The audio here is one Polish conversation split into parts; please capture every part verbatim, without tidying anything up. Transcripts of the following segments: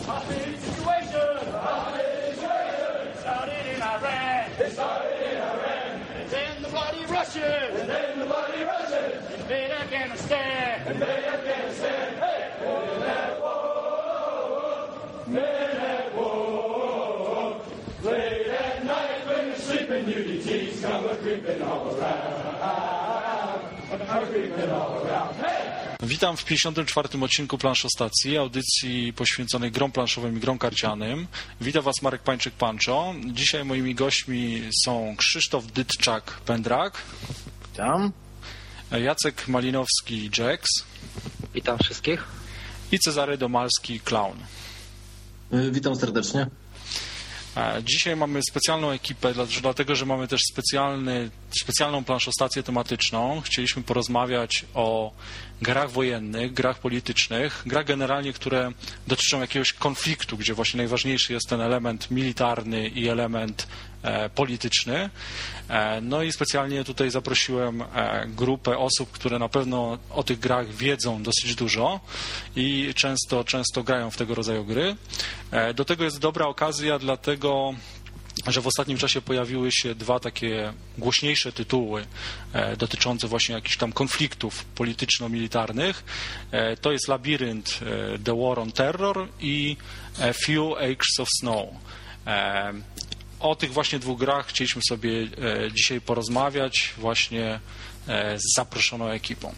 Hostage situation. Hostage situation. It started in Iran. It started in Iran. And then the bloody Russians. And then the bloody Russians. Invade Afghanistan. Invade Afghanistan. Hey! Men at war. Men at war. Late at night when you're sleeping, U D Ts come a-creeping all around. A-creeping all around. Hey! Witam w pięćdziesiątym czwartym odcinku Planszostacji, audycji poświęconej grom planszowym i grom karcianym. Witam Was Marek Pańczyk-Pancho. Dzisiaj moimi gośćmi są Krzysztof Dytczak-Pędrak. Witam. Jacek Malinowski-Jax. Witam wszystkich. I Cezary Domalski-Clown. Witam serdecznie. Dzisiaj mamy specjalną ekipę, dlatego że mamy też specjalny, specjalną planszostację tematyczną. Chcieliśmy porozmawiać o grach wojennych, grach politycznych, grach generalnie, które dotyczą jakiegoś konfliktu, gdzie właśnie najważniejszy jest ten element militarny i element e, polityczny. E, no i specjalnie tutaj zaprosiłem e, grupę osób, które na pewno o tych grach wiedzą dosyć dużo i często, często grają w tego rodzaju gry. E, do tego jest dobra okazja, dlatego że w ostatnim czasie pojawiły się dwa takie głośniejsze tytuły e, dotyczące właśnie jakichś tam konfliktów polityczno-militarnych. E, to jest Labirynt, e, The War on Terror i A Few Acres of Snow. E, o tych właśnie dwóch grach chcieliśmy sobie e, dzisiaj porozmawiać właśnie e, z zaproszoną ekipą.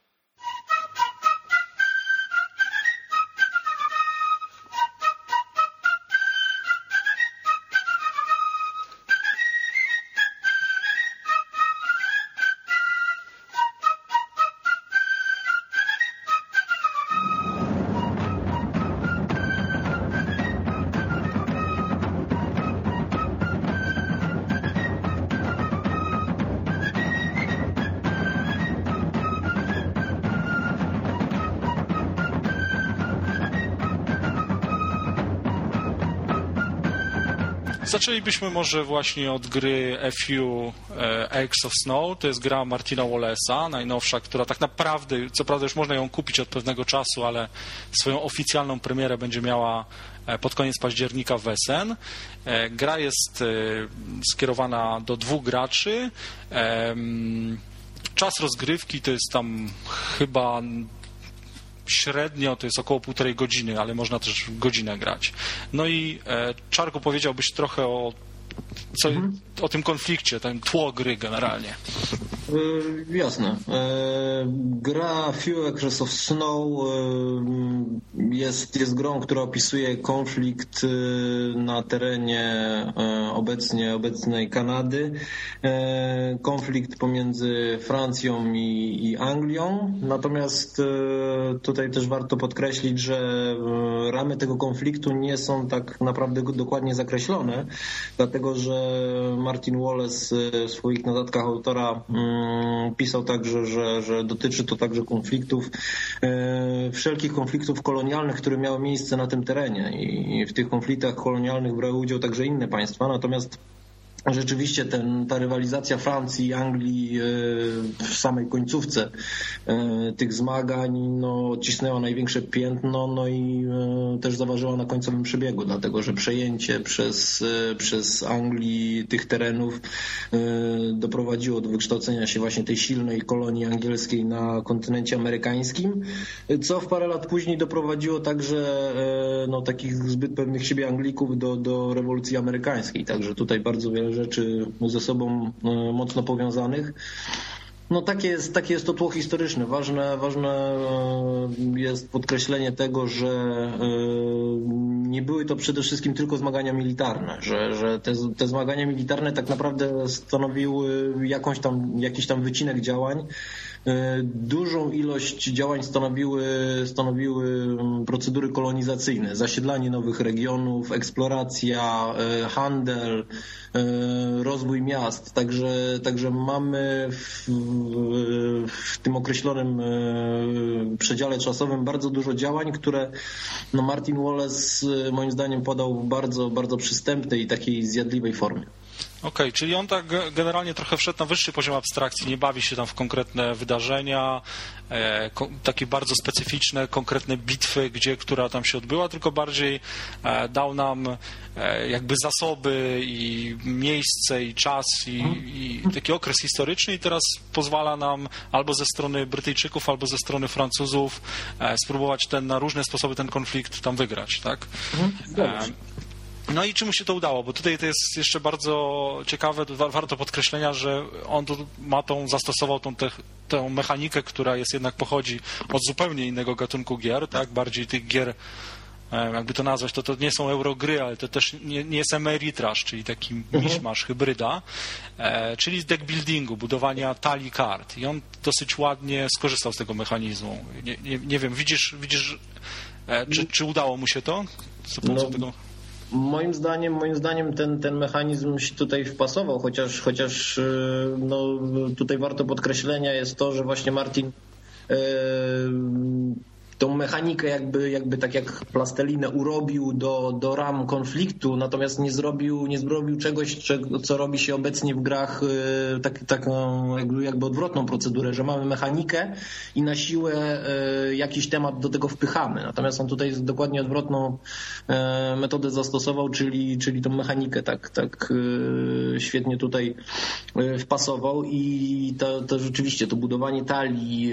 Zaczęlibyśmy może właśnie od gry A Few Acres of Snow. To jest gra Martina Wallace'a, najnowsza, która tak naprawdę, co prawda już można ją kupić od pewnego czasu, ale swoją oficjalną premierę będzie miała pod koniec października w Essen. Gra jest skierowana do dwóch graczy. Czas rozgrywki to jest tam chyba średnio to jest około półtorej godziny, ale można też godzinę grać. No i e, Czarku, powiedziałbyś trochę o, co, mhm. o tym konflikcie, ten tło gry generalnie. E, jasne. E, gra Few Acres of Snow e, jest, jest grą, która opisuje konflikt e, na terenie e, obecnie obecnej Kanady. E, konflikt pomiędzy Francją i, i Anglią. Natomiast e, tutaj też warto podkreślić, że e, ramy tego konfliktu nie są tak naprawdę dokładnie zakreślone, dlatego że Martin Wallace w swoich notatkach autora mm, pisał także, że, że dotyczy to także konfliktów, e, wszelkich konfliktów kolonialnych, które miały miejsce na tym terenie i, i w tych konfliktach kolonialnych brały udział także inne państwa, natomiast rzeczywiście ten, ta rywalizacja Francji i Anglii w samej końcówce tych zmagań no, odcisnęła największe piętno, no i też zaważyła na końcowym przebiegu, dlatego że przejęcie przez, przez Anglii tych terenów doprowadziło do wykształcenia się właśnie tej silnej kolonii angielskiej na kontynencie amerykańskim, co w parę lat później doprowadziło także no, takich zbyt pewnych siebie Anglików do, do rewolucji amerykańskiej, także tutaj bardzo wiele rzeczy ze sobą mocno powiązanych. No takie jest, takie jest to tło historyczne. Ważne, ważne jest podkreślenie tego, że nie były to przede wszystkim tylko zmagania militarne, że, że te, te zmagania militarne tak naprawdę stanowiły jakąś tam, jakiś tam wycinek działań. Dużą ilość działań stanowiły, stanowiły procedury kolonizacyjne, zasiedlanie nowych regionów, eksploracja, handel, rozwój miast. Także, także mamy w, w tym określonym przedziale czasowym bardzo dużo działań, które no Martin Wallace moim zdaniem podał w bardzo, bardzo przystępnej i takiej zjadliwej formie. Okej, okay, czyli on tak generalnie trochę wszedł na wyższy poziom abstrakcji, nie bawi się tam w konkretne wydarzenia, e, ko, takie bardzo specyficzne, konkretne bitwy, gdzie, która tam się odbyła, tylko bardziej e, dał nam e, jakby zasoby i miejsce i czas i, i taki okres historyczny i teraz pozwala nam albo ze strony Brytyjczyków, albo ze strony Francuzów e, spróbować ten, na różne sposoby ten konflikt tam wygrać, tak? E, No i czy mu się to udało? Bo tutaj to jest jeszcze bardzo ciekawe, warto podkreślenia, że on tu ma tą, zastosował tą, te, tę mechanikę, która jest jednak pochodzi od zupełnie innego gatunku gier, tak? Bardziej tych gier, jakby to nazwać, to to nie są eurogry, ale to też nie, nie jest Ameritrash, czyli taki miszmasz, hybryda, e, czyli deck buildingu, budowania talii kart. I on dosyć ładnie skorzystał z tego mechanizmu. Nie, nie, nie wiem, widzisz, widzisz e, czy, czy udało mu się to? Co no. tego? Moim zdaniem, moim zdaniem ten, ten mechanizm się tutaj wpasował, chociaż, chociaż no, tutaj warto podkreślenia jest to, że właśnie Martin yy, tą mechanikę jakby, jakby tak jak plastelinę urobił do, do ram konfliktu, natomiast nie zrobił, nie zrobił czegoś, czego, co robi się obecnie w grach tak, taką jakby, jakby odwrotną procedurę, że mamy mechanikę i na siłę jakiś temat do tego wpychamy. Natomiast on tutaj dokładnie odwrotną metodę zastosował, czyli, czyli tą mechanikę tak, tak świetnie tutaj wpasował i to, to rzeczywiście to budowanie talii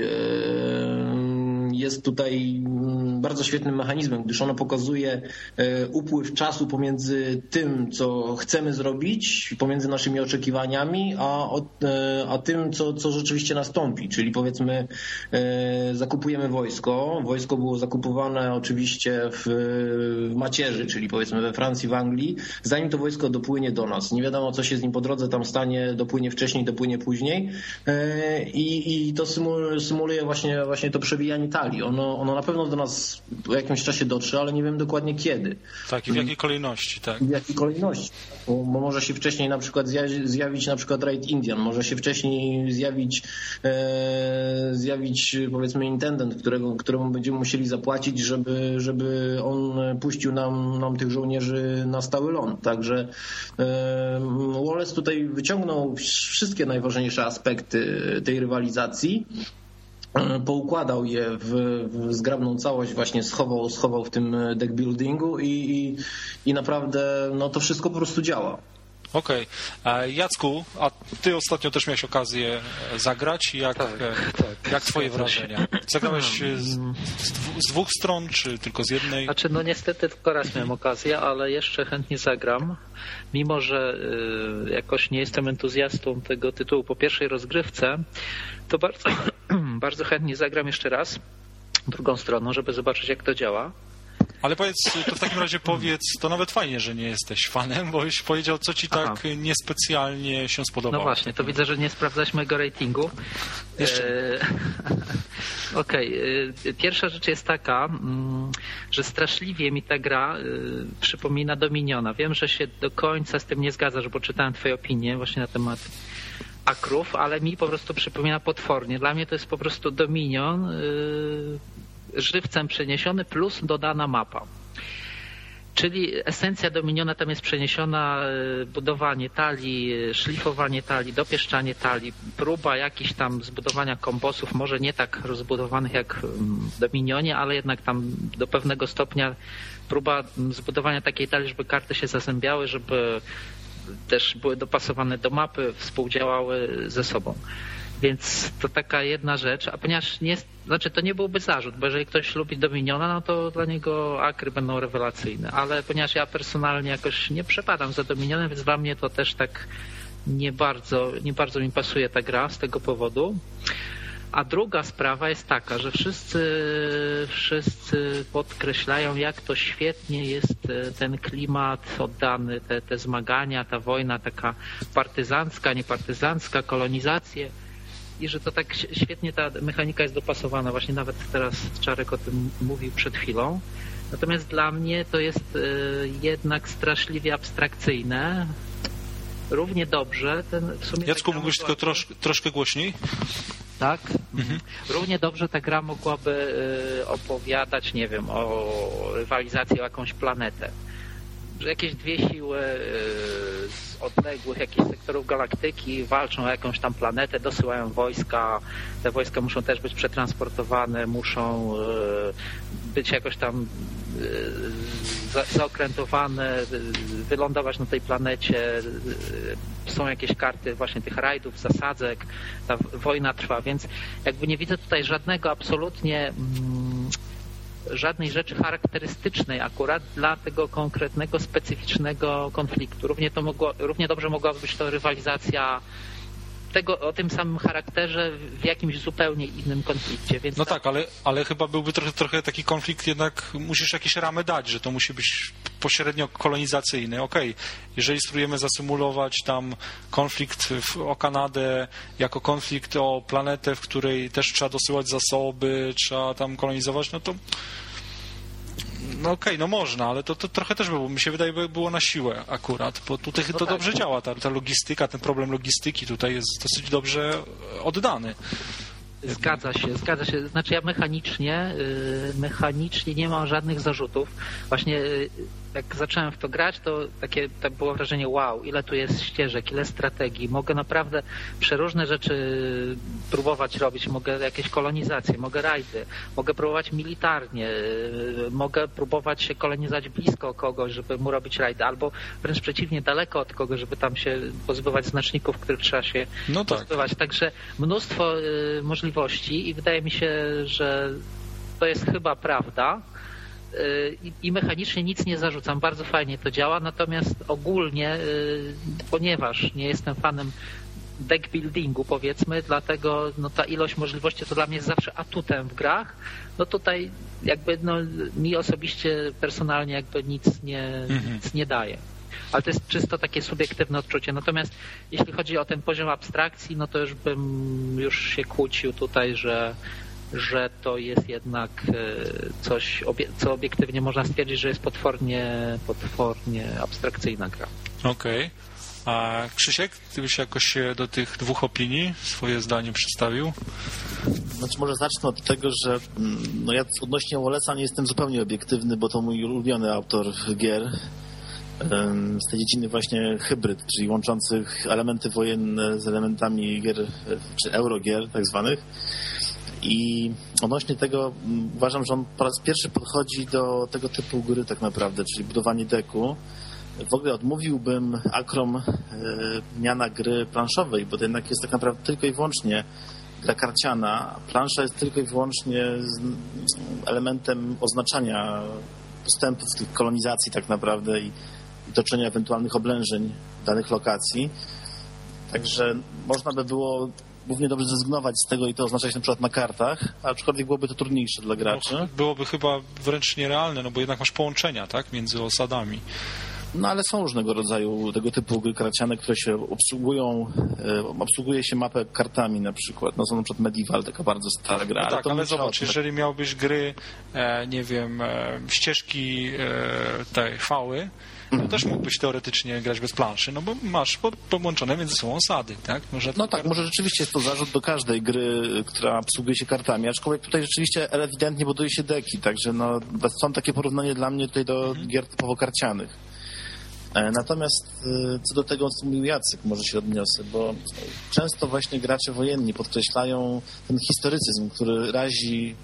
jest tutaj bardzo świetnym mechanizmem, gdyż ono pokazuje upływ czasu pomiędzy tym, co chcemy zrobić, pomiędzy naszymi oczekiwaniami, a, a tym, co, co rzeczywiście nastąpi. Czyli powiedzmy zakupujemy wojsko. Wojsko było zakupowane oczywiście w, w macierzy, czyli powiedzmy we Francji, w Anglii, zanim to wojsko dopłynie do nas. Nie wiadomo, co się z nim po drodze tam stanie, dopłynie wcześniej, dopłynie później i, i to symuluje właśnie, właśnie to przewijanie talii. Ono, ono na pewno do nas w jakimś czasie dotrze, ale nie wiem dokładnie kiedy. Tak, i w jakiej kolejności, tak. W jakiej kolejności. Bo, bo może się wcześniej na przykład zjawić, zjawić na przykład Raid Indian, może się wcześniej zjawić e, zjawić powiedzmy intendent, którego, któremu będziemy musieli zapłacić, żeby, żeby on puścił nam, nam tych żołnierzy na stały ląd. Także e, Wallace tutaj wyciągnął wszystkie najważniejsze aspekty tej rywalizacji, poukładał je w, w zgrabną całość, właśnie schował, schował w tym deck buildingu i, i, i naprawdę no, to wszystko po prostu działa. Okej. Okay. Jacku, a ty ostatnio też miałeś okazję zagrać. Jak, tak, tak. jak twoje wrażenia? Zagrałeś z, z dwóch stron, czy tylko z jednej? Znaczy, no niestety tylko raz miałem okazję, ale jeszcze chętnie zagram. Mimo że y, jakoś nie jestem entuzjastą tego tytułu po pierwszej rozgrywce, to bardzo, bardzo chętnie zagram jeszcze raz drugą stroną, żeby zobaczyć, jak to działa. Ale powiedz, to w takim razie powiedz, to nawet fajnie, że nie jesteś fanem, boś powiedział, co ci tak Aha. niespecjalnie się spodobało. No właśnie, to widzę, że nie sprawdzałeś mojego ratingu. Jeszcze. Okej, okay. Pierwsza rzecz jest taka, że straszliwie mi ta gra przypomina Dominiona. Wiem, że się do końca z tym nie zgadzasz, bo czytałem twoje opinie właśnie na temat akrów, ale mi po prostu przypomina potwornie. Dla mnie to jest po prostu Dominion żywcem przeniesiony plus dodana mapa. Czyli esencja Dominiona tam jest przeniesiona, budowanie talii, szlifowanie talii, dopieszczanie talii, próba jakichś tam zbudowania kombosów, może nie tak rozbudowanych jak w Dominionie, ale jednak tam do pewnego stopnia próba zbudowania takiej talii, żeby karty się zazębiały, żeby też były dopasowane do mapy, współdziałały ze sobą. Więc to taka jedna rzecz, a ponieważ nie, znaczy to nie byłby zarzut, bo jeżeli ktoś lubi Dominiona, no to dla niego akry będą rewelacyjne, ale ponieważ ja personalnie jakoś nie przepadam za Dominionem, więc dla mnie to też tak nie bardzo, nie bardzo mi pasuje ta gra z tego powodu. A druga sprawa jest taka, że wszyscy, wszyscy podkreślają, jak to świetnie jest ten klimat oddany, te, te zmagania, ta wojna taka partyzancka, niepartyzancka, kolonizację. I że to tak świetnie ta mechanika jest dopasowana. Właśnie nawet teraz Czarek o tym mówił przed chwilą. Natomiast dla mnie to jest jednak straszliwie abstrakcyjne. Równie dobrze. Ten w sumie Jacku, mógłbyś tylko trosz, troszkę głośniej? Tak. Mhm. Równie dobrze ta gra mogłaby opowiadać, nie wiem, o rywalizacji o jakąś planetę. Że jakieś dwie siły z odległych jakichś sektorów galaktyki, walczą o jakąś tam planetę, dosyłają wojska, te wojska muszą też być przetransportowane, muszą być jakoś tam zaokrętowane, wylądować na tej planecie, są jakieś karty właśnie tych rajdów, zasadzek, ta wojna trwa, więc jakby nie widzę tutaj żadnego absolutnie żadnej rzeczy charakterystycznej akurat dla tego konkretnego, specyficznego konfliktu. Równie, to mogło, równie dobrze mogłaby być to rywalizacja tego, o tym samym charakterze w jakimś zupełnie innym konflikcie. Więc no tak, tak ale, ale chyba byłby trochę, trochę taki konflikt, jednak musisz jakieś ramy dać, że to musi być pośrednio kolonizacyjny. Okej, okay. Jeżeli spróbujemy zasymulować tam konflikt w, o Kanadę jako konflikt o planetę, w której też trzeba dosyłać zasoby, trzeba tam kolonizować, no to no okej, okay, no można, ale to, to trochę też było, mi się wydaje, by było na siłę akurat, bo tutaj no to tak. Dobrze działa, ta, ta logistyka, ten problem logistyki tutaj jest dosyć dobrze oddany. Zgadza się, zgadza się. Znaczy ja mechanicznie, mechanicznie nie mam żadnych zarzutów. Właśnie jak zacząłem w to grać, to takie tak było wrażenie, wow, ile tu jest ścieżek, ile strategii. Mogę naprawdę przeróżne rzeczy próbować robić. Mogę jakieś kolonizacje, mogę rajdy, mogę próbować militarnie, mogę próbować się kolonizować blisko kogoś, żeby mu robić rajdy, albo wręcz przeciwnie, daleko od kogoś, żeby tam się pozbywać znaczników, których trzeba się no tak. pozbywać. Także mnóstwo możliwości i wydaje mi się, że to jest chyba prawda. I, i mechanicznie nic nie zarzucam, bardzo fajnie to działa, natomiast ogólnie, ponieważ nie jestem fanem deck buildingu, powiedzmy, dlatego no, ta ilość możliwości to dla mnie jest zawsze atutem w grach, no tutaj jakby no, mi osobiście personalnie jakby nic nie, mhm. nic nie daje. Ale to jest czysto takie subiektywne odczucie. Natomiast jeśli chodzi o ten poziom abstrakcji, no to już bym już się kłócił tutaj, że że to jest jednak coś, co obiektywnie można stwierdzić, że jest potwornie, potwornie abstrakcyjna gra. Okej. Okay. A Krzysiek, ty byś jakoś do tych dwóch opinii swoje zdanie przedstawił? Znaczy może zacznę od tego, że no ja odnośnie Wallace'a nie jestem zupełnie obiektywny, bo to mój ulubiony autor gier z tej dziedziny właśnie hybryd, czyli łączących elementy wojenne z elementami gier, czy eurogier tak zwanych. I odnośnie tego uważam, że on po raz pierwszy podchodzi do tego typu gry tak naprawdę, czyli budowanie deku. W ogóle odmówiłbym akrom miana gry planszowej, bo to jednak jest tak naprawdę tylko i wyłącznie gra karciana. Plansza jest tylko i wyłącznie elementem oznaczania postępów tych kolonizacji tak naprawdę i toczenia ewentualnych oblężeń danych lokacji. Także można by było głównie dobrze zrezygnować z tego i to oznaczać na przykład na kartach, aczkolwiek byłoby to trudniejsze dla graczy. No, byłoby chyba wręcz nierealne, no bo jednak masz połączenia, tak, między osadami. No ale są różnego rodzaju tego typu gry karciane, które się obsługują, obsługuje się mapę kartami na przykład. No są na przykład Medieval, taka bardzo stara gra. No tak, ale, ale zobacz, jeżeli miałbyś gry, e, nie wiem, e, ścieżki e, tej chwały, to też mógłbyś teoretycznie grać bez planszy, no bo masz po, połączone między sobą osady, tak? Może no tak, może rzeczywiście jest to zarzut do każdej gry, która obsługuje się kartami, aczkolwiek tutaj rzeczywiście ewidentnie buduje się deki, także no, są takie porównanie dla mnie tutaj do mhm. gier typowo karcianych. Natomiast co do tego, co mówił Jacek, może się odniosę, bo często właśnie gracze wojenni podkreślają ten historycyzm, który razi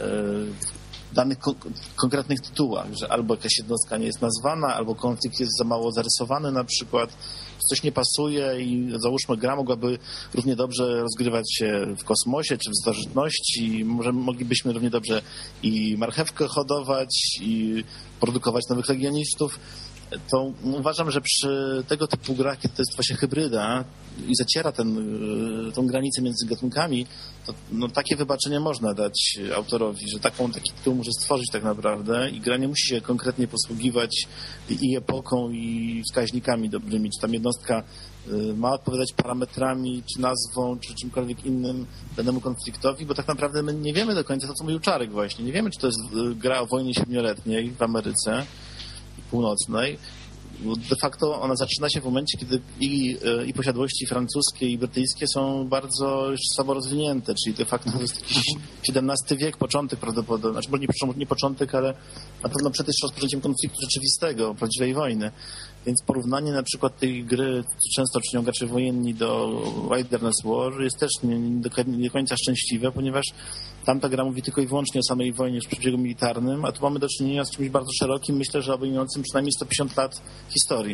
w danych konkretnych tytułach, że albo jakaś jednostka nie jest nazwana, albo konflikt jest za mało zarysowany na przykład, coś nie pasuje i załóżmy gra mogłaby równie dobrze rozgrywać się w kosmosie czy w starożytności, może moglibyśmy równie dobrze i marchewkę hodować i produkować nowych legionistów. To uważam, że przy tego typu grach, kiedy to jest właśnie hybryda i zaciera ten, tą granicę między gatunkami, to no, takie wybaczenie można dać autorowi, że taką, taki tytuł może stworzyć tak naprawdę i gra nie musi się konkretnie posługiwać i epoką, i wskaźnikami dobrymi, czy tam jednostka ma odpowiadać parametrami, czy nazwą, czy czymkolwiek innym danemu konfliktowi, bo tak naprawdę my nie wiemy do końca to, co mówił Czarek właśnie. Nie wiemy, czy to jest gra o wojnie siedmioletniej w Ameryce Północnej. De facto ona zaczyna się w momencie, kiedy i, i posiadłości francuskie i brytyjskie są bardzo już słabo rozwinięte, czyli de facto to jest jakiś siedemnasty wiek, początek prawdopodobnie, znaczy może nie, nie początek, ale na pewno przed rozpoczęciem konfliktu rzeczywistego, prawdziwej wojny. Więc porównanie na przykład tej gry, często czynią gracze wojenni, do Wilderness War jest też nie, nie, do, nie do końca szczęśliwe, ponieważ tamta gra mówi tylko i wyłącznie o samej wojnie w przebiegu militarnym, a tu mamy do czynienia z czymś bardzo szerokim, myślę, że obejmującym przynajmniej sto pięćdziesiąt lat historii.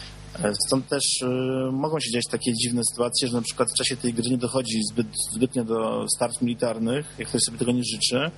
Stąd też y, mogą się dziać takie dziwne sytuacje, że na przykład w czasie tej gry nie dochodzi zbyt, zbytnio do starć militarnych, jak ktoś sobie tego nie życzy,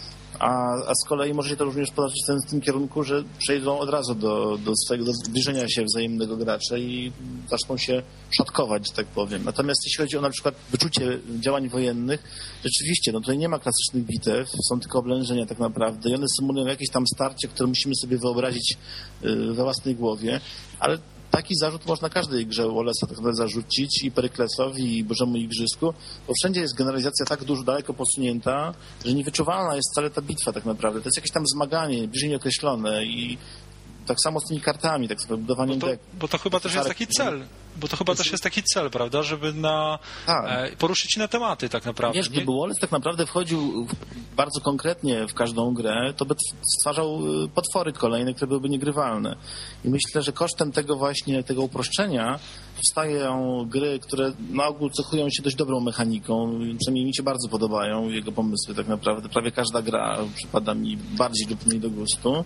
a, a z kolei może się to również podać w tym kierunku, że przejdą od razu do, do swojego do zbliżenia się wzajemnego gracza i zaczną się szatkować, że tak powiem. Natomiast jeśli chodzi o na przykład wyczucie działań wojennych, rzeczywiście, no tutaj nie ma klasycznych bitew, są tylko oblężenia tak naprawdę i one symulują jakieś tam starcie, które musimy sobie wyobrazić y, we własnej głowie, ale taki zarzut można każdej grze Wallace'a tak naprawdę zarzucić, i Peryklesowi, i Bożemu Igrzysku, bo wszędzie jest generalizacja tak dużo daleko posunięta, że niewyczuwalna jest wcale ta bitwa tak naprawdę. To jest jakieś tam zmaganie, bliżej nieokreślone, i tak samo z tymi kartami, tak samo budowaniem bo to, deck. bo to chyba też jest taki cel, bo to chyba też jest taki cel, prawda, żeby na, e, poruszyć inne tematy tak naprawdę. Wiesz, gdyby Wallace tak naprawdę wchodził bardzo konkretnie w każdą grę, to by stwarzał potwory kolejne, które byłyby niegrywalne. I myślę, że kosztem tego właśnie, tego uproszczenia powstają gry, które na ogół cechują się dość dobrą mechaniką, przynajmniej mi się bardzo podobają jego pomysły tak naprawdę. Prawie każda gra przypada mi bardziej lub mniej do gustu.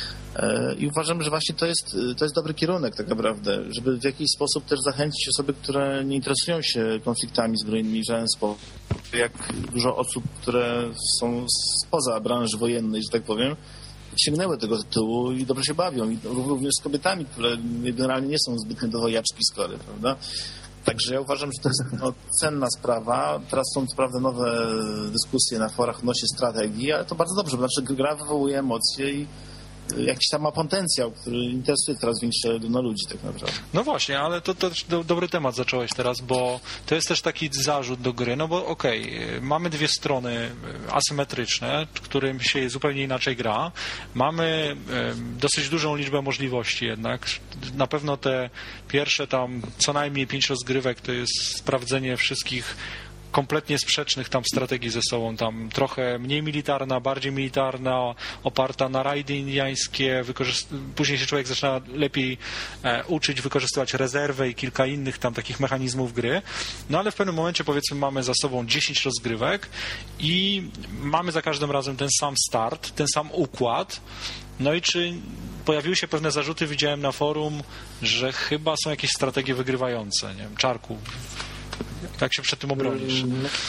I uważam, że właśnie to jest, to jest dobry kierunek tak naprawdę, żeby w jakiś sposób też zachęcić osoby, które nie interesują się konfliktami zbrojnymi w żaden sposób. Jak dużo osób, które są spoza branży wojennej, że tak powiem, sięgnęły tego tytułu i dobrze się bawią. I również z kobietami, które generalnie nie są zbytnio do wojaczki skory, prawda? Także ja uważam, że to jest no, cenna sprawa. Teraz są co prawda nowe dyskusje na forach odnośnie strategii, ale to bardzo dobrze, bo znaczy gra wywołuje emocje i jakiś tam ma potencjał, który interesuje coraz większe grono ludzi tak naprawdę. No właśnie, ale to też do, dobry temat zacząłeś teraz, bo to jest też taki zarzut do gry, no bo okej, okay, mamy dwie strony asymetryczne, którym się zupełnie inaczej gra. Mamy e, dosyć dużą liczbę możliwości jednak. Na pewno te pierwsze tam co najmniej pięć rozgrywek to jest sprawdzenie wszystkich kompletnie sprzecznych tam strategii ze sobą, tam trochę mniej militarna, bardziej militarna, oparta na rajdy indiańskie, wykorzyst... później się człowiek zaczyna lepiej e, uczyć, wykorzystywać rezerwę i kilka innych tam takich mechanizmów gry, no ale w pewnym momencie powiedzmy mamy za sobą dziesięć rozgrywek i mamy za każdym razem ten sam start, ten sam układ, no i czy pojawiły się pewne zarzuty, widziałem na forum, że chyba są jakieś strategie wygrywające, nie wiem, Czarku, jak się przed tym obronisz?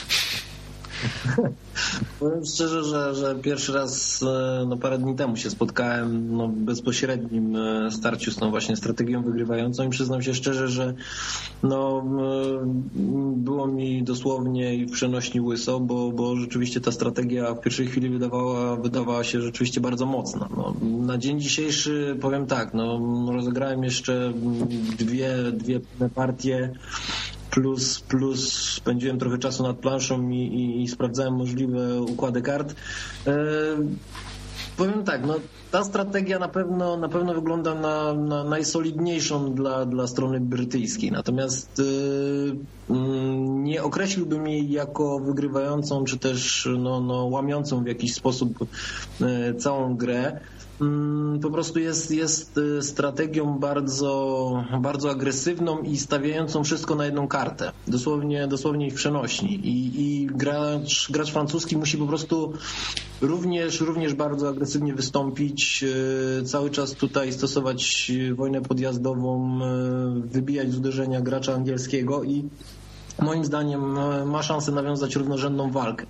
Powiem szczerze, że, że pierwszy raz no, parę dni temu się spotkałem no, w bezpośrednim starciu z tą właśnie strategią wygrywającą i przyznam się szczerze, że no, było mi dosłownie i w przenośni łyso, bo, bo rzeczywiście ta strategia w pierwszej chwili wydawała, wydawała się rzeczywiście bardzo mocna. No, na dzień dzisiejszy powiem tak, no, rozegrałem jeszcze dwie, dwie partie Plus, plus spędziłem trochę czasu nad planszą i, i, i sprawdzałem możliwe układy kart. E, powiem tak, no ta strategia na pewno, na pewno wygląda na, na najsolidniejszą dla, dla strony brytyjskiej. Natomiast e, nie określiłbym jej jako wygrywającą, czy też no, no, łamiącą w jakiś sposób e, całą grę. Po prostu jest, jest strategią bardzo, bardzo agresywną i stawiającą wszystko na jedną kartę. Dosłownie, dosłownie w przenośni. I, i gracz, gracz francuski musi po prostu również, również bardzo agresywnie wystąpić, cały czas tutaj stosować wojnę podjazdową, wybijać z uderzenia gracza angielskiego i moim zdaniem ma szansę nawiązać równorzędną walkę.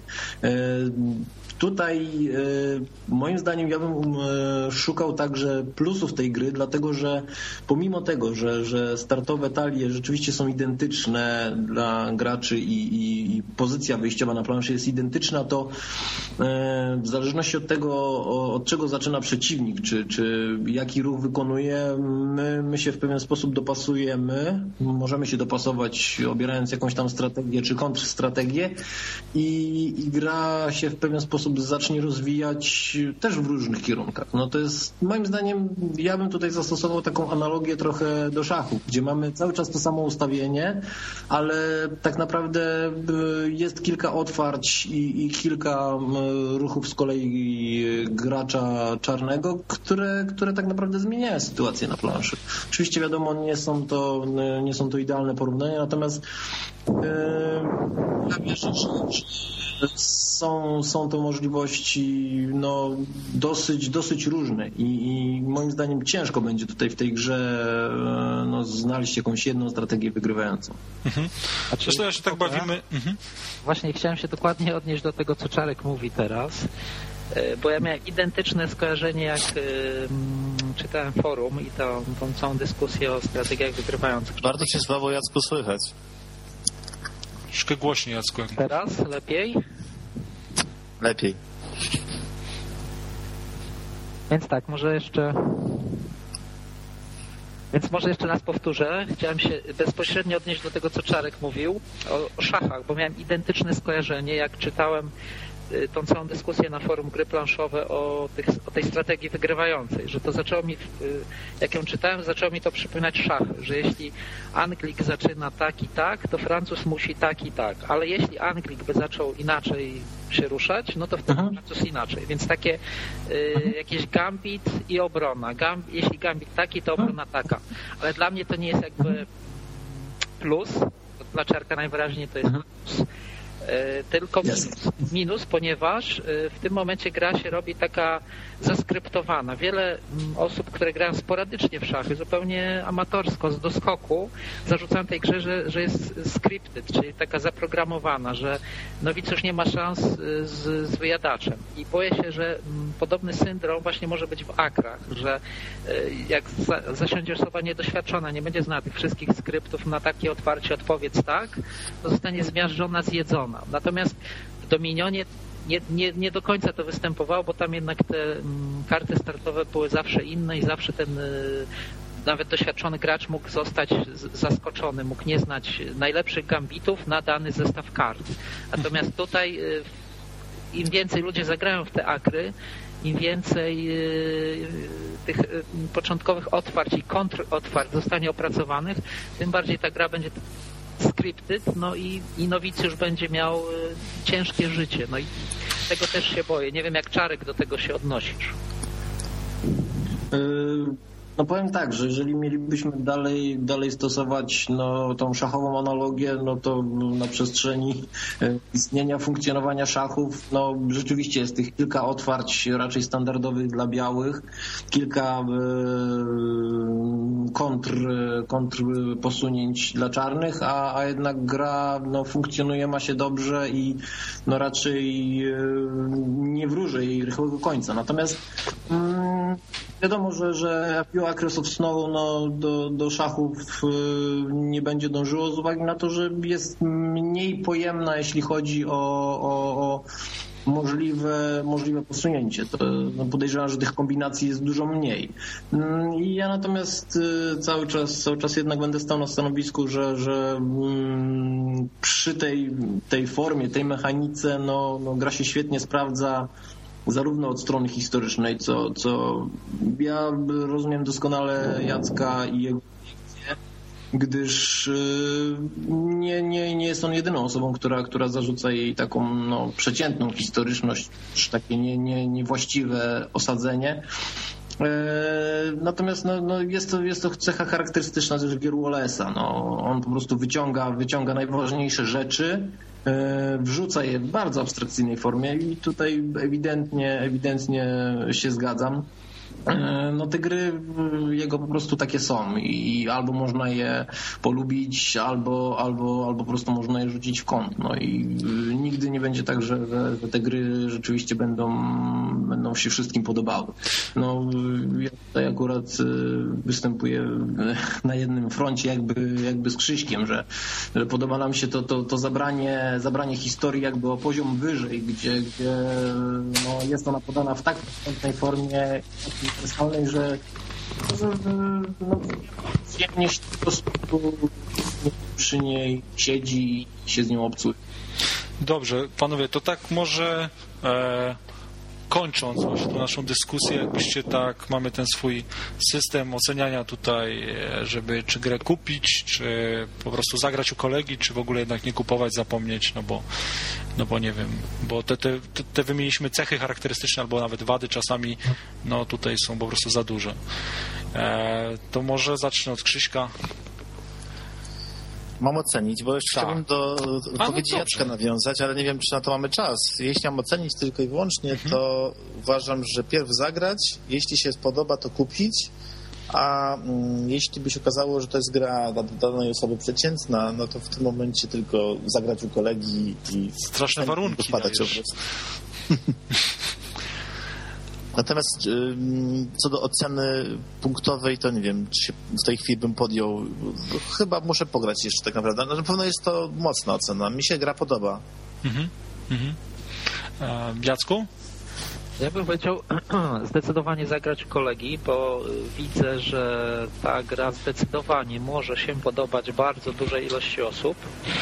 Tutaj moim zdaniem ja bym szukał także plusów tej gry, dlatego że pomimo tego, że, że startowe talie rzeczywiście są identyczne dla graczy i, i, i pozycja wyjściowa na planszy jest identyczna, to w zależności od tego, od czego zaczyna przeciwnik, czy, czy jaki ruch wykonuje, my, my się w pewien sposób dopasujemy, możemy się dopasować obierając jakąś tam strategię czy kontrstrategię i, i gra się w pewien sposób sposób zacznie rozwijać też w różnych kierunkach. No to jest, moim zdaniem, ja bym tutaj zastosował taką analogię trochę do szachów, gdzie mamy cały czas to samo ustawienie, ale tak naprawdę jest kilka otwarć i, i kilka ruchów z kolei gracza czarnego, które, które tak naprawdę zmieniają sytuację na planszy. Oczywiście wiadomo, nie są to, nie są to idealne porównania, natomiast ja wierzę, że są, są to możliwości no, dosyć, dosyć różne i, i moim zdaniem ciężko będzie tutaj w tej grze no, znaleźć jakąś jedną strategię wygrywającą. Mhm. Zresztą ja się tak bawimy. Mhm. Właśnie chciałem się dokładnie odnieść do tego, co Czarek mówi teraz, bo ja miałem identyczne skojarzenie, jak czytałem forum i tą, tą całą dyskusję o strategiach wygrywających. Bardzo cię słabo, Jacku, słychać. Troszkę głośniej, Jacku. Teraz lepiej? Lepiej. Więc tak, może jeszcze... Więc może jeszcze raz powtórzę. Chciałem się bezpośrednio odnieść do tego, co Czarek mówił o, o szachach, bo miałem identyczne skojarzenie, jak czytałem tą całą dyskusję na forum Gry Planszowe o, tych, o tej strategii wygrywającej, że to zaczęło mi, jak ją czytałem, zaczęło mi to przypominać szachy, że jeśli Anglik zaczyna tak i tak, to Francuz musi tak i tak, ale jeśli Anglik by zaczął inaczej się ruszać, no to wtedy Aha. Francuz inaczej, więc takie y, jakieś gambit i obrona. Gamb, jeśli gambit taki, to obrona taka, ale dla mnie to nie jest jakby plus, dla Czarka najwyraźniej to jest plus. Tylko minus, minus, ponieważ w tym momencie gra się robi taka zaskryptowana. Wiele osób, które grają sporadycznie w szachy, zupełnie amatorsko, z doskoku, zarzucają tej grze, że, że jest scripted, czyli taka zaprogramowana, że nowicjusz nie ma szans z, z wyjadaczem. I boję się, że podobny syndrom właśnie może być w akrach, że jak za, zasiądzie osoba niedoświadczona, nie będzie znała tych wszystkich skryptów, na takie otwarcie odpowiedz tak, to zostanie zmiażdżona, zjedzona. Natomiast w Dominionie nie, nie, nie do końca to występowało, bo tam jednak te m, karty startowe były zawsze inne i zawsze ten y, nawet doświadczony gracz mógł zostać z, zaskoczony, mógł nie znać najlepszych gambitów na dany zestaw kart. Natomiast tutaj y, im więcej ludzie zagrają w te akry, im więcej y, tych y, początkowych otwarć i kontrotwarć zostanie opracowanych, tym bardziej ta gra będzie scripted, no i, i nowicjusz będzie miał y, ciężkie życie. No i tego też się boję. Nie wiem, jak Czarek do tego się odnosisz. Yy, no powiem tak, że jeżeli mielibyśmy dalej, dalej stosować no, tą szachową analogię, no to na przestrzeni istnienia, funkcjonowania szachów, no rzeczywiście jest tych kilka otwarć raczej standardowych dla białych, kilka yy, kontr, kontr posunięć dla czarnych, a, a jednak gra no, funkcjonuje, ma się dobrze i no, raczej yy, nie wróży jej rychłego końca. Natomiast yy, wiadomo, że, że Acres of Snow no, do, do szachów nie będzie dążyło z uwagi na to, że jest mniej pojemna, jeśli chodzi o, o, o możliwe, możliwe posunięcie. To, no podejrzewam, że tych kombinacji jest dużo mniej. I ja natomiast cały czas, cały czas jednak będę stał na stanowisku, że, że przy tej, tej formie, tej mechanice no, no, gra się świetnie sprawdza zarówno od strony historycznej, co, co ja rozumiem doskonale Jacka i jego projekcję, gdyż nie, nie, nie jest on jedyną osobą, która, która zarzuca jej taką no, przeciętną historyczność, takie nie, nie, niewłaściwe osadzenie. Natomiast no, no jest, to, jest to cecha charakterystyczna też gier Wallace'a. No, on po prostu wyciąga, wyciąga najważniejsze rzeczy, wrzuca je w bardzo abstrakcyjnej formie i tutaj ewidentnie, ewidentnie się zgadzam. No te gry jego po prostu takie są i albo można je polubić, albo, albo, albo po prostu można je rzucić w kąt. No i nigdy nie będzie tak, że, że te gry rzeczywiście będą, będą się wszystkim podobały. No ja tutaj akurat występuję na jednym froncie jakby, jakby z Krzyśkiem, że, że podoba nam się to, to, to zabranie, zabranie historii jakby o poziom wyżej, gdzie, gdzie no, jest ona podana w tak przystępnej formie uniwersalnej, że, że no, przyjemnie się po prostu przy niej siedzi i się z nią obcuje. Dobrze, panowie, to tak może e, kończąc właśnie tę naszą dyskusję, jakbyście tak, mamy ten swój system oceniania tutaj, e, żeby czy grę kupić, czy po prostu zagrać u kolegi, czy w ogóle jednak nie kupować, zapomnieć, no bo, no bo nie wiem, bo te, te, te wymieniliśmy cechy charakterystyczne albo nawet wady czasami, no tutaj są po prostu za duże. E, to może zacznę od Krzyśka. Mam ocenić, bo jeszcze tak. chciałbym do odpowiedzi no Jacka nawiązać, ale nie wiem, czy na to mamy czas. Jeśli mam ocenić tylko i wyłącznie, mhm. to uważam, że pierw zagrać, jeśli się spodoba, to kupić, a mm, jeśli by się okazało, że to jest gra dla danej osoby przeciętna, no to w tym momencie tylko zagrać u kolegi i... Straszne warunki spadać po prostu. Natomiast co do oceny punktowej, to nie wiem, czy się w tej chwili bym podjął. Chyba muszę pograć jeszcze tak naprawdę. No, na pewno jest to mocna ocena. Mi się gra podoba. Mhm. Mhm. E, Jacku? Ja bym powiedział zdecydowanie zagrać u kolegi, bo widzę, że ta gra zdecydowanie może się podobać bardzo dużej ilości osób.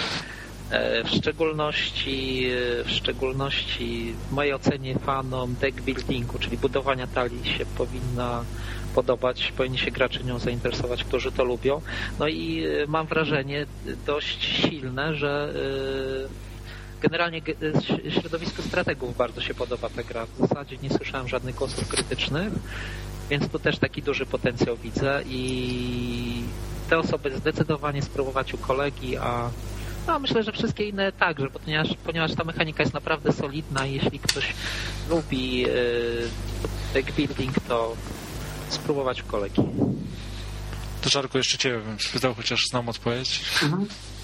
W szczególności, w szczególności w mojej ocenie fanom deck buildingu, czyli budowania talii się powinna podobać, powinni się gracze nią zainteresować, którzy to lubią. No i mam wrażenie dość silne, że generalnie środowisku strategów bardzo się podoba ta gra. W zasadzie nie słyszałem żadnych głosów krytycznych, więc tu też taki duży potencjał widzę i te osoby zdecydowanie spróbować u kolegi, a no, myślę, że wszystkie inne także, ponieważ, ponieważ ta mechanika jest naprawdę solidna i jeśli ktoś lubi yy, deck building, to spróbować u kolegi. To Żarku, jeszcze ciebie bym spytał, chociaż znam odpowiedź. Mhm.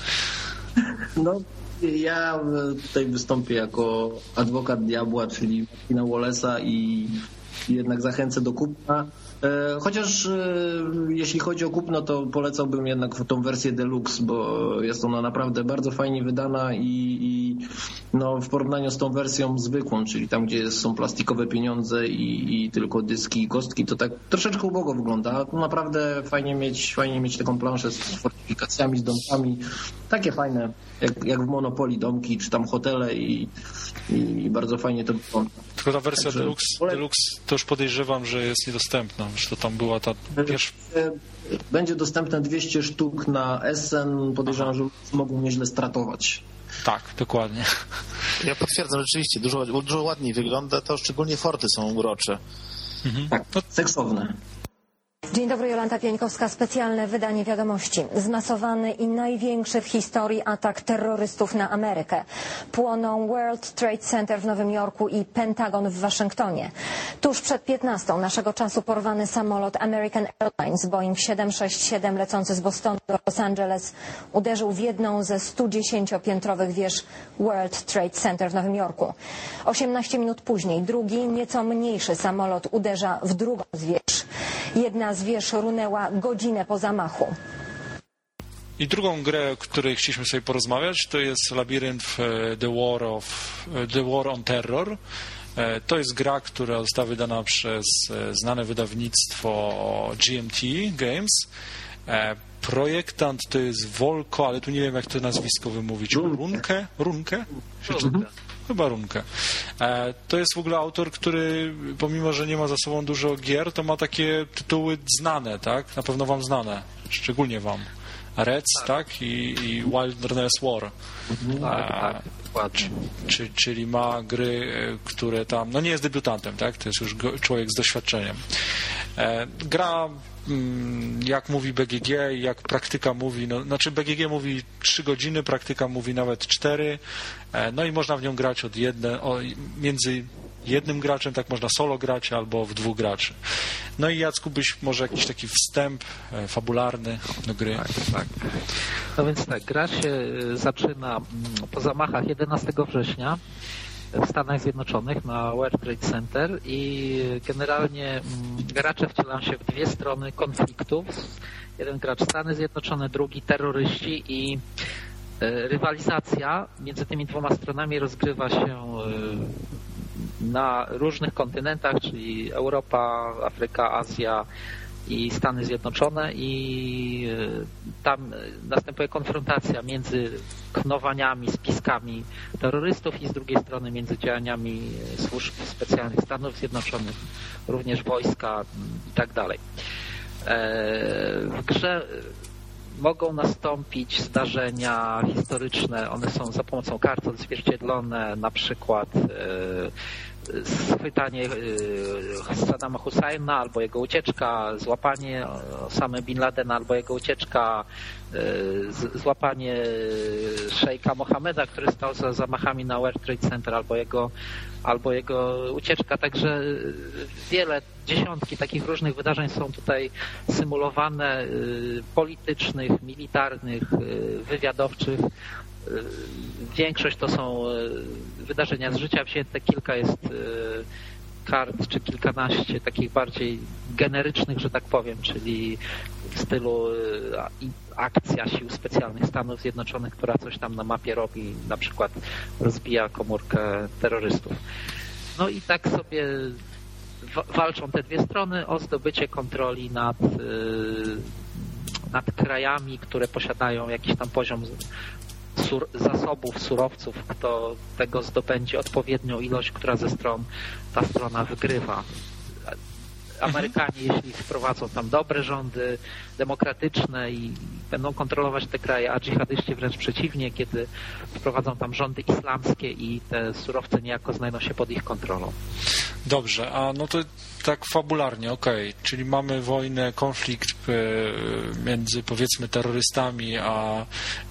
No, ja tutaj wystąpię jako adwokat diabła, czyli Martina Wallace'a i jednak zachęcę do kupna. Chociaż jeśli chodzi o kupno, to polecałbym jednak tą wersję deluxe, bo jest ona naprawdę bardzo fajnie wydana i, i no, w porównaniu z tą wersją zwykłą, czyli tam, gdzie są plastikowe pieniądze i, i tylko dyski i kostki, to tak troszeczkę ubogo wygląda. Tu naprawdę fajnie mieć, fajnie mieć taką planszę z fortyfikacjami, z domkami. Takie fajne, jak, jak w Monopoly domki, czy tam hotele i, i bardzo fajnie to wygląda. Tylko ta wersja Także... deluxe, deluxe to już podejrzewam, że jest niedostępna, że to tam była ta pierwsza... Będzie dostępne dwieście sztuk na Essen, podejrzewam, Aha. że mogą nieźle stratować. Tak, dokładnie. Ja potwierdzam, rzeczywiście, dużo, dużo ładniej wygląda, to szczególnie forty są urocze. Mhm. Tak, no, seksowne. Dzień dobry, Jolanta Pieńkowska, specjalne wydanie Wiadomości. Zmasowany i największy w historii atak terrorystów na Amerykę. Płoną World Trade Center w Nowym Jorku i Pentagon w Waszyngtonie. Tuż przed piętnastą naszego czasu porwany samolot American Airlines Boeing siedem sześć siedem lecący z Bostonu do Los Angeles uderzył w jedną ze stu dziesięciopiętrowych wież World Trade Center w Nowym Jorku. osiemnaście minut później drugi, nieco mniejszy samolot uderza w drugą z wież. Jedna z wież runęła godzinę po zamachu. I drugą grę, o której chcieliśmy sobie porozmawiać, to jest Labyrinth The War, of, The War on Terror. To jest gra, która została wydana przez znane wydawnictwo G M T Games. Projektant to jest Volko, ale tu nie wiem, jak to nazwisko wymówić. Runke? Runke? Runke. Chyba Runke. To jest w ogóle autor, który pomimo, że nie ma za sobą dużo gier, to ma takie tytuły znane, tak? Na pewno wam znane. Szczególnie wam. Reds, tak? tak? I, I Wilderness War. Tak, tak. Czy, czy, czyli ma gry, które tam... No nie jest debiutantem, tak? To jest już go, człowiek z doświadczeniem. E, gra, mm, jak mówi B G G, jak praktyka mówi... No, znaczy B G G mówi trzy godziny, praktyka mówi nawet cztery. E, no i można w nią grać od jedne, o, między jednym graczem, tak można solo grać, albo w dwóch graczy. No i Jacku, byś może jakiś taki wstęp e, fabularny do gry. Tak, tak. No więc tak, gra się zaczyna po zamachach jedenastego września w Stanach Zjednoczonych na World Trade Center i generalnie gracze wcielają się w dwie strony konfliktów. Jeden gracz Stany Zjednoczone, drugi terroryści i rywalizacja między tymi dwoma stronami rozgrywa się na różnych kontynentach, czyli Europa, Afryka, Azja, i Stany Zjednoczone i tam następuje konfrontacja między knowaniami, spiskami terrorystów i z drugiej strony między działaniami służb specjalnych Stanów Zjednoczonych, również wojska i tak dalej. W grze mogą nastąpić zdarzenia historyczne, one są za pomocą kart odzwierciedlone, na przykład schwytanie Saddama Husajna albo jego ucieczka, złapanie Osamy Bin Ladena albo jego ucieczka, złapanie szejka Mohameda, który stał za zamachami na World Trade Center, albo jego, albo jego ucieczka. Także wiele, dziesiątki takich różnych wydarzeń są tutaj symulowane, politycznych, militarnych, wywiadowczych. Większość to są wydarzenia z życia wzięte, kilka jest kart, czy kilkanaście takich bardziej generycznych, że tak powiem, czyli w stylu akcja sił specjalnych Stanów Zjednoczonych, która coś tam na mapie robi, na przykład rozbija komórkę terrorystów. No i tak sobie walczą te dwie strony o zdobycie kontroli nad, nad krajami, które posiadają jakiś tam poziom Sur, zasobów, surowców, kto tego zdobędzie odpowiednią ilość, która ze stron ta strona wygrywa. Amerykanie, mhm. jeśli wprowadzą tam dobre rządy, demokratyczne i będą kontrolować te kraje, a dżihadyści wręcz przeciwnie, kiedy wprowadzą tam rządy islamskie i te surowce niejako znajdą się pod ich kontrolą. Dobrze, a no to tak fabularnie, okej, okay. Czyli mamy wojnę, konflikt między powiedzmy terrorystami a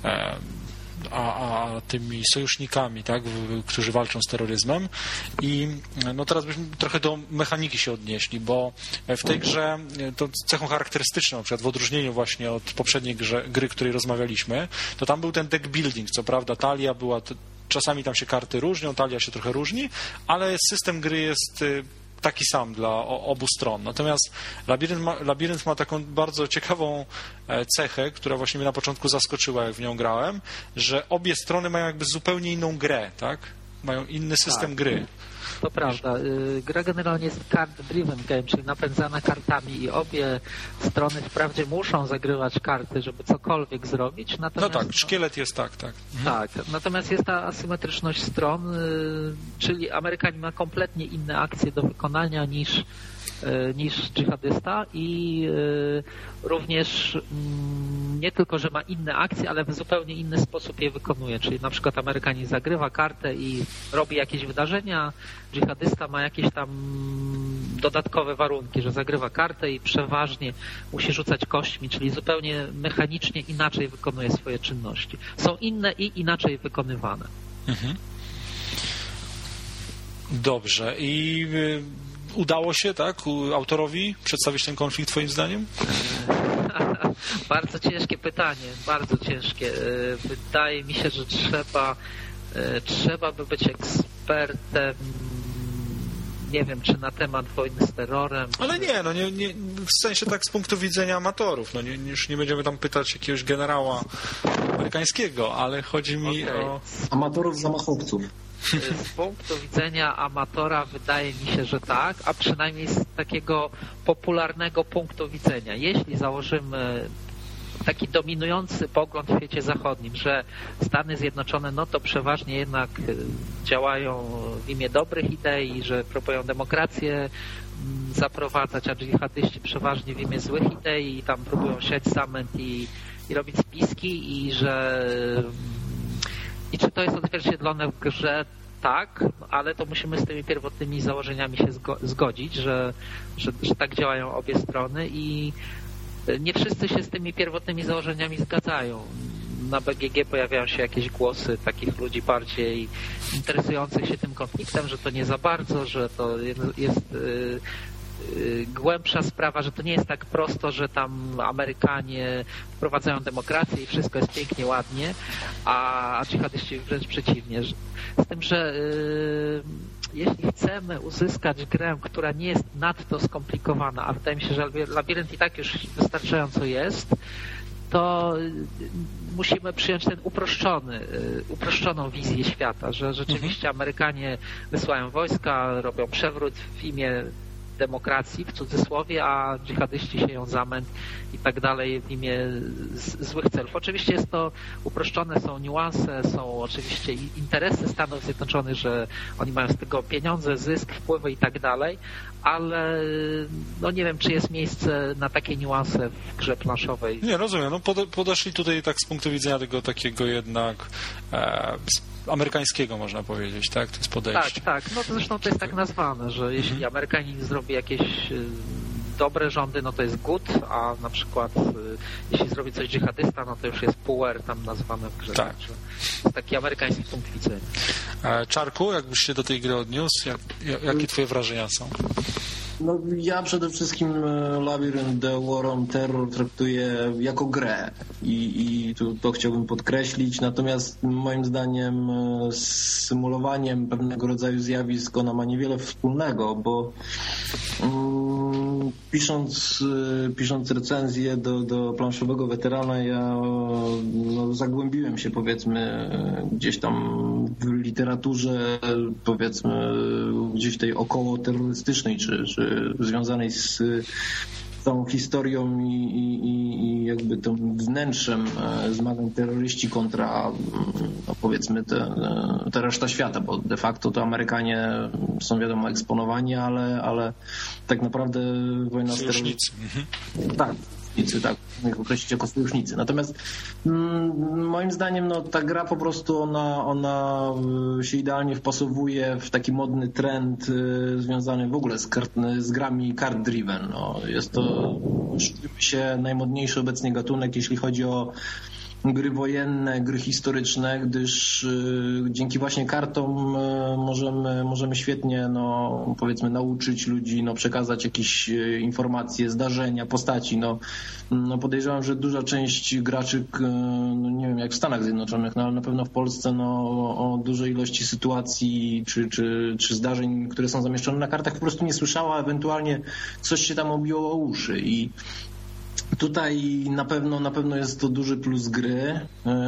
A, a tymi sojusznikami, tak, którzy walczą z terroryzmem. I no teraz byśmy trochę do mechaniki się odnieśli, bo w tej grze to cechą charakterystyczną, na przykład w odróżnieniu właśnie od poprzedniej grze, gry, której rozmawialiśmy, to tam był ten deck building, co prawda talia była, czasami tam się karty różnią, talia się trochę różni, ale system gry jest taki sam dla obu stron. Natomiast Labirynt ma, Labirynt ma taką bardzo ciekawą cechę, która właśnie mnie na początku zaskoczyła, jak w nią grałem, że obie strony mają jakby zupełnie inną grę, tak? Mają inny system tak. gry. To prawda. Gra generalnie jest card-driven game, czyli napędzana kartami i obie strony wprawdzie muszą zagrywać karty, żeby cokolwiek zrobić. Natomiast, no tak, szkielet jest tak, tak. Tak, natomiast jest ta asymetryczność stron, czyli Amerykanin ma kompletnie inne akcje do wykonania niż niż dżihadysta i również nie tylko, że ma inne akcje, ale w zupełnie inny sposób je wykonuje. Czyli na przykład Amerykanin zagrywa kartę i robi jakieś wydarzenia, dżihadysta ma jakieś tam dodatkowe warunki, że zagrywa kartę i przeważnie musi rzucać kośćmi, czyli zupełnie mechanicznie inaczej wykonuje swoje czynności. Są inne i inaczej wykonywane. Mhm. Dobrze. I udało się, tak, autorowi przedstawić ten konflikt twoim zdaniem? Bardzo ciężkie pytanie, bardzo ciężkie. Wydaje mi się, że trzeba trzeba by być ekspertem, nie wiem, czy na temat wojny z terrorem. Ale nie, no nie, nie, w sensie tak z punktu widzenia amatorów. No nie, już nie będziemy tam pytać jakiegoś generała amerykańskiego, ale chodzi mi okay. o... Amatorów zamachowców. Z punktu widzenia amatora wydaje mi się, że tak, a przynajmniej z takiego popularnego punktu widzenia. Jeśli założymy taki dominujący pogląd w świecie zachodnim, że Stany Zjednoczone no to przeważnie jednak działają w imię dobrych idei, że próbują demokrację zaprowadzać, a dżihadyści przeważnie w imię złych idei i tam próbują siać zamęt i, i robić spiski i że... I czy to jest odzwierciedlone w grze? Tak, ale to musimy z tymi pierwotnymi założeniami się zgodzić, że, że, że tak działają obie strony i nie wszyscy się z tymi pierwotnymi założeniami zgadzają. Na B G G pojawiają się jakieś głosy takich ludzi bardziej interesujących się tym konfliktem, że to nie za bardzo, że to jest głębsza sprawa, że to nie jest tak prosto, że tam Amerykanie wprowadzają demokrację i wszystko jest pięknie, ładnie, a, a dżihadyści wręcz przeciwnie. Z tym, że yy, jeśli chcemy uzyskać grę, która nie jest nadto skomplikowana, a wydaje mi się, że Labirynt i tak już wystarczająco jest, to musimy przyjąć ten uproszczony, uproszczoną wizję świata, że rzeczywiście Amerykanie wysyłają wojska, robią przewrót w imię demokracji w cudzysłowie, a dżihadyści sieją zamęt i tak dalej w imię z, złych celów. Oczywiście jest to uproszczone, są niuanse, są oczywiście interesy Stanów Zjednoczonych, że oni mają z tego pieniądze, zysk, wpływy i tak dalej, ale no nie wiem, czy jest miejsce na takie niuanse w grze planszowej. Nie, rozumiem. No pod, podeszli tutaj tak z punktu widzenia tego takiego jednak e, amerykańskiego, można powiedzieć, tak? To jest podejście. Tak, tak. No to zresztą to jest tak nazwane, że jeśli mhm. Amerykanin zrobi jakieś dobre rządy, no to jest good, a na przykład y, jeśli zrobi coś dżihadysta, no to już jest puer tam nazwane w grze. Tak. To jest taki amerykański punkt widzenia. Czarku, jakbyś się do tej gry odniósł, jak, jakie twoje wrażenia są? No, ja przede wszystkim Labyrinth The War on Terror traktuję jako grę i, i to, to chciałbym podkreślić, natomiast moim zdaniem z symulowaniem pewnego rodzaju zjawisk ona ma niewiele wspólnego, bo um, pisząc, pisząc recenzję do, do planszowego weterana, ja no, zagłębiłem się, powiedzmy, gdzieś tam w literaturze, powiedzmy, gdzieś tej około terrorystycznej, czy, czy związanej z tą historią i, i, i jakby tym wnętrzem zmagań terroryści kontra, no powiedzmy, te, te reszta świata, bo de facto to Amerykanie są, wiadomo, eksponowani, ale, ale tak naprawdę wojna z terrorystami... Tak. Tak, ich określić jako sojusznicy. Natomiast mm, moim zdaniem no, ta gra po prostu ona, ona się idealnie wpasowuje w taki modny trend y, związany w ogóle z, kart, z grami card driven. No, jest to się najmodniejszy obecnie gatunek, jeśli chodzi o gry wojenne, gry historyczne, gdyż y, dzięki właśnie kartom y, możemy, możemy świetnie, no, powiedzmy, nauczyć ludzi, no, przekazać jakieś y, informacje, zdarzenia, postaci. No, no, podejrzewam, że duża część graczy, y, no, nie wiem jak w Stanach Zjednoczonych, no, ale na pewno w Polsce no, o, o dużej ilości sytuacji czy, czy, czy zdarzeń, które są zamieszczone na kartach, po prostu nie słyszała, ewentualnie coś się tam obiło o uszy i tutaj na pewno, na pewno jest to duży plus gry,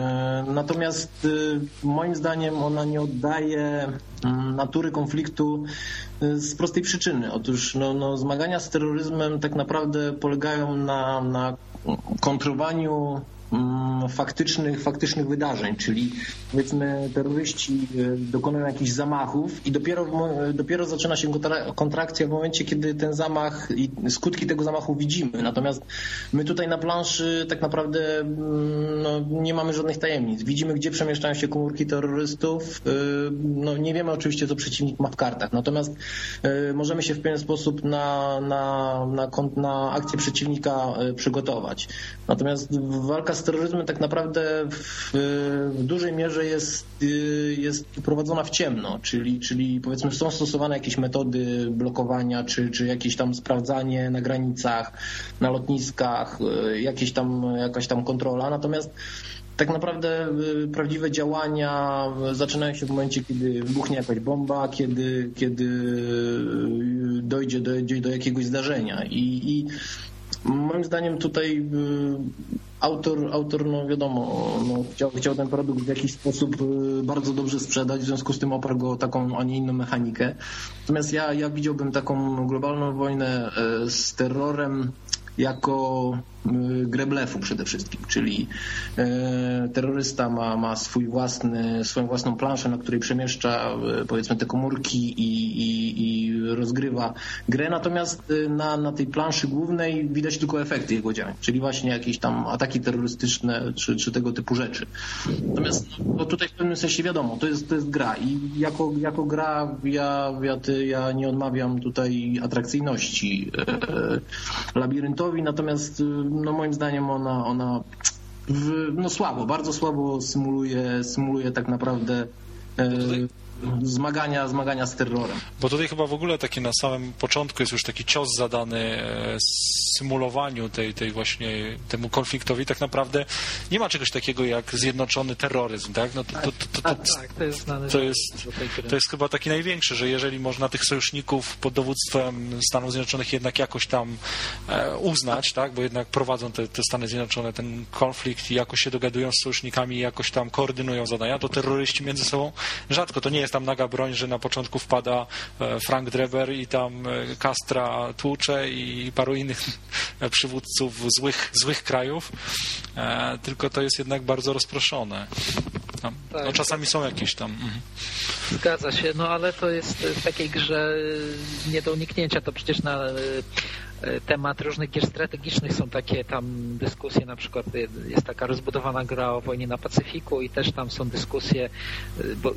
natomiast moim zdaniem ona nie oddaje natury konfliktu z prostej przyczyny. Otóż no, no, zmagania z terroryzmem tak naprawdę polegają na, na kontrowaniu faktycznych, faktycznych wydarzeń, czyli powiedzmy terroryści dokonują jakichś zamachów i dopiero, dopiero zaczyna się kontrakcja w momencie, kiedy ten zamach i skutki tego zamachu widzimy. Natomiast my tutaj na planszy tak naprawdę no, nie mamy żadnych tajemnic. Widzimy, gdzie przemieszczają się komórki terrorystów. No, nie wiemy oczywiście, co przeciwnik ma w kartach. Natomiast możemy się w pewien sposób na, na, na, na akcję przeciwnika przygotować. Natomiast walka z terroryzmem tak naprawdę w, w dużej mierze jest, jest prowadzona w ciemno, czyli, czyli powiedzmy są stosowane jakieś metody blokowania, czy, czy jakieś tam sprawdzanie na granicach, na lotniskach, jakieś tam, jakaś tam kontrola, natomiast tak naprawdę prawdziwe działania zaczynają się w momencie, kiedy wybuchnie jakaś bomba, kiedy, kiedy dojdzie, dojdzie do jakiegoś zdarzenia i, i moim zdaniem tutaj autor, autor no wiadomo, no, chciał, chciał ten produkt w jakiś sposób bardzo dobrze sprzedać, w związku z tym oparł go taką, a nie inną mechanikę. Natomiast ja, ja widziałbym taką globalną wojnę z terrorem jako grę blefu przede wszystkim, czyli e, terrorysta ma, ma swój własny, swoją własną planszę, na której przemieszcza e, powiedzmy te komórki i, i, i rozgrywa grę, natomiast na, na tej planszy głównej widać tylko efekty jego działań, czyli właśnie jakieś tam ataki terrorystyczne czy, czy tego typu rzeczy. Natomiast no, tutaj w pewnym sensie wiadomo, to jest, to jest gra i jako, jako gra ja, ja, ty, ja nie odmawiam tutaj atrakcyjności e, labiryntowi, natomiast no moim zdaniem ona, ona w, no słabo, bardzo słabo symuluje, symuluje tak naprawdę e, zmagania, zmagania z terrorem. Bo tutaj chyba w ogóle taki na samym początku jest już taki cios zadany symulowaniu tej, tej właśnie temu konfliktowi. Tak naprawdę nie ma czegoś takiego jak zjednoczony terroryzm, tak? No to, to, to, to, to, tak, to jest znane. To jest, to jest chyba taki największy, że jeżeli można tych sojuszników pod dowództwem Stanów Zjednoczonych jednak jakoś tam uznać, tak? Bo jednak prowadzą te, te Stany Zjednoczone ten konflikt i jakoś się dogadują z sojusznikami i jakoś tam koordynują zadania, to terroryści między sobą rzadko. To nie jest jest tam naga broń, że na początku wpada Frank Drebber i tam Castra tłucze i paru innych przywódców złych, złych krajów, tylko to jest jednak bardzo rozproszone. Tam, tak, no, czasami są jakieś tam... Mhm. Zgadza się, no ale to jest w takiej grze nie do uniknięcia, to przecież na temat różnych gier strategicznych są takie tam dyskusje, na przykład jest taka rozbudowana gra o wojnie na Pacyfiku i też tam są dyskusje, bo,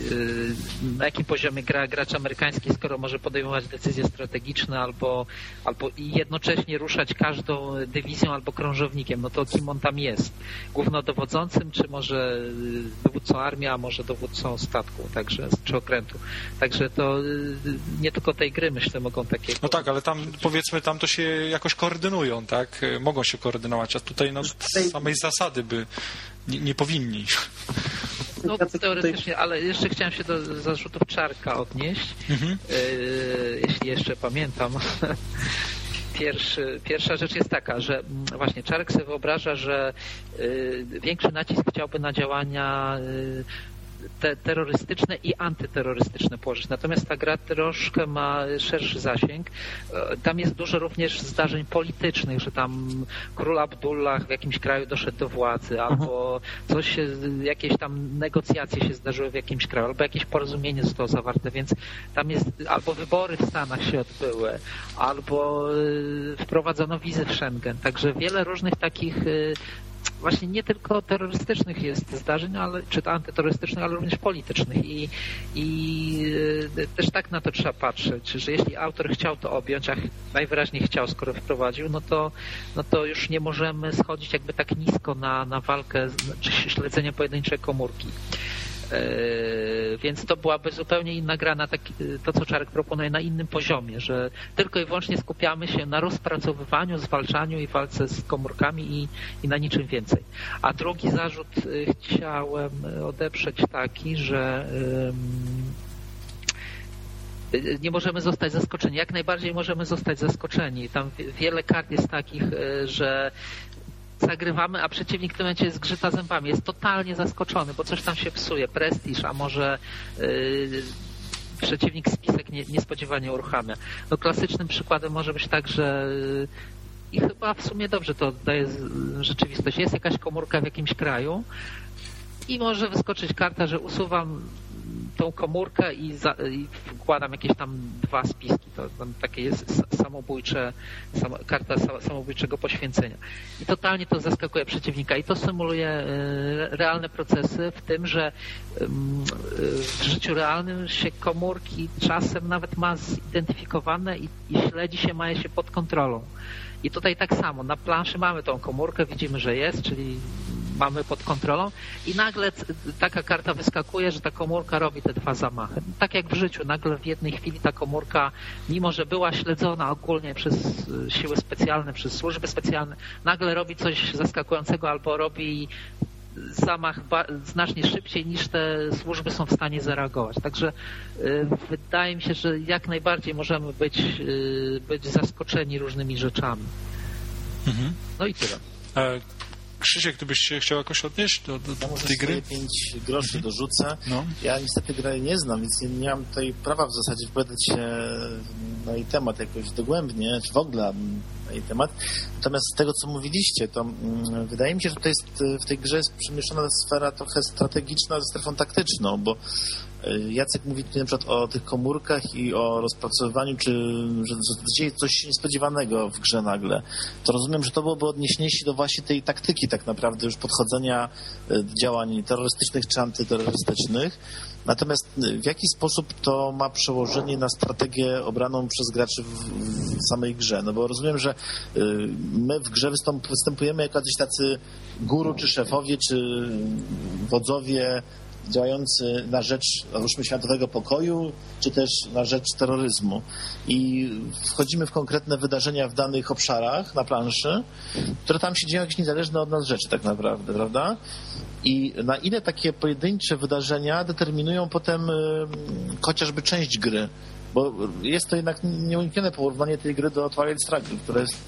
na jakim poziomie gra gracz amerykański, skoro może podejmować decyzje strategiczne albo, albo i jednocześnie ruszać każdą dywizją albo krążownikiem, no to kim on tam jest? Głównodowodzącym, czy może dowódcą armii, a może dowódcą statku, także, czy okrętu. Także to nie tylko tej gry, myślę, mogą takie... No tak, ale tam powiedzmy, tam to się jakoś koordynują, tak? Mogą się koordynować, a tutaj no, z samej zasady by nie, nie powinni. No teoretycznie, ale jeszcze chciałem się do zarzutów Czarka odnieść, mhm. yy, jeśli jeszcze pamiętam. Pierwszy, pierwsza rzecz jest taka, że właśnie Czarek sobie wyobraża, że yy, większy nacisk chciałby na działania yy, te terrorystyczne i antyterrorystyczne położyć. Natomiast ta gra troszkę ma szerszy zasięg. Tam jest dużo również zdarzeń politycznych, że tam król Abdullah w jakimś kraju doszedł do władzy, albo coś się, jakieś tam negocjacje się zdarzyły w jakimś kraju, albo jakieś porozumienie zostało zawarte, więc tam jest, albo wybory w Stanach się odbyły, albo wprowadzono wizy w Schengen. Także wiele różnych takich właśnie nie tylko terrorystycznych jest zdarzeń, ale, czy to antyterrorystycznych, ale również politycznych. I, i też tak na to trzeba patrzeć, że jeśli autor chciał to objąć, a najwyraźniej chciał, skoro wprowadził, no to, no to już nie możemy schodzić jakby tak nisko na, na walkę czy śledzenie pojedynczej komórki. Yy, więc to byłaby zupełnie inna gra na taki, to, co Czarek proponuje, na innym poziomie, że tylko i wyłącznie skupiamy się na rozpracowywaniu, zwalczaniu i walce z komórkami i, i na niczym więcej. A drugi zarzut yy, chciałem odeprzeć taki, że yy, nie możemy zostać zaskoczeni. Jak najbardziej możemy zostać zaskoczeni. Tam wiele kart jest takich, yy, że zagrywamy, a przeciwnik w tym momencie zgrzyta zębami, jest totalnie zaskoczony, bo coś tam się psuje, prestiż, a może yy, przeciwnik spisek nie, niespodziewanie uruchamia. No klasycznym przykładem może być tak, że yy, i chyba w sumie dobrze to oddaje rzeczywistość. Jest jakaś komórka w jakimś kraju i może wyskoczyć karta, że usuwam tą komórkę i, za, i wkładam jakieś tam dwa spiski. To tam takie jest samobójcze, sam, karta samobójczego poświęcenia. I totalnie to zaskakuje przeciwnika. I to symuluje realne procesy w tym, że w życiu realnym się komórki czasem nawet ma zidentyfikowane i, i śledzi się, ma je się pod kontrolą. I tutaj tak samo, na planszy mamy tą komórkę, widzimy, że jest, czyli mamy pod kontrolą i nagle taka karta wyskakuje, że ta komórka robi te dwa zamachy. Tak jak w życiu, nagle w jednej chwili ta komórka, mimo że była śledzona ogólnie przez siły specjalne, przez służby specjalne, nagle robi coś zaskakującego albo robi zamach znacznie szybciej niż te służby są w stanie zareagować. Także y, wydaje mi się, że jak najbardziej możemy być, y, być zaskoczeni różnymi rzeczami. Mhm. No i tyle. E, Krzysiek, gdybyś się chciał jakoś odnieść do, do, do ja tej gry? pięć groszy mhm. dorzucę. No. Ja niestety gry nie znam, więc nie, nie mam tutaj prawa w zasadzie wypowiadać się na jej temat jakoś dogłębnie, czy w ogóle na jej temat. Natomiast z tego, co mówiliście, to mm, wydaje mi się, że to jest, w tej grze jest przemieszana sfera trochę strategiczna ze strefą taktyczną, bo Jacek mówi tutaj na przykład o tych komórkach i o rozpracowywaniu, czy że, że dzieje coś niespodziewanego w grze nagle. To rozumiem, że to byłoby odniesienie się do właśnie tej taktyki tak naprawdę już podchodzenia działań terrorystycznych czy antyterrorystycznych. Natomiast w jaki sposób to ma przełożenie na strategię obraną przez graczy w, w samej grze? No bo rozumiem, że my w grze występ, występujemy jako jacyś tacy guru, czy szefowie, czy wodzowie działający na rzecz, załóżmy, światowego pokoju, czy też na rzecz terroryzmu. I wchodzimy w konkretne wydarzenia w danych obszarach na planszy, które tam się dzieją jakieś niezależne od nas rzeczy tak naprawdę, prawda? I na ile takie pojedyncze wydarzenia determinują potem y, chociażby część gry, bo jest to jednak nieuniknione porównanie tej gry do Twilight Struggle, która jest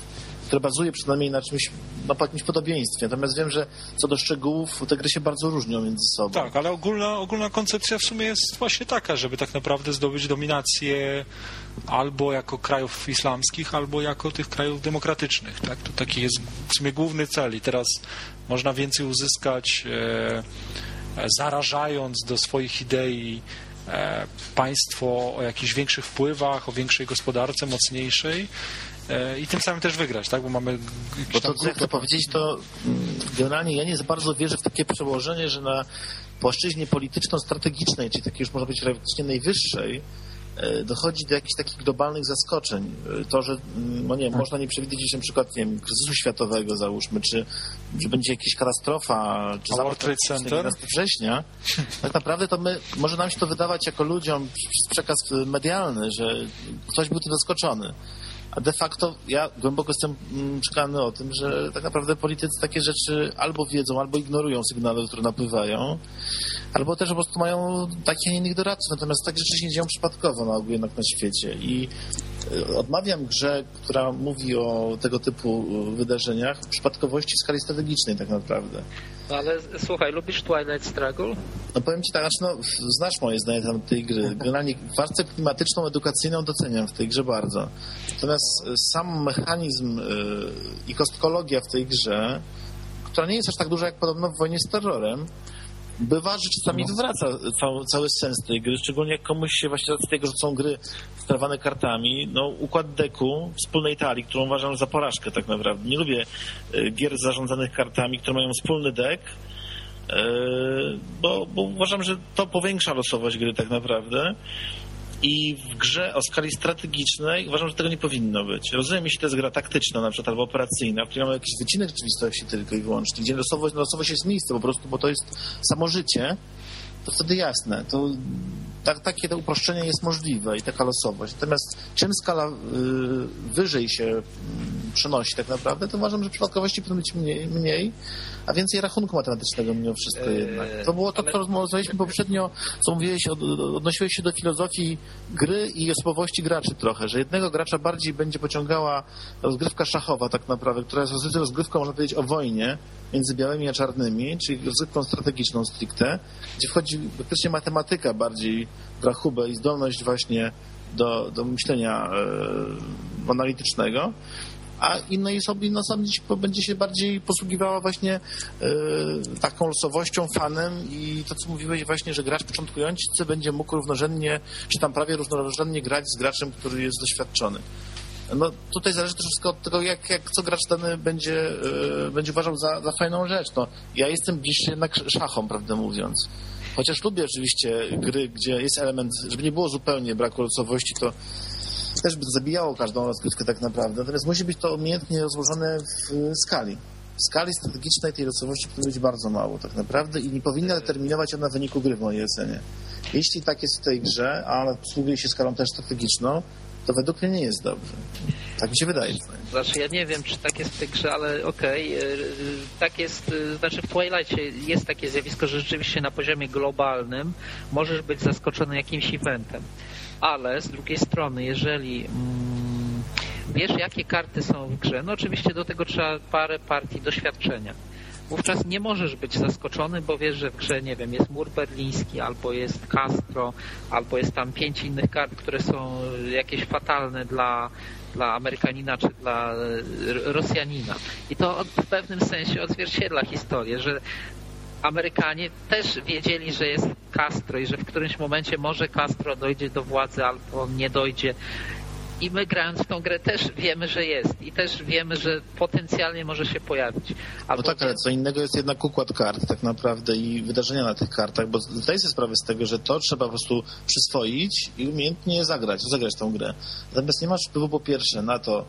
które bazuje przynajmniej na czymś, na jakimś podobieństwie. Natomiast wiem, że co do szczegółów te gry się bardzo różnią między sobą. Tak, ale ogólna, ogólna koncepcja w sumie jest właśnie taka, żeby tak naprawdę zdobyć dominację albo jako krajów islamskich, albo jako tych krajów demokratycznych. Tak? To taki jest w sumie główny cel i teraz można więcej uzyskać e, zarażając do swoich idei e, państwo o jakichś większych wpływach, o większej gospodarce, mocniejszej e, i tym samym też wygrać, tak? Bo mamy... Bo to, co ja chcę powiedzieć, to generalnie ja nie za bardzo wierzę w takie przełożenie, że na płaszczyźnie polityczno-strategicznej, czyli takiej już można być praktycznie najwyższej, dochodzi do jakichś takich globalnych zaskoczeń. To, że no nie, można nie przewidzieć na przykład nie wiem, kryzysu światowego, załóżmy, czy że będzie jakaś katastrofa, czy World Trade Center jedenastego września, tak naprawdę to my, może nam się to wydawać jako ludziom przez przekaz medialny, że ktoś był tym zaskoczony. A de facto ja głęboko jestem przekonany o tym, że tak naprawdę politycy takie rzeczy albo wiedzą, albo ignorują sygnały, które napływają, albo też po prostu mają takich, a nie innych doradców. Natomiast takie rzeczy się nie dzieją przypadkowo na ogół jednak na świecie. I odmawiam grze, która mówi o tego typu wydarzeniach, przypadkowości w skali strategicznej tak naprawdę. No ale słuchaj, lubisz Twilight Struggle? No powiem ci tak, znaczy, no, znasz moje zdanie na tej gry. Generalnie warstwę klimatyczną, edukacyjną doceniam w tej grze bardzo. Natomiast sam mechanizm yy, i kostkologia w tej grze, która nie jest aż tak duża jak podobno w Wojnie z terrorem, bywa, że czasami wywraca cały, cały sens tej gry, szczególnie jak komuś się właśnie z tego, że są gry sterowane kartami, no układ deku wspólnej talii, którą uważam za porażkę tak naprawdę. Nie lubię gier zarządzanych kartami, które mają wspólny dek, bo, bo uważam, że to powiększa losowość gry tak naprawdę. I w grze o skali strategicznej uważam, że tego nie powinno być. Rozumiem, jeśli to jest gra taktyczna na przykład albo operacyjna, w której mamy jakiś wycinek rzeczywistości tylko i wyłącznie, gdzie losowość, no losowość jest miejsce po prostu, bo to jest samo życie, to wtedy jasne. To tak, takie to uproszczenie jest możliwe i taka losowość. Natomiast czym skala y, wyżej się y, przenosi tak naprawdę, to uważam, że przypadkowości powinno być mniej, mniej, a więcej rachunku matematycznego mimo wszystko jednak. To było to, co rozmawialiśmy poprzednio, co mówiłeś, od, odnosiłeś się do filozofii gry i osobowości graczy trochę, że jednego gracza bardziej będzie pociągała rozgrywka szachowa tak naprawdę, która jest rozgrywką, można powiedzieć, o wojnie między białymi a czarnymi, czyli rozgrywką strategiczną stricte, gdzie wchodzi praktycznie matematyka bardziej w rachubę i zdolność właśnie do, do myślenia e, analitycznego, a innej osobie na sam dzień będzie się bardziej posługiwała właśnie e, taką losowością, fanem i to, co mówiłeś właśnie, że gracz początkujący będzie mógł równorzędnie, czy tam prawie równorzędnie grać z graczem, który jest doświadczony. No tutaj zależy też wszystko od tego, jak, jak co gracz dany będzie, e, będzie uważał za, za fajną rzecz. No, ja jestem bliższy jednak szachom, prawdę mówiąc. Chociaż lubię oczywiście gry, gdzie jest element, żeby nie było zupełnie braku losowości, to też by zabijało każdą rozgrywkę tak naprawdę. Natomiast musi być to umiejętnie rozłożone w skali. W skali strategicznej tej losowości powinno być bardzo mało tak naprawdę i nie powinna determinować ona wyniku gry w mojej ocenie. Jeśli tak jest w tej grze, a ona posługuje się skalą też strategiczną, to według mnie nie jest dobrze. Tak mi się wydaje. Znaczy ja nie wiem, czy tak jest w tej grze, ale okej. Okay. Tak jest, znaczy w Twilightie jest takie zjawisko, że rzeczywiście na poziomie globalnym możesz być zaskoczony jakimś eventem. Ale z drugiej strony, jeżeli mm, wiesz, jakie karty są w grze, no oczywiście do tego trzeba parę partii doświadczenia. Wówczas nie możesz być zaskoczony, bo wiesz, że w grze, nie wiem, jest mur berliński, albo jest Castro, albo jest tam pięć innych kart, które są jakieś fatalne dla, dla Amerykanina czy dla Rosjanina. I to w pewnym sensie odzwierciedla historię, że Amerykanie też wiedzieli, że jest Castro i że w którymś momencie może Castro dojdzie do władzy albo nie dojdzie. I my grając w tą grę też wiemy, że jest i też wiemy, że potencjalnie może się pojawić. Albo no tak, ale co innego jest jednak układ kart tak naprawdę i wydarzenia na tych kartach, bo zdaję sobie sprawę z tego, że to trzeba po prostu przyswoić i umiejętnie zagrać, zagrać tą grę. Natomiast nie masz wpływu po pierwsze na to,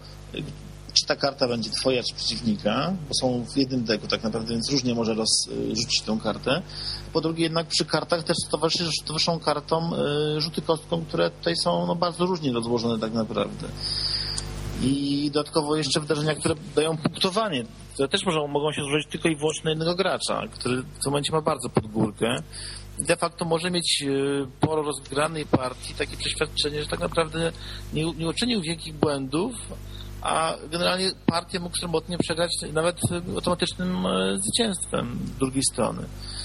czy ta karta będzie twoja, czy przeciwnika, bo są w jednym deku tak naprawdę, więc różnie może rozrzucić tę kartę. Po drugie jednak przy kartach też towarzyszą kartom rzuty kostką, które tutaj są no, bardzo różnie rozłożone tak naprawdę. I dodatkowo jeszcze wydarzenia, które dają punktowanie, które też mogą, mogą się złożyć tylko i wyłącznie na jednego gracza, który w tym momencie ma bardzo pod górkę. I de facto może mieć po rozgranej partii takie przeświadczenie, że tak naprawdę nie, nie uczynił wielkich błędów, a generalnie partię mógł sromotnie przegrać nawet automatycznym zwycięstwem drugiej strony.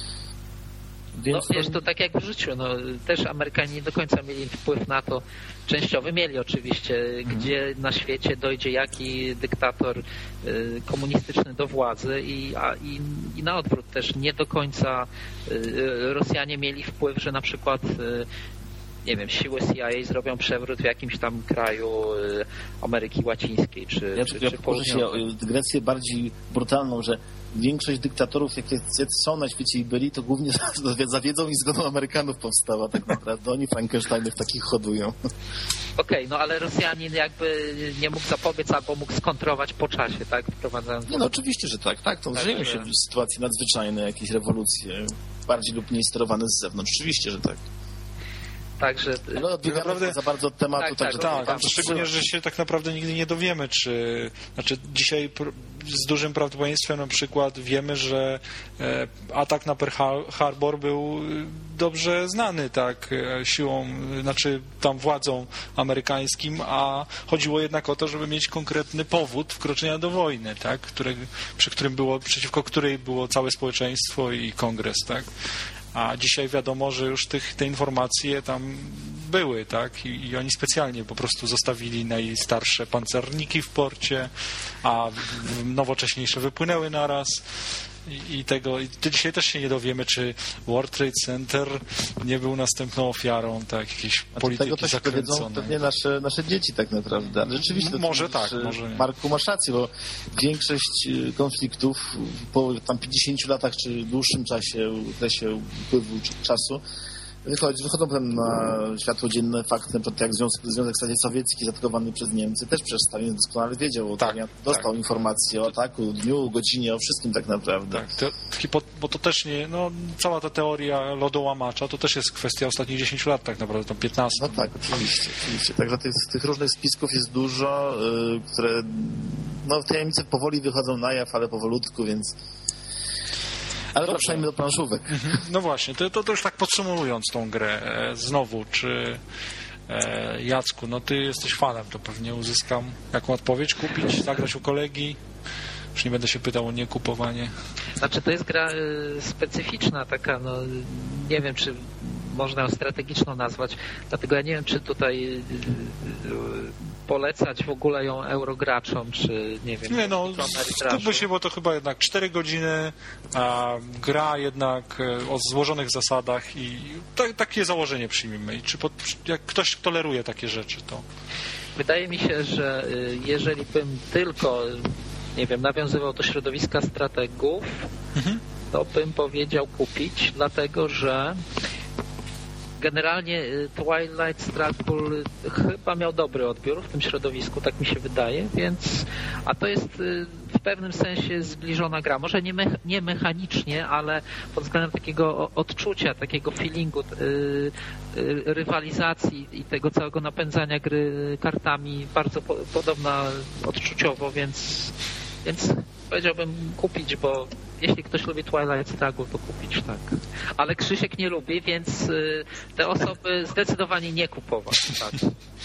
Więc no wiesz, to tak jak w życiu, no, też Amerykanie nie do końca mieli wpływ na to, częściowy mieli oczywiście, mhm. gdzie na świecie dojdzie jaki dyktator y, komunistyczny do władzy i, a, i, i na odwrót też nie do końca y, Rosjanie mieli wpływ, że na przykład y, nie wiem, siły C I A zrobią przewrót w jakimś tam kraju y, Ameryki Łacińskiej czy, ja, czy, ja czy położę Grecję bardziej brutalną, że większość dyktatorów, jakie są na świecie i byli, to głównie za wiedzą i zgodą Amerykanów powstała tak naprawdę. Oni Frankensteinów takich hodują. Okej, okay, no ale Rosjanin jakby nie mógł zapobiec albo mógł skontrować po czasie, tak? Wprowadzając... Nie, no oczywiście, że tak, tak. To tak, żyjemy się w sytuacji nadzwyczajnej, jakieś rewolucje, bardziej lub mniej sterowane z zewnątrz. Oczywiście, że tak. Także... Ale odbiegamy naprawdę za bardzo od tematu. Tak, także tak, tam tak szczególnie, że się tak naprawdę nigdy nie dowiemy, czy... Znaczy dzisiaj z dużym prawdopodobieństwem na przykład wiemy, że atak na Pearl Harbor był dobrze znany, tak, siłą, znaczy tam władzom amerykańskim, a chodziło jednak o to, żeby mieć konkretny powód wkroczenia do wojny, tak, które, przy którym było, przeciwko której było całe społeczeństwo i kongres, tak. A dzisiaj wiadomo, że już tych, te informacje tam były, tak? I, i oni specjalnie po prostu zostawili najstarsze pancerniki w porcie, a nowocześniejsze wypłynęły naraz. I, i tego i dzisiaj też się nie dowiemy, czy World Trade Center nie był następną ofiarą tak, jakiejś polityki tego zakręconej. Pewnie nasze, nasze dzieci tak naprawdę, ale rzeczywiście może to, tak, może nie. Marku, masz rację, bo większość konfliktów po tam pięćdziesięciu latach czy dłuższym czasie, okresie upływu czasu Wychodzi, wychodzą potem na światło dzienne fakty, jak Związek, Związek Sowiecki zaatakowany przez Niemcy, też przecież Stalin doskonale wiedział, tak, dostał tak. informacje o ataku, dniu, godzinie, o wszystkim tak naprawdę. Tak, to, bo to też nie, no cała ta teoria lodołamacza to też jest kwestia ostatnich dziesięciu lat tak naprawdę, to piętnastu. No tak, oczywiście, oczywiście. Także tych, tych różnych spisków jest dużo, yy, które no tajemnice powoli wychodzą na jaw, ale powolutku, więc... Ale to przynajmniej do planszówek. No właśnie, to, to, to już tak podsumowując tą grę, e, znowu, czy e, Jacku, no ty jesteś fanem, to pewnie uzyskam jaką odpowiedź kupić, zagrać u kolegi, już nie będę się pytał o niekupowanie. Znaczy to jest gra y, specyficzna, taka, no nie wiem, czy można ją strategiczną nazwać, dlatego ja nie wiem, czy tutaj y, y, polecać w ogóle ją eurograczom, czy nie wiem. Nie no, skupmy się, bo to chyba jednak cztery godziny, a gra jednak o złożonych zasadach i tak, takie założenie przyjmijmy. I czy pod, jak ktoś toleruje takie rzeczy, to... Wydaje mi się, że jeżeli bym tylko, nie wiem, nawiązywał do środowiska strategów, mhm. to bym powiedział kupić, dlatego że generalnie Twilight Struggle chyba miał dobry odbiór w tym środowisku, tak mi się wydaje, więc a to jest w pewnym sensie zbliżona gra. Może nie, me, nie mechanicznie, ale pod względem takiego odczucia, takiego feelingu, yy, yy, rywalizacji i tego całego napędzania gry kartami bardzo po, podobna odczuciowo, więc, więc powiedziałbym kupić, bo jeśli ktoś lubi Twilight Struggle, to kupić, tak. Ale Krzysiek nie lubi, więc te osoby zdecydowanie nie kupować, tak.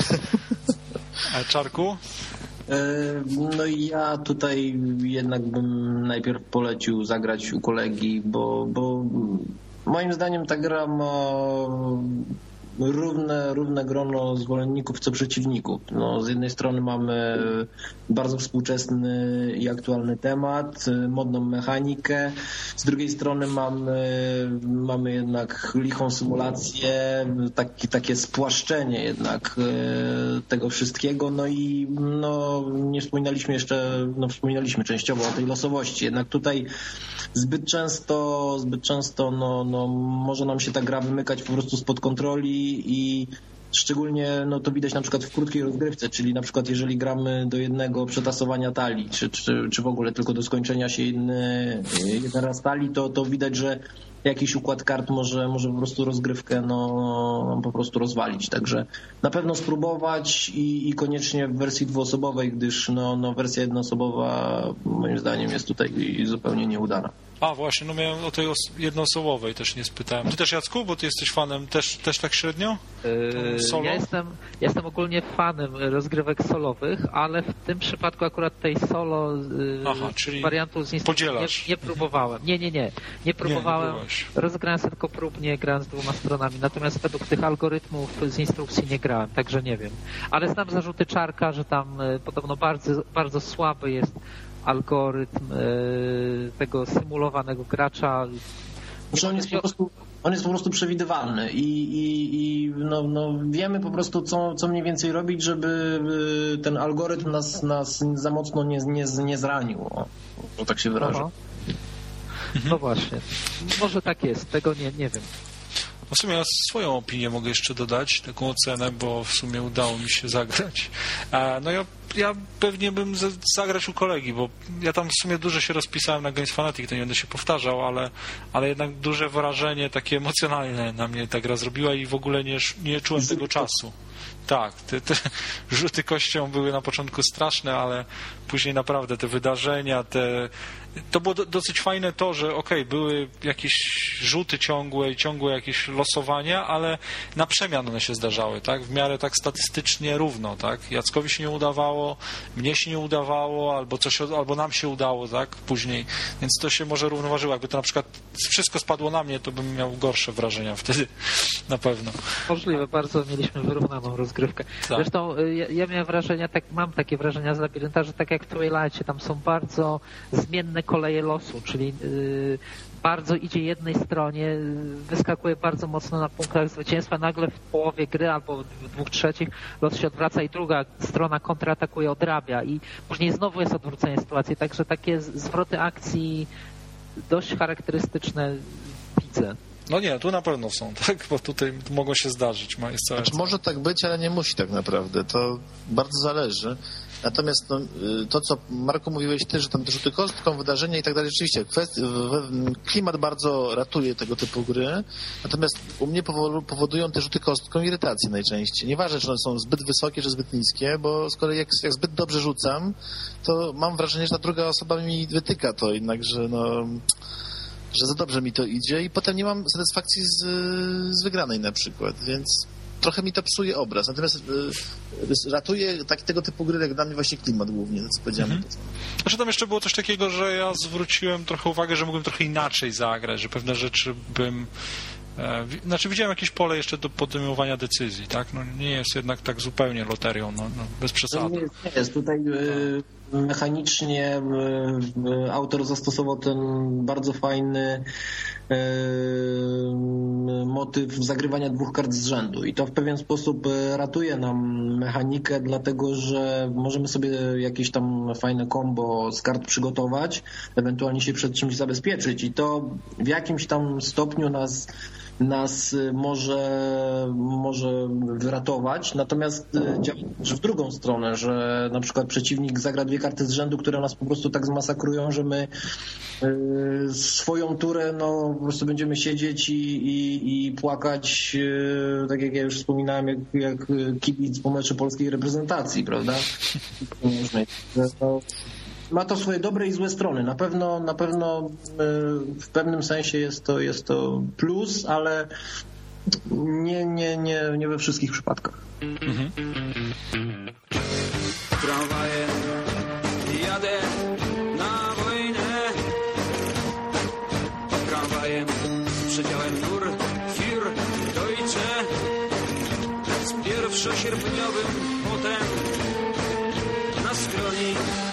A Czarku? No i ja tutaj jednak bym najpierw polecił zagrać u kolegi, bo, bo moim zdaniem ta gra ma równe, równe grono zwolenników co przeciwników. No, z jednej strony mamy bardzo współczesny i aktualny temat, modną mechanikę, z drugiej strony mamy, mamy jednak lichą symulację, taki, takie spłaszczenie jednak tego wszystkiego, no i no, nie wspominaliśmy jeszcze, no wspominaliśmy częściowo o tej losowości, jednak tutaj zbyt często, zbyt często no, no, może nam się ta gra wymykać po prostu spod kontroli i szczególnie no, to widać na przykład w krótkiej rozgrywce, czyli na przykład jeżeli gramy do jednego przetasowania talii, czy, czy, czy w ogóle tylko do skończenia się jedny, jeden raz talii, to, to widać, że jakiś układ kart może, może po prostu rozgrywkę no, po prostu rozwalić. Także na pewno spróbować i, i koniecznie w wersji dwuosobowej, gdyż no, no, wersja jednoosobowa moim zdaniem jest tutaj zupełnie nieudana. A właśnie, no miałem o tej os- jednoosobowej też nie spytałem. Ty też, Jacku, bo ty jesteś fanem też, też tak średnio? Yy, Solo? Ja jestem, ja jestem ogólnie fanem rozgrywek solowych, ale w tym przypadku akurat tej solo yy, Aha, czyli wariantu z instrukcją nie, podzielasz. nie próbowałem. Nie, nie, nie. Nie próbowałem. próbowałeś. Rozgrałem sobie tylko próbnie, grałem z dwoma stronami. Natomiast według tych algorytmów z instrukcji nie grałem, także nie wiem. Ale znam zarzuty Czarka, że tam yy, podobno bardzo, bardzo słaby jest algorytm yy, tego symulowanego gracza. Znaczy on jest po prostu, on jest po prostu przewidywalny i, i, i no, no wiemy po prostu, co, co mniej więcej robić, żeby ten algorytm nas, nas za mocno nie, nie, nie zranił, o, o tak się wyrażę. Aha. No właśnie. Może tak jest, tego nie, nie wiem. No w sumie ja swoją opinię mogę jeszcze dodać, taką ocenę, bo w sumie udało mi się zagrać. E, no ja, ja pewnie bym z, zagrać u kolegi, bo ja tam w sumie dużo się rozpisałem na Games Fanatic, to nie będę się powtarzał, ale, ale jednak duże wrażenie takie emocjonalne na mnie ta gra zrobiła i w ogóle nie, nie czułem tego czasu. Tak, te, te rzuty kością były na początku straszne, ale później naprawdę te wydarzenia, te... to było do, dosyć fajne to, że okej, okay, były jakieś rzuty ciągłe i ciągłe jakieś losowania, ale na przemian one się zdarzały, tak? W miarę tak statystycznie równo, tak? Jackowi się nie udawało, mnie się nie udawało, albo coś, albo nam się udało, tak? Później, więc to się może równoważyło. Jakby to na przykład wszystko spadło na mnie, to bym miał gorsze wrażenia wtedy, na pewno. Możliwe, bardzo mieliśmy wyrównaną rozgrywkę. Tak. Zresztą ja, ja miałem wrażenia, tak, mam takie wrażenia z Labirynta, że tak jak w Twilightie, tam są bardzo zmienne koleje losu, czyli yy, bardzo idzie jednej stronie, wyskakuje bardzo mocno na punktach zwycięstwa, nagle w połowie gry albo w dwóch trzecich los się odwraca i druga strona kontratakuje, odrabia i później znowu jest odwrócenie sytuacji, także takie zwroty akcji dość charakterystyczne widzę. No nie, tu na pewno są, tak? Bo tutaj mogą się zdarzyć. Jest znaczy, może tak być, ale nie musi tak naprawdę. To bardzo zależy. Natomiast no, to, co Marku mówiłeś ty, że tam te rzuty kostką, wydarzenia i tak dalej, rzeczywiście kwestii, klimat bardzo ratuje tego typu gry, natomiast u mnie powodują te rzuty kostką irytację najczęściej. Nieważne, czy one są zbyt wysokie, czy zbyt niskie, bo z kolei jak, jak zbyt dobrze rzucam, to mam wrażenie, że ta druga osoba mi wytyka to jednak, że no... że za dobrze mi to idzie i potem nie mam satysfakcji z, z wygranej na przykład, więc trochę mi to psuje obraz. Natomiast y, ratuje tak, tego typu gry, jak dla mnie właśnie klimat głównie, to co powiedziałem. Mhm. Znaczy tam jeszcze było coś takiego, że ja zwróciłem trochę uwagę, że mógłbym trochę inaczej zagrać, że pewne rzeczy bym... E, znaczy widziałem jakieś pole jeszcze do podejmowania decyzji, tak? No nie jest jednak tak zupełnie loterią, no, no bez przesady. Nie jest, nie jest. Tutaj y, mechanicznie y, autor zastosował ten bardzo fajny y, motyw zagrywania dwóch kart z rzędu i to w pewien sposób ratuje nam mechanikę, dlatego że możemy sobie jakieś tam fajne combo z kart przygotować, ewentualnie się przed czymś zabezpieczyć i to w jakimś tam stopniu nas nas może, może wyratować, natomiast działa też w drugą stronę, że na przykład przeciwnik zagra dwie karty z rzędu, które nas po prostu tak zmasakrują, że my y, swoją turę no, po prostu będziemy siedzieć i, i, i płakać, y, tak jak ja już wspominałem, jak, jak kibic po meczu polskiej reprezentacji, prawda? No, ma to swoje dobre i złe strony. Na pewno, na pewno w pewnym sensie jest to, jest to plus, ale nie, nie, nie, nie we wszystkich przypadkach. Mhm. Tramwajem jadę na wojnę. Tramwajem z przedziałem gór für Deutsche. Z pierwszosierpniowym potem na skroni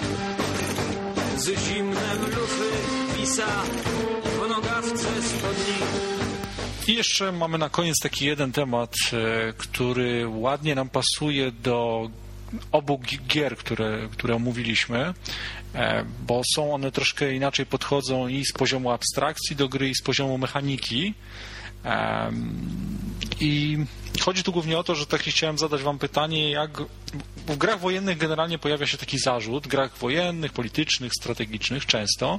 z zimnem lufy wisa w nogawce spodni. I jeszcze mamy na koniec taki jeden temat, który ładnie nam pasuje do obu gier, które, które omówiliśmy, bo są one troszkę inaczej podchodzą i z poziomu abstrakcji do gry, i z poziomu mechaniki. I chodzi tu głównie o to, że taki chciałem zadać wam pytanie, jak w grach wojennych generalnie pojawia się taki zarzut, w grach wojennych, politycznych, strategicznych często,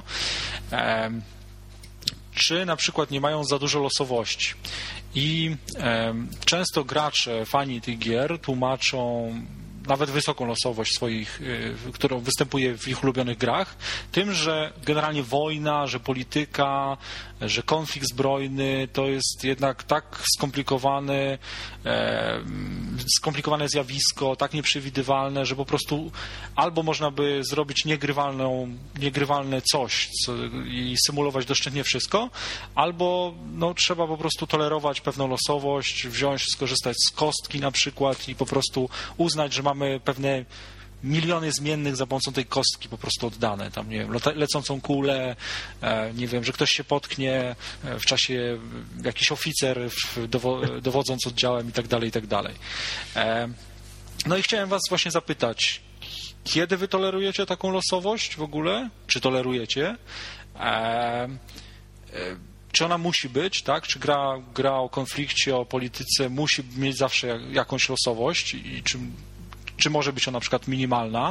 czy na przykład nie mają za dużo losowości. I często gracze, fani tych gier tłumaczą nawet wysoką losowość swoich, którą występuje w ich ulubionych grach, tym, że generalnie wojna, że polityka, że konflikt zbrojny to jest jednak tak skomplikowany, e, skomplikowane zjawisko, tak nieprzewidywalne, że po prostu albo można by zrobić niegrywalną, niegrywalne coś co, i symulować doszczętnie wszystko, albo no, trzeba po prostu tolerować pewną losowość, wziąć, skorzystać z kostki na przykład i po prostu uznać, że mamy pewne miliony zmiennych za pomocą tej kostki po prostu oddane. Tam, nie wiem, lecącą kulę, nie wiem, że ktoś się potknie w czasie, jakiś oficer dowodząc oddziałem i tak dalej, i tak dalej. No i chciałem was właśnie zapytać, kiedy wy tolerujecie taką losowość w ogóle? Czy tolerujecie? Czy ona musi być, tak? Czy gra, gra o konflikcie, o polityce musi mieć zawsze jakąś losowość i czy Czy może być ona na przykład minimalna?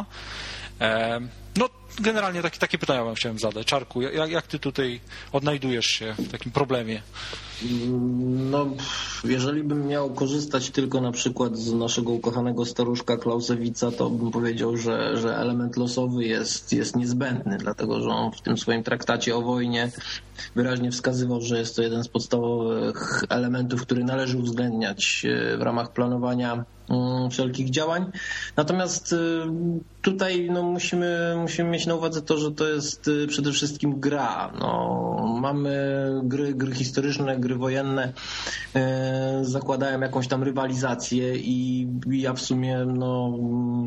No, generalnie takie, takie pytania wam chciałem zadać. Czarku, jak, jak ty tutaj odnajdujesz się w takim problemie? No, jeżeli bym miał korzystać tylko na przykład z naszego ukochanego staruszka Clausewitza, to bym powiedział, że, że element losowy jest, jest niezbędny, dlatego że on w tym swoim traktacie o wojnie wyraźnie wskazywał, że jest to jeden z podstawowych elementów, który należy uwzględniać w ramach planowania wszelkich działań. Natomiast tutaj no, musimy, musimy mieć na uwadze to, że to jest przede wszystkim gra. No, mamy gry, gry historyczne, gry wojenne e, zakładają jakąś tam rywalizację i ja w sumie no,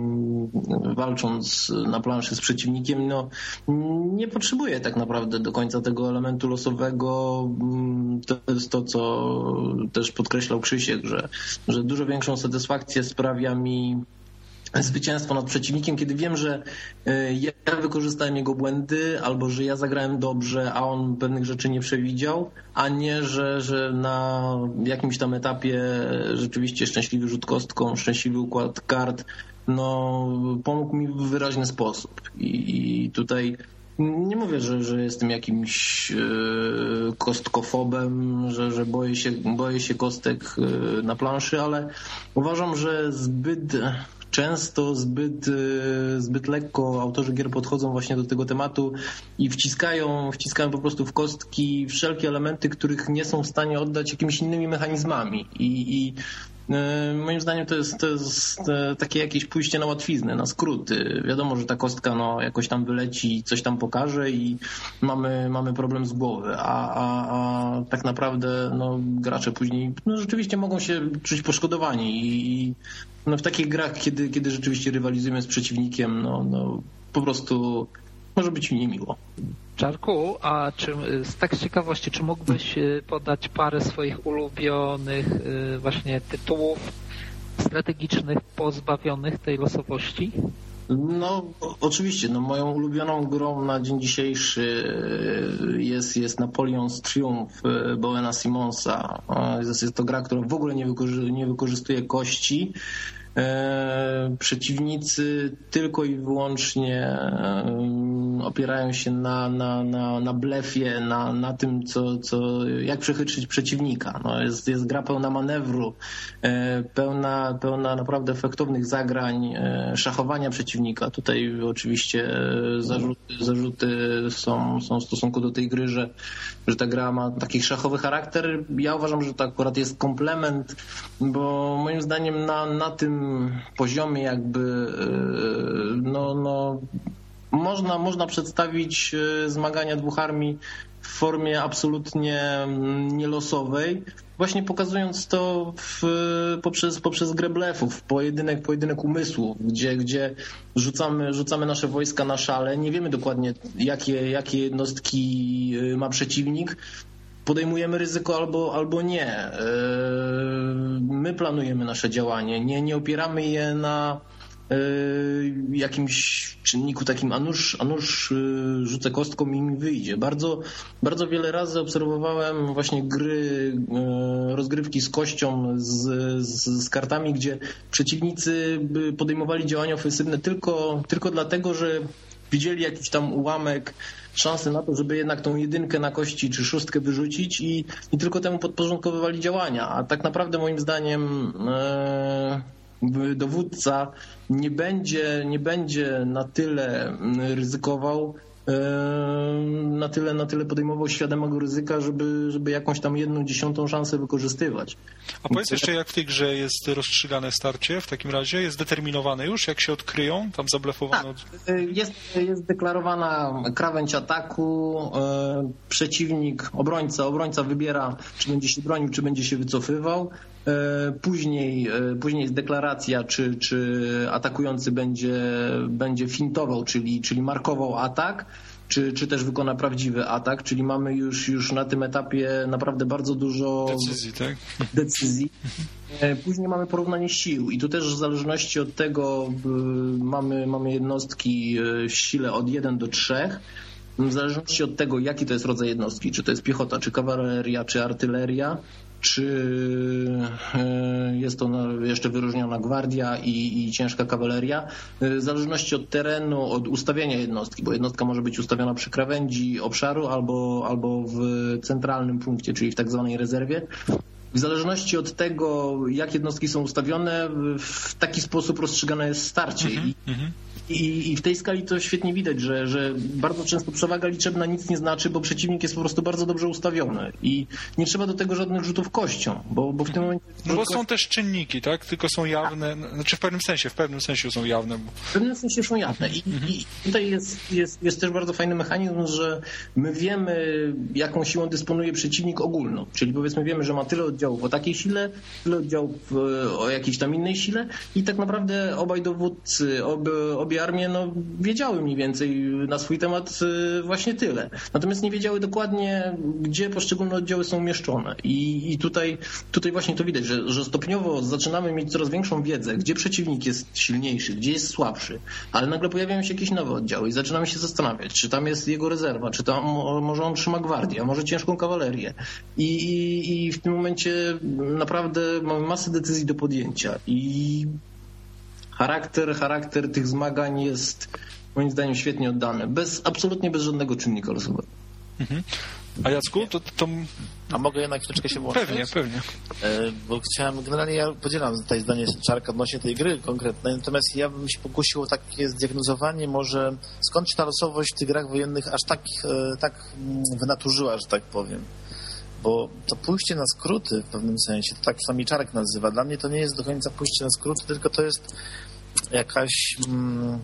walcząc na planszy z przeciwnikiem no, nie potrzebuję tak naprawdę do końca tego elementu losowego. To jest to, co też podkreślał Krzysiek, że, że dużo większą satysfakcję sprawia mi zwycięstwo nad przeciwnikiem, kiedy wiem, że ja wykorzystałem jego błędy albo że ja zagrałem dobrze, a on pewnych rzeczy nie przewidział, a nie, że, że na jakimś tam etapie rzeczywiście szczęśliwy rzut kostką, szczęśliwy układ kart no, pomógł mi w wyraźny sposób. I, i tutaj nie mówię, że, że jestem jakimś yy, kostkofobem, że, że boję się, boję się kostek yy, na planszy, ale uważam, że zbyt często, zbyt, yy, zbyt lekko autorzy gier podchodzą właśnie do tego tematu i wciskają, wciskają po prostu w kostki wszelkie elementy, których nie są w stanie oddać jakimiś innymi mechanizmami. I, i moim zdaniem to jest, to jest takie jakieś pójście na łatwiznę, na skróty. Wiadomo, że ta kostka no, jakoś tam wyleci, coś tam pokaże i mamy, mamy problem z głowy, a, a, a tak naprawdę no, gracze później no, rzeczywiście mogą się czuć poszkodowani i no, w takich grach, kiedy, kiedy rzeczywiście rywalizujemy z przeciwnikiem, no, no, po prostu może być mi niemiło. Czarku, a czy, z tak z ciekawości, czy mógłbyś podać parę swoich ulubionych właśnie tytułów strategicznych pozbawionych tej losowości? No oczywiście, no, moją ulubioną grą na dzień dzisiejszy jest, jest Napoleon's Triumph Bowena Simonsa. Jest to gra, która w ogóle nie, wykorzy- nie wykorzystuje kości. Przeciwnicy tylko i wyłącznie opierają się na, na, na, na blefie, na, na tym, co, co, jak przechytrzyć przeciwnika. No jest, jest gra pełna manewru, pełna, pełna naprawdę efektownych zagrań, szachowania przeciwnika. Tutaj oczywiście zarzuty, zarzuty są, są w stosunku do tej gry, że, że ta gra ma taki szachowy charakter. Ja uważam, że to akurat jest komplement, bo moim zdaniem na, na tym poziomie jakby no, no, można, można przedstawić zmagania dwóch armii w formie absolutnie nielosowej, właśnie pokazując to w, poprzez, poprzez grę blefów, pojedynek, pojedynek umysłów, gdzie, gdzie rzucamy, rzucamy nasze wojska na szale, nie wiemy dokładnie jakie, jakie jednostki ma przeciwnik, podejmujemy ryzyko albo, albo nie. My planujemy nasze działanie, nie, nie opieramy je na jakimś czynniku takim, a nuż, a nuż rzucę kostką i mi wyjdzie. Bardzo, bardzo wiele razy obserwowałem właśnie gry, rozgrywki z kością, z, z, z kartami, gdzie przeciwnicy podejmowali działania ofensywne tylko, tylko dlatego, że widzieli jakiś tam ułamek szansy na to, żeby jednak tą jedynkę na kości czy szóstkę wyrzucić i, i tylko temu podporządkowywali działania. A tak naprawdę moim zdaniem e, dowódca nie będzie, nie będzie na tyle ryzykował, na tyle, na tyle podejmował świadomego ryzyka, żeby, żeby jakąś tam jedną dziesiątą szansę wykorzystywać. A powiedz jeszcze, jak w tej grze jest rozstrzygane starcie w takim razie? Jest determinowane już, jak się odkryją? Tam zablefowano? Tak, jest, jest deklarowana krawędź ataku, e, przeciwnik, obrońca, obrońca wybiera, czy będzie się bronił, czy będzie się wycofywał. E, później, e, później jest deklaracja, czy, czy atakujący będzie, będzie fintował, czyli, czyli markował atak, czy, czy też wykona prawdziwy atak, czyli mamy już, już na tym etapie naprawdę bardzo dużo decyzji, tak? decyzji. Później mamy porównanie sił i tu też w zależności od tego mamy, mamy jednostki w sile od jeden do trzech. W zależności od tego, jaki to jest rodzaj jednostki, czy to jest piechota, czy kawaleria, czy artyleria, czy jest to jeszcze wyróżniona gwardia i, i ciężka kawaleria, w zależności od terenu, od ustawienia jednostki, bo jednostka może być ustawiona przy krawędzi obszaru albo, albo w centralnym punkcie, czyli w tak zwanej rezerwie. W zależności od tego, jak jednostki są ustawione, w taki sposób rozstrzygane jest starcie. Mm-hmm. I, i, I w tej skali to świetnie widać, że, że bardzo często przewaga liczebna nic nie znaczy, bo przeciwnik jest po prostu bardzo dobrze ustawiony. I nie trzeba do tego żadnych rzutów kością, bo, bo w tym momencie... No bo są też czynniki, tak? Tylko są jawne, znaczy w pewnym sensie, w pewnym sensie są jawne. Bo... W pewnym sensie są jawne. I, i tutaj jest, jest, jest też bardzo fajny mechanizm, że my wiemy, jaką siłą dysponuje przeciwnik ogólną. Czyli powiedzmy wiemy, że ma tyle oddziałów o takiej sile, tyle oddziałów o jakiejś tam innej sile i tak naprawdę obaj dowódcy, obie, obie armie no, wiedziały mniej więcej na swój temat właśnie tyle. Natomiast nie wiedziały dokładnie, gdzie poszczególne oddziały są umieszczone. I, i tutaj, tutaj właśnie to widać, że, że stopniowo zaczynamy mieć coraz większą wiedzę, gdzie przeciwnik jest silniejszy, gdzie jest słabszy, ale nagle pojawiają się jakieś nowe oddziały i zaczynamy się zastanawiać, czy tam jest jego rezerwa, czy tam może on trzyma gwardię, a może ciężką kawalerię. I, i, i w tym momencie naprawdę mamy masę decyzji do podjęcia i charakter, charakter tych zmagań jest moim zdaniem świetnie oddany, bez, absolutnie bez żadnego czynnika losowego. Mhm. A Jacku, to, to... A mogę na chwileczkę się włączyć? Pewnie, pewnie. E, bo chciałem, generalnie ja podzielam tutaj zdanie Czarka odnośnie tej gry konkretnej, natomiast ja bym się pokusił o takie zdiagnozowanie może skąd się ta losowość w tych grach wojennych aż tak, e, tak wynaturzyła, że tak powiem. Bo to pójście na skróty w pewnym sensie, to tak przynajmniej Czarek nazywa, dla mnie to nie jest do końca pójście na skróty, tylko to jest jakaś... Mm,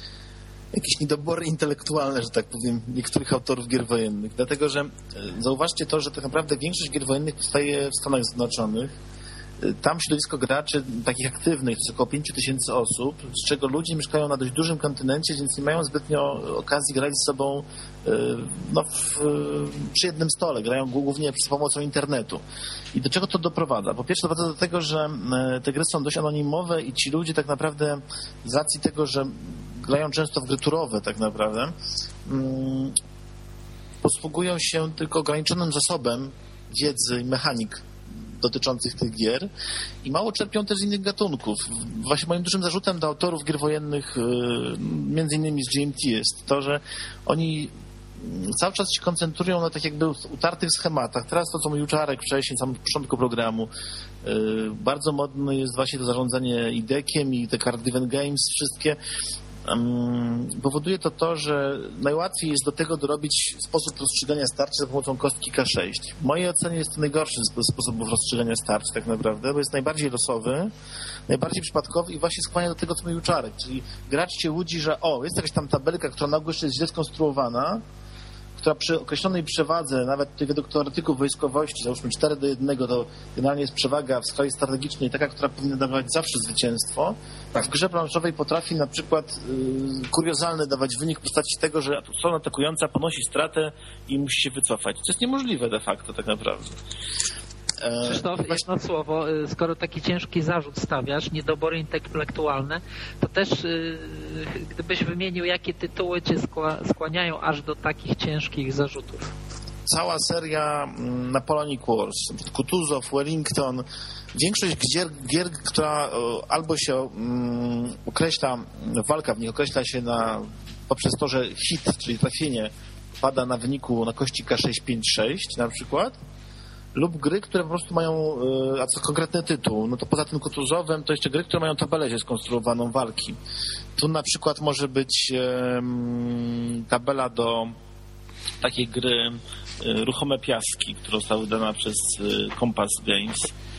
jakieś niedobory intelektualne, że tak powiem, niektórych autorów gier wojennych. Dlatego, że zauważcie to, że tak naprawdę większość gier wojennych powstaje w Stanach Zjednoczonych. Tam środowisko graczy takich aktywnych to jest około pięć tysięcy osób, z czego ludzie mieszkają na dość dużym kontynencie, więc nie mają zbytnio okazji grać z sobą no, w, przy jednym stole. Grają głównie za pomocą internetu. I do czego to doprowadza? Po pierwsze doprowadza do tego, że te gry są dość anonimowe i ci ludzie tak naprawdę z racji tego, że grają często w gry turowe tak naprawdę, hmm, posługują się tylko ograniczonym zasobem wiedzy i mechanik dotyczących tych gier i mało czerpią też z innych gatunków. Właśnie moim dużym zarzutem do autorów gier wojennych, między innymi z G M T, jest to, że oni cały czas się koncentrują na tak jakby utartych schematach. Teraz to, co mówił Czarek wcześniej, na samym początku programu, bardzo modne jest właśnie to zarządzanie I D E K-iem i te card-driven games, wszystkie. Powoduje to to, że najłatwiej jest do tego dorobić sposób rozstrzygania starć za pomocą kostki K sześć. W mojej ocenie jest to najgorszy z sposobów rozstrzygania starć tak naprawdę, bo jest najbardziej losowy, najbardziej przypadkowy i właśnie skłania do tego, co mówił Czarek, czyli gracz cię łudzi, że o, jest jakaś tam tabelka, która na ogół jeszcze jest źle skonstruowana, która przy określonej przewadze, nawet według teoretyków wojskowości, załóżmy cztery do jednego, to generalnie jest przewaga w skali strategicznej taka, która powinna dawać zawsze zwycięstwo. Tak. W grze planszowej potrafi na przykład yy, kuriozalny dawać wynik w postaci tego, że strona atakująca ponosi stratę i musi się wycofać. To jest niemożliwe de facto tak naprawdę. Krzysztof, jedno słowo, skoro taki ciężki zarzut stawiasz, niedobory intelektualne, to też gdybyś wymienił, jakie tytuły cię skłaniają aż do takich ciężkich zarzutów? Cała seria Napoleonic Wars, Kutuzov, Wellington, większość gier, gier która albo się um, określa, walka w nich określa się na, poprzez to, że hit, czyli trafienie pada na wyniku na kości K sześć pięć sześć na przykład, lub gry, które po prostu mają, a co konkretny tytuł, no to poza tym kuturzowym, to jeszcze gry, które mają tabelę skonstruowaną walki. Tu na przykład może być um, tabela do takiej gry um, Ruchome Piaski, która została wydana przez um, Compass Games.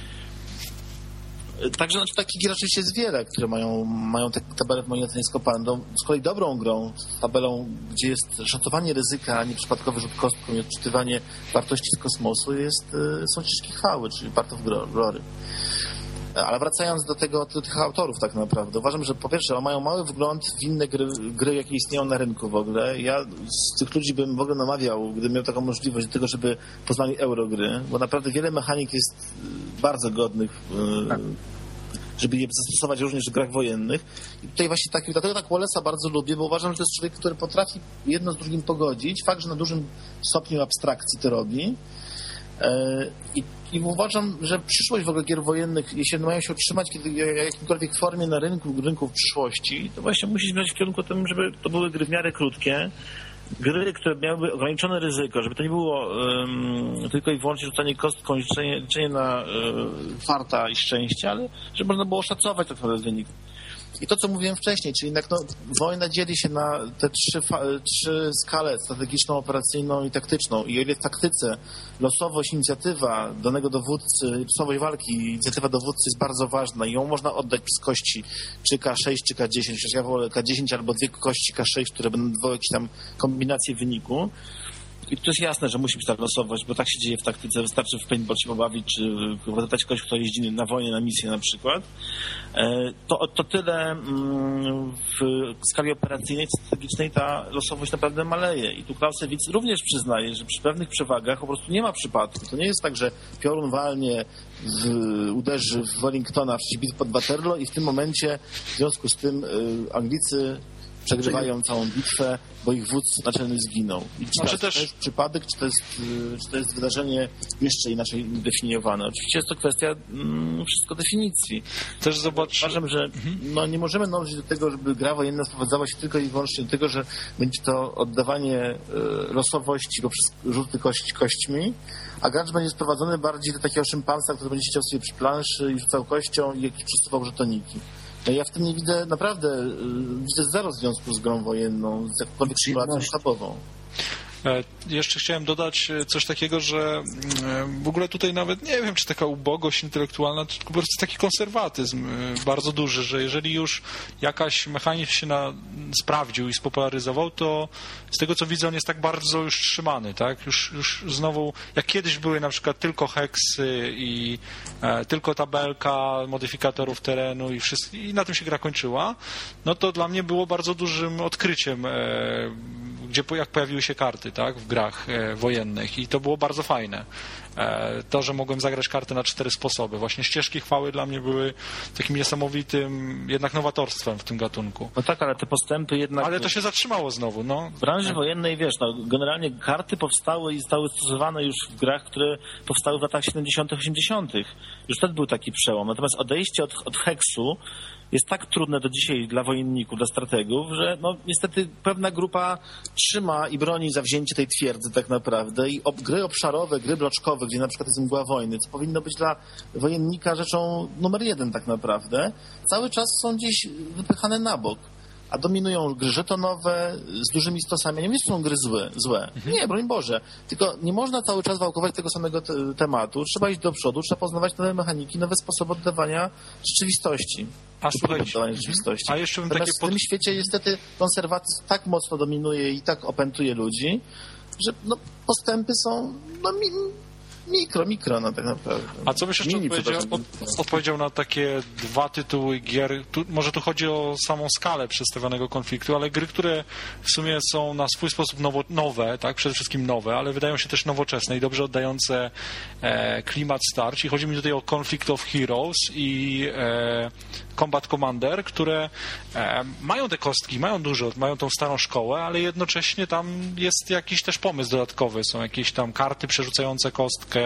Także znaczy, takich gier oczywiście jest wiele, które mają, mają te tabele w mojej ocenie skopane. No, z kolei dobrą grą, z tabelą, gdzie jest szacowanie ryzyka, a nie przypadkowy rzut kostką i odczytywanie wartości z kosmosu, jest, są ścieżki chwały, czyli Path of Glory. Ale wracając do tego, do tych autorów tak naprawdę, uważam, że po pierwsze mają mały wgląd w inne gry, gry, jakie istnieją na rynku w ogóle. Ja z tych ludzi bym w ogóle namawiał, gdybym miał taką możliwość do tego, żeby poznali eurogry, bo naprawdę wiele mechanik jest bardzo godnych, żeby je zastosować również w grach wojennych. I tutaj właśnie tak, dlatego tak Wallace'a bardzo lubię, bo uważam, że to jest człowiek, który potrafi jedno z drugim pogodzić. Fakt, że na dużym stopniu abstrakcji to robi. I, I uważam, że przyszłość w ogóle gier wojennych, jeśli mają się utrzymać kiedy, w jakimkolwiek formie na rynku, rynku w przyszłości, to właśnie musi zmierzać w kierunku tym, żeby to były gry w miarę krótkie, gry, które miałyby ograniczone ryzyko, żeby to nie było um, tylko i wyłącznie rzucanie kostką, liczenie, liczenie na um, farta i szczęście, ale żeby można było szacować tak naprawdę wynik. I to, co mówiłem wcześniej, czyli jednak no, wojna dzieli się na te trzy, trzy skale, strategiczną, operacyjną i taktyczną. I o ile w taktyce losowość, inicjatywa danego dowódcy, losowość walki, inicjatywa dowódcy jest bardzo ważna i ją można oddać przez kości czy K sześć, czy K dziesięć, przecież ja wolę K dziesięć albo dwie kości K sześć, które będą dawały jakieś tam kombinacje wyniku. I to jest jasne, że musi być ta losowość, bo tak się dzieje w taktyce. Wystarczy w paintball się pobawić, czy zapytać kogoś, kto jeździ na wojnę, na misję na przykład. To, to tyle w skali operacyjnej, strategicznej ta losowość naprawdę maleje. I tu Clausewitz również przyznaje, że przy pewnych przewagach po prostu nie ma przypadku. To nie jest tak, że piorun walnie, w, uderzy w Wellingtona w bitwie pod Waterloo i w tym momencie w związku z tym Anglicy przegrywają całą bitwę, bo ich wódz naczelny zginął. I czy, znaczy też... to jest przypadek, czy to jest, czy to jest wydarzenie jeszcze inaczej definiowane? Oczywiście jest to kwestia mm, wszystko definicji. Też zobacz... Uważam, że no, nie możemy dążyć do tego, żeby gra wojenna sprowadzała się tylko i wyłącznie do tego, że będzie to oddawanie y, losowości poprzez rzuty kości kośćmi, a gracz będzie sprowadzony bardziej do takiego szympansa, który będzie siedział sobie przy planszy i rzucał kością i jakiś przesuwał żetoniki. Ja w tym nie widzę, naprawdę widzę zero związku z grą wojenną, z jakąkolwiek symulacją sztabową. Jeszcze chciałem dodać coś takiego, że w ogóle tutaj nawet nie wiem, czy taka ubogość intelektualna, czy po prostu taki konserwatyzm bardzo duży, że jeżeli już jakaś mechanizm się na, sprawdził i spopularyzował, to z tego co widzę on jest tak bardzo już trzymany, tak? Już, już znowu, jak kiedyś były na przykład tylko heksy i e, tylko tabelka modyfikatorów terenu i, wszystko, i na tym się gra kończyła, no to dla mnie było bardzo dużym odkryciem, e, gdzie jak pojawiły się karty, tak, w grach e, wojennych i to było bardzo fajne. E, to, że mogłem zagrać kartę na cztery sposoby. Właśnie ścieżki chwały dla mnie były takim niesamowitym jednak nowatorstwem w tym gatunku. No tak, ale te postępy jednak... Ale to się zatrzymało znowu, no. W branży wojennej, wiesz, no, generalnie karty powstały i zostały stosowane już w grach, które powstały w latach siedemdziesiątych, osiemdziesiątych. Już wtedy był taki przełom. Natomiast odejście od, od heksu jest tak trudne do dzisiaj dla wojenników, dla strategów, że no niestety pewna grupa trzyma i broni za wzięcie tej twierdzy tak naprawdę i ob, gry obszarowe, gry bloczkowe, gdzie na przykład jest mgła wojny, co powinno być dla wojennika rzeczą numer jeden tak naprawdę, cały czas są gdzieś wypychane na bok. A dominują gry żetonowe z dużymi stosami. Ja nie wiem, czy są gry złe. złe. Nie, broń Boże. Tylko nie można cały czas wałkować tego samego te tematu. Trzeba iść do przodu, trzeba poznawać nowe mechaniki, nowe sposoby oddawania rzeczywistości. A słuchajcie, oddawania rzeczywistości. A jeszcze bym Natomiast takie pod... w tym świecie niestety konserwatyzm tak mocno dominuje i tak opętuje ludzi, że no, postępy są no, mi, mikro, mikro no, tak naprawdę. A co byś jeszcze Mini, odpowiedział, od, odpowiedział na takie dwa tytuły gier? Tu, może tu chodzi o samą skalę przedstawionego konfliktu, ale gry, które w sumie są na swój sposób nowo, nowe, tak, przede wszystkim nowe, ale wydają się też nowoczesne i dobrze oddające e, klimat starć. I chodzi mi tutaj o Conflict of Heroes i e, Combat Commander, które e, mają te kostki, mają dużo, mają tą starą szkołę, ale jednocześnie tam jest jakiś też pomysł dodatkowy. Są jakieś tam karty przerzucające kostkę,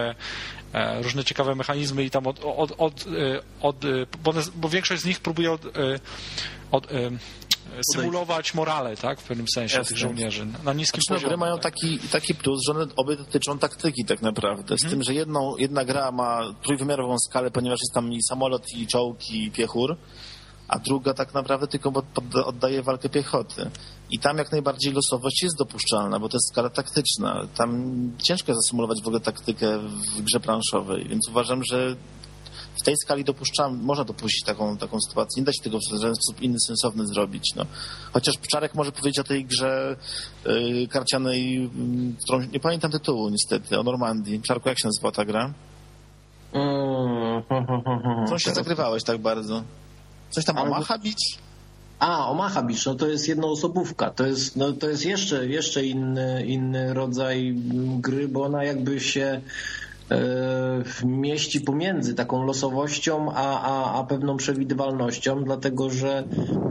różne ciekawe mechanizmy i tam od, od, od, od bo, bo większość z nich próbuje od, od, symulować morale, tak, w pewnym sensie Jasne. tych żołnierzy na niskim Znaczy, no, poziomie. gry mają tak. taki, taki plus, że one obie dotyczą taktyki tak naprawdę. Z Mhm. tym, że jedną, jedna gra ma trójwymiarową skalę, ponieważ jest tam i samolot, i czołg, i piechur, a druga tak naprawdę tylko pod, pod, oddaje walkę piechoty. I tam jak najbardziej losowość jest dopuszczalna, bo to jest skala taktyczna. Tam ciężko jest zasymulować w ogóle taktykę w grze planszowej, więc uważam, że w tej skali dopuszczam, można dopuścić taką, taką sytuację. Nie da się tego w żaden sposób inny, sensowny zrobić. No. Chociaż Czarek może powiedzieć o tej grze yy, karcianej, yy, którą nie pamiętam tytułu niestety, o Normandii. Czarku, jak się nazywa ta gra? Mm. Co się zagrywałeś tak bardzo? Coś tam Omaha bić? A, Omaha Beach, no to jest jednoosobówka. To jest, no, to jest jeszcze, jeszcze inny, inny rodzaj gry, bo ona jakby się e, mieści pomiędzy taką losowością a, a, a pewną przewidywalnością, dlatego że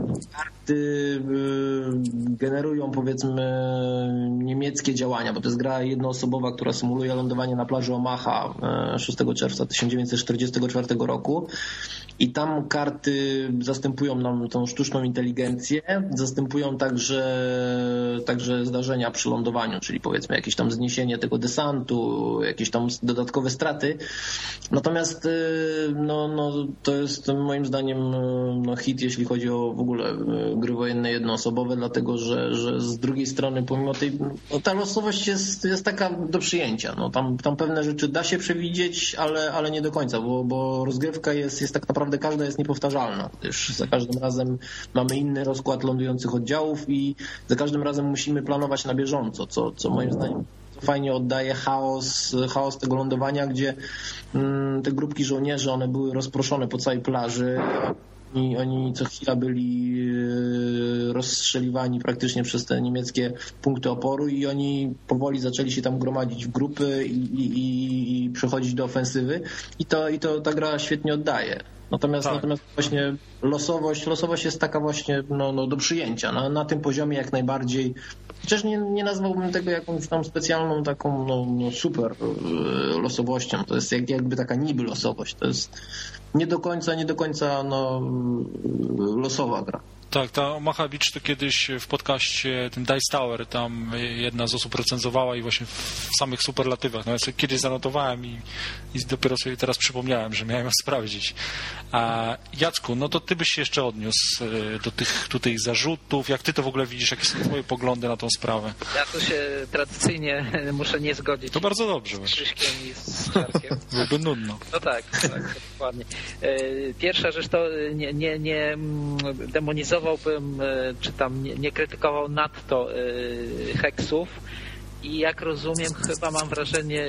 karty generują, powiedzmy, niemieckie działania, bo to jest gra jednoosobowa, która symuluje lądowanie na plaży Omaha szóstego czerwca tysiąc dziewięćset czterdziestego czwartego roku. I tam karty zastępują nam tą sztuczną inteligencję, zastępują także, także zdarzenia przy lądowaniu, czyli powiedzmy jakieś tam zniesienie tego desantu, jakieś tam dodatkowe straty. Natomiast no, no, to jest moim zdaniem no, hit, jeśli chodzi o w ogóle gry wojenne jednoosobowe, dlatego że, że z drugiej strony pomimo tej, no, ta losowość jest, jest taka do przyjęcia. No, tam, tam pewne rzeczy da się przewidzieć, ale, ale nie do końca, bo, bo rozgrywka jest, jest tak naprawdę każda jest niepowtarzalna, gdyż za każdym razem mamy inny rozkład lądujących oddziałów i za każdym razem musimy planować na bieżąco, co, co moim zdaniem fajnie oddaje chaos, chaos tego lądowania, gdzie mm, te grupki żołnierzy, one były rozproszone po całej plaży. I oni co chwila byli rozstrzeliwani praktycznie przez te niemieckie punkty oporu i oni powoli zaczęli się tam gromadzić w grupy i, i, i przechodzić do ofensywy i to, i to ta gra świetnie oddaje. Natomiast, tak. natomiast właśnie losowość, losowość jest taka właśnie no, no, do przyjęcia. Na, na tym poziomie jak najbardziej. Chociaż nie, nie nazwałbym tego jakąś tam specjalną taką no, no super losowością. To jest jak, jakby taka niby losowość. To jest nie do końca, nie do końca no, losowa gra. Tak, ta Omaha Beach to kiedyś w podcaście tym Dice Tower, tam jedna z osób recenzowała i właśnie w samych superlatywach. No ja sobie kiedyś zanotowałem i, i dopiero sobie teraz przypomniałem, że miałem ją sprawdzić. A Jacku, no to ty byś się jeszcze odniósł do tych tutaj zarzutów. Jak ty to w ogóle widzisz? Jakie są twoje poglądy na tą sprawę? Ja tu się tradycyjnie muszę nie zgodzić. To bardzo dobrze. Z Krzyśkiem i z Czarkiem. Byłoby nudno. No tak, tak, dokładnie. Pierwsza rzecz to nie, nie, nie demonizował bym, czy tam nie, nie krytykował nadto heksów i jak rozumiem, chyba mam wrażenie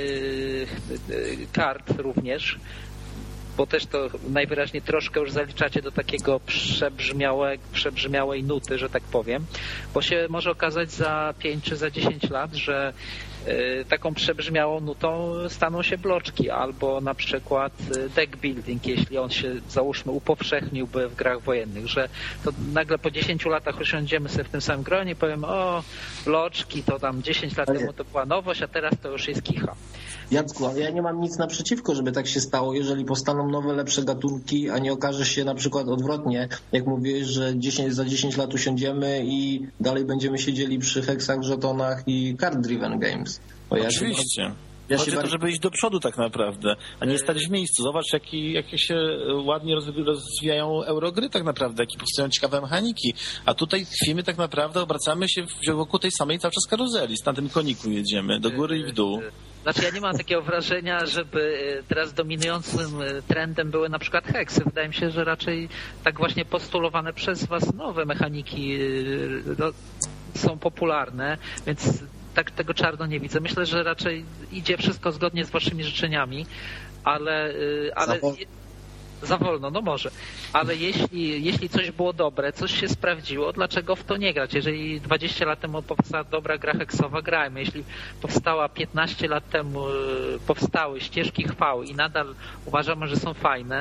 kart również, bo też to najwyraźniej troszkę już zaliczacie do takiego przebrzmiałe, przebrzmiałej nuty, że tak powiem, bo się może okazać za pięć czy za dziesięć lat, że taką przebrzmiałą nutą staną się bloczki albo na przykład deck building, jeśli on się, załóżmy, upowszechniłby w grach wojennych, że to nagle po dziesięciu latach usiądziemy sobie w tym samym gronie i powiemy, o, bloczki to tam dziesięć lat temu to była nowość, a teraz to już jest kicha. Jacku, ale ja nie mam nic naprzeciwko, żeby tak się stało, jeżeli powstaną nowe, lepsze gatunki, a nie okaże się na przykład odwrotnie, jak mówiłeś, że dziesięć, za dziesięć lat usiądziemy i dalej będziemy siedzieli przy heksach, żetonach i card-driven games. Bo Oczywiście. Ja się, ja Chodzi się o to, żeby iść do przodu tak naprawdę, a nie stać w miejscu. Zobacz, jakie, jakie się ładnie rozwijają eurogry tak naprawdę, jakie powstają ciekawe mechaniki. A tutaj tkwimy tak naprawdę, obracamy się wokół tej samej cały czas karuzeli. Na tym koniku jedziemy, do góry i w dół. Znaczy ja nie mam takiego wrażenia, żeby teraz dominującym trendem były na przykład heksy. Wydaje mi się, że raczej tak właśnie postulowane przez was nowe mechaniki no, są popularne, więc tak tego czarno nie widzę. Myślę, że raczej idzie wszystko zgodnie z waszymi życzeniami, ale... ale... Za wolno, no może. Ale jeśli, jeśli coś było dobre, coś się sprawdziło, dlaczego w to nie grać? Jeżeli dwadzieścia lat temu powstała dobra gra heksowa, grajmy. Jeśli powstała piętnaście lat temu, powstały ścieżki chwały i nadal uważamy, że są fajne,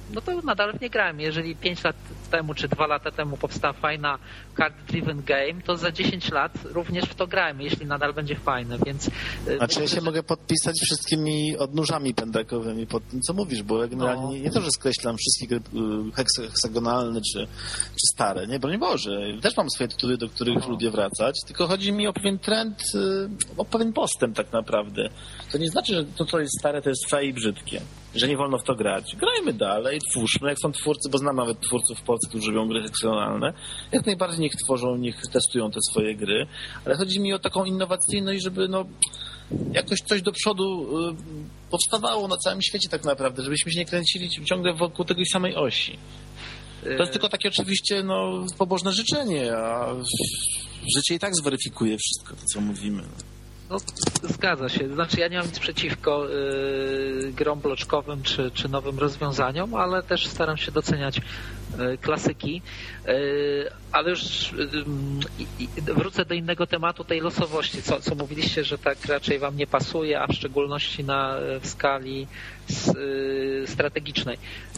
no to nadal w nie grałem. Jeżeli pięć lat temu czy dwa lata temu powstała fajna card-driven game, to za dziesięć lat również w to grałem, jeśli nadal będzie fajne, więc... Znaczy ja się że... mogę podpisać wszystkimi odnóżami pentakowymi pod tym, co mówisz, bo ja generalnie no. nie, nie to, że skreślam wszystkie gry heksagonalne czy, czy stare, nie, broń Boże. Też mam swoje tytuły, do których no. lubię wracać, tylko chodzi mi o pewien trend, o pewien postęp tak naprawdę. To nie znaczy, że to, co jest stare, to jest wcale i brzydkie, że nie wolno w to grać. Grajmy dalej, twórzmy, jak są twórcy, bo znam nawet twórców w Polsce, którzy robią gry heksagonalne, jak najbardziej niech tworzą, niech testują te swoje gry, ale chodzi mi o taką innowacyjność, żeby no jakoś coś do przodu y, powstawało na całym świecie tak naprawdę, żebyśmy się nie kręcili ciągle wokół tej samej osi. To jest tylko takie oczywiście no, pobożne życzenie, a życie i tak zweryfikuje wszystko to, co mówimy. No, zgadza się. Znaczy ja nie mam nic przeciwko y, grom bloczkowym czy, czy nowym rozwiązaniom, ale też staram się doceniać y, klasyki. Y, ale już y, y, wrócę do innego tematu, tej losowości, co, co mówiliście, że tak raczej wam nie pasuje, a w szczególności na, w skali s, y, strategicznej.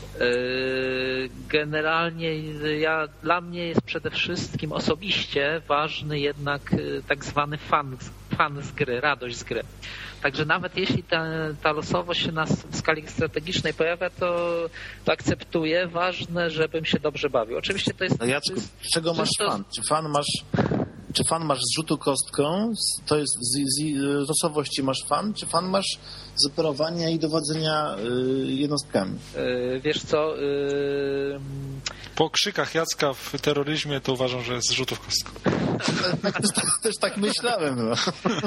Y, generalnie ja, dla mnie jest przede wszystkim osobiście ważny jednak y, tak zwany fan fan z gry, radość z gry. Także nawet jeśli ta, ta losowość się na w skali strategicznej pojawia, to, to akceptuję. Ważne, żebym się dobrze bawił. Oczywiście to jest... A Jacku, czego masz to... fan? Czy fan masz... Czy fan masz z rzutu kostką, to jest z, z, z losowości masz fan, czy fan masz z operowania i dowodzenia y, jednostkami? Yy, wiesz co... Yy... Po krzykach Jacka w terroryzmie to uważam, że z rzutów kostką. tak, też, tak, też tak myślałem. No.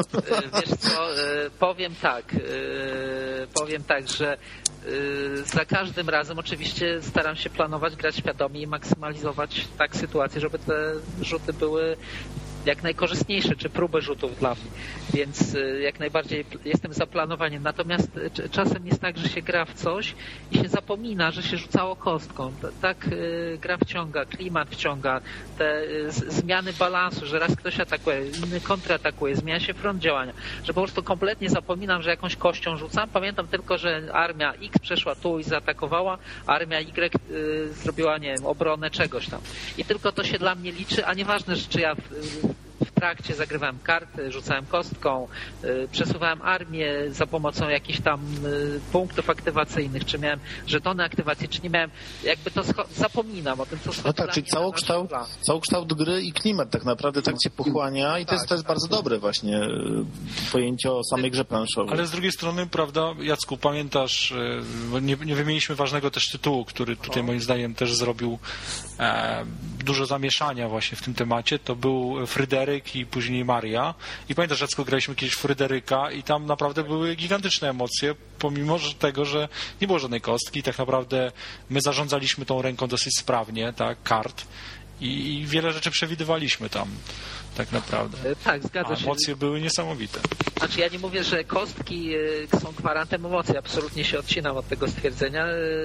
Yy, wiesz co, yy, powiem tak, yy, powiem tak, że yy, za każdym razem oczywiście staram się planować, grać świadomie i maksymalizować tak sytuację, żeby te rzuty były jak najkorzystniejsze, czy próbę rzutów dla mnie. Więc jak najbardziej jestem za planowaniem. Natomiast czasem jest tak, że się gra w coś i się zapomina, że się rzucało kostką. Tak gra wciąga, klimat wciąga, te zmiany balansu, że raz ktoś atakuje, inny kontratakuje, zmienia się front działania, że po prostu kompletnie zapominam, że jakąś kością rzucam. Pamiętam tylko, że armia X przeszła tu i zaatakowała, a armia Y y, zrobiła, nie wiem, obronę czegoś tam. I tylko to się dla mnie liczy, a nieważne, czy ja w trakcie zagrywałem karty, rzucałem kostką, y, przesuwałem armię za pomocą jakichś tam y, punktów aktywacyjnych, czy miałem żetony aktywacji, czy nie miałem, jakby to scho- zapominam o tym, co No tak, czyli całokształt, całokształt gry i klimat tak naprawdę tak cię pochłania i to, tak, jest, to jest tak, bardzo tak. dobre właśnie y, pojęcie o samej grze planszowej. Ale z drugiej strony, prawda, Jacku, pamiętasz, y, nie, nie wymieniliśmy ważnego też tytułu, który tutaj moim zdaniem też zrobił e, dużo zamieszania właśnie w tym temacie, to był Fryderyk i później Maria. I pamiętasz, Jacku, graliśmy kiedyś w Fryderyka i tam naprawdę były gigantyczne emocje, pomimo że tego, że nie było żadnej kostki. Tak naprawdę my zarządzaliśmy tą ręką dosyć sprawnie, tak, kart i, i wiele rzeczy przewidywaliśmy tam tak naprawdę. Tak, zgadza się. A emocje były niesamowite. Znaczy ja nie mówię, że kostki są gwarantem emocji, absolutnie się odcinam od tego stwierdzenia,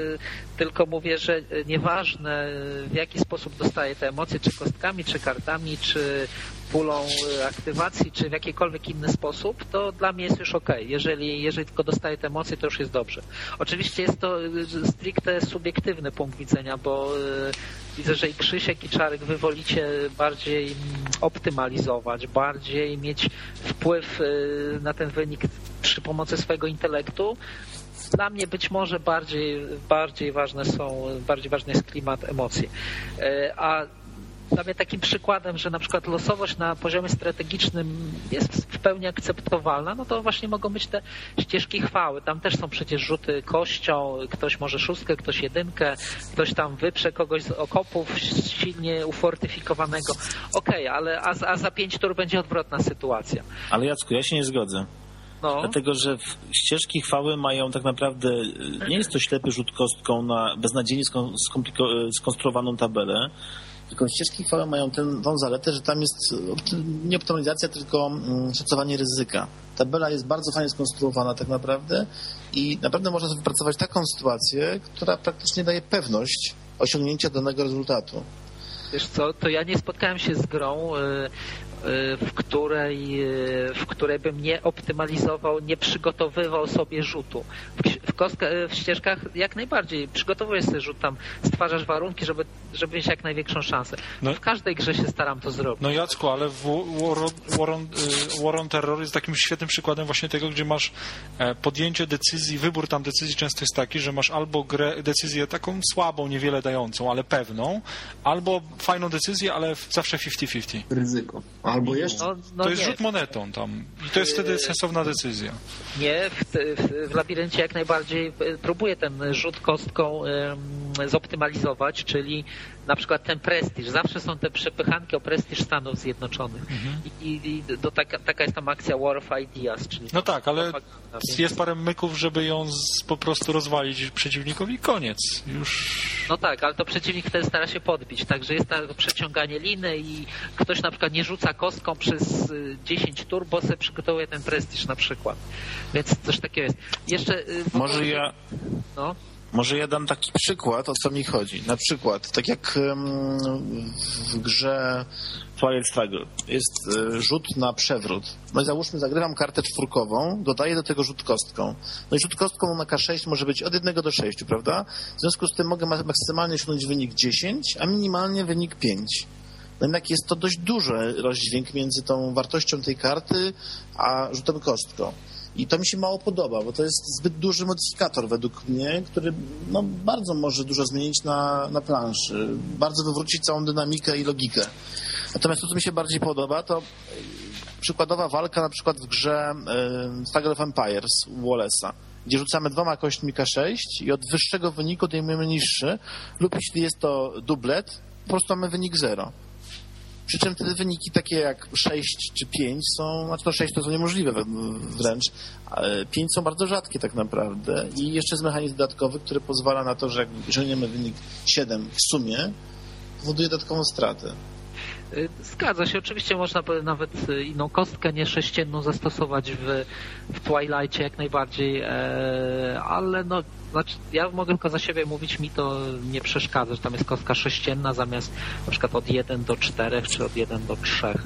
tylko mówię, że nieważne w jaki sposób dostaję te emocje, czy kostkami, czy kartami, czy pulą aktywacji, czy w jakikolwiek inny sposób, to dla mnie jest już okej. Okay. Jeżeli, jeżeli tylko dostaję te emocje, to już jest dobrze. Oczywiście jest to stricte subiektywny punkt widzenia, bo widzę, że i Krzysiek, i Czarek wy wolicie bardziej optymalizować, bardziej mieć wpływ na ten wynik przy pomocy swojego intelektu. Dla mnie być może bardziej, bardziej ważne są, bardziej ważny jest klimat, emocje. A dla mnie takim przykładem, że na przykład losowość na poziomie strategicznym jest w pełni akceptowalna, no to właśnie mogą być te ścieżki chwały. Tam też są przecież rzuty kością, ktoś może szóstkę, ktoś jedynkę, ktoś tam wyprze kogoś z okopów silnie ufortyfikowanego. Okej, okay, ale a, a za pięć tur będzie odwrotna sytuacja. Ale Jacku, ja się nie zgodzę. No. Dlatego, że ścieżki chwały mają tak naprawdę, nie jest to ślepy rzut kostką na beznadziejnie skonstruowaną tabelę, tylko ścieżki chwały mają tę tą zaletę, że tam jest nie optymalizacja, tylko szacowanie ryzyka. Tabela jest bardzo fajnie skonstruowana tak naprawdę i naprawdę można sobie wypracować taką sytuację, która praktycznie daje pewność osiągnięcia danego rezultatu. Wiesz co, to ja nie spotkałem się z grą, w której, w której bym nie optymalizował, nie przygotowywał sobie rzutu. W, w, kostka, w ścieżkach jak najbardziej przygotowujesz sobie rzut, tam stwarzasz warunki, żeby, żeby mieć jak największą szansę. No. W każdej grze się staram to zrobić. No Jacku, ale w War, War, on, War on Terror jest takim świetnym przykładem właśnie tego, gdzie masz podjęcie decyzji, wybór tam decyzji często jest taki, że masz albo grę, decyzję taką słabą, niewiele dającą, ale pewną, albo fajną decyzję, ale zawsze pięćdziesiąt pięćdziesiąt. Ryzyko. Albo jeszcze... No, no to jest nie. rzut monetą tam i to jest wtedy sensowna decyzja. Nie, w, w, w labiryncie jak najbardziej próbuję ten rzut kostką um, zoptymalizować, czyli na przykład ten prestiż. Zawsze są te przepychanki o prestiż Stanów Zjednoczonych. Mhm. I, i do, taka, taka jest tam akcja War of Ideas. Czyli no tak, ale propaganda. jest parę myków, żeby ją z, po prostu rozwalić przeciwnikowi i koniec. Już... No tak, ale to przeciwnik wtedy stara się podbić. Także jest to przeciąganie liny i ktoś na przykład nie rzuca kostką przez dziesięć tur, bo sobie przygotowuje ten prestiż na przykład. Więc coś takiego jest. Jeszcze... Może ja... No. Może ja dam taki przykład, o co mi chodzi. Na przykład, tak jak w grze Twilight Struggle jest rzut na przewrót. No i załóżmy, zagrywam kartę czwórkową, dodaję do tego rzut kostką. No i rzut kostką na K sześć może być od jednego do sześciu, prawda? W związku z tym mogę maksymalnie osiągnąć wynik dziesięć, a minimalnie wynik pięć. No jednak jest to dość duży rozdźwięk między tą wartością tej karty, a rzutem kostką. I to mi się mało podoba, bo to jest zbyt duży modyfikator według mnie, który no, bardzo może dużo zmienić na, na planszy, bardzo wywrócić całą dynamikę i logikę. Natomiast to, co mi się bardziej podoba, to przykładowa walka na przykład w grze y, Struggle of Empires Wallace'a, gdzie rzucamy dwoma kośćmi K sześć i od wyższego wyniku odejmujemy niższy, lub jeśli jest to dublet, po prostu mamy wynik zero. Przy czym wtedy wyniki takie jak sześć czy pięć są, znaczy no sześć to są niemożliwe wręcz, ale pięć są bardzo rzadkie tak naprawdę i jeszcze jest mechanizm dodatkowy, który pozwala na to, że jak osiągniemy wynik siedem w sumie, powoduje dodatkową stratę. Zgadza się. Oczywiście można by nawet inną kostkę nie sześcienną zastosować w, w Twilightie jak najbardziej, ale no, znaczy ja mogę tylko za siebie mówić, mi to nie przeszkadza, że tam jest kostka sześcienna zamiast na przykład od jeden do czterech czy od jeden do trzech.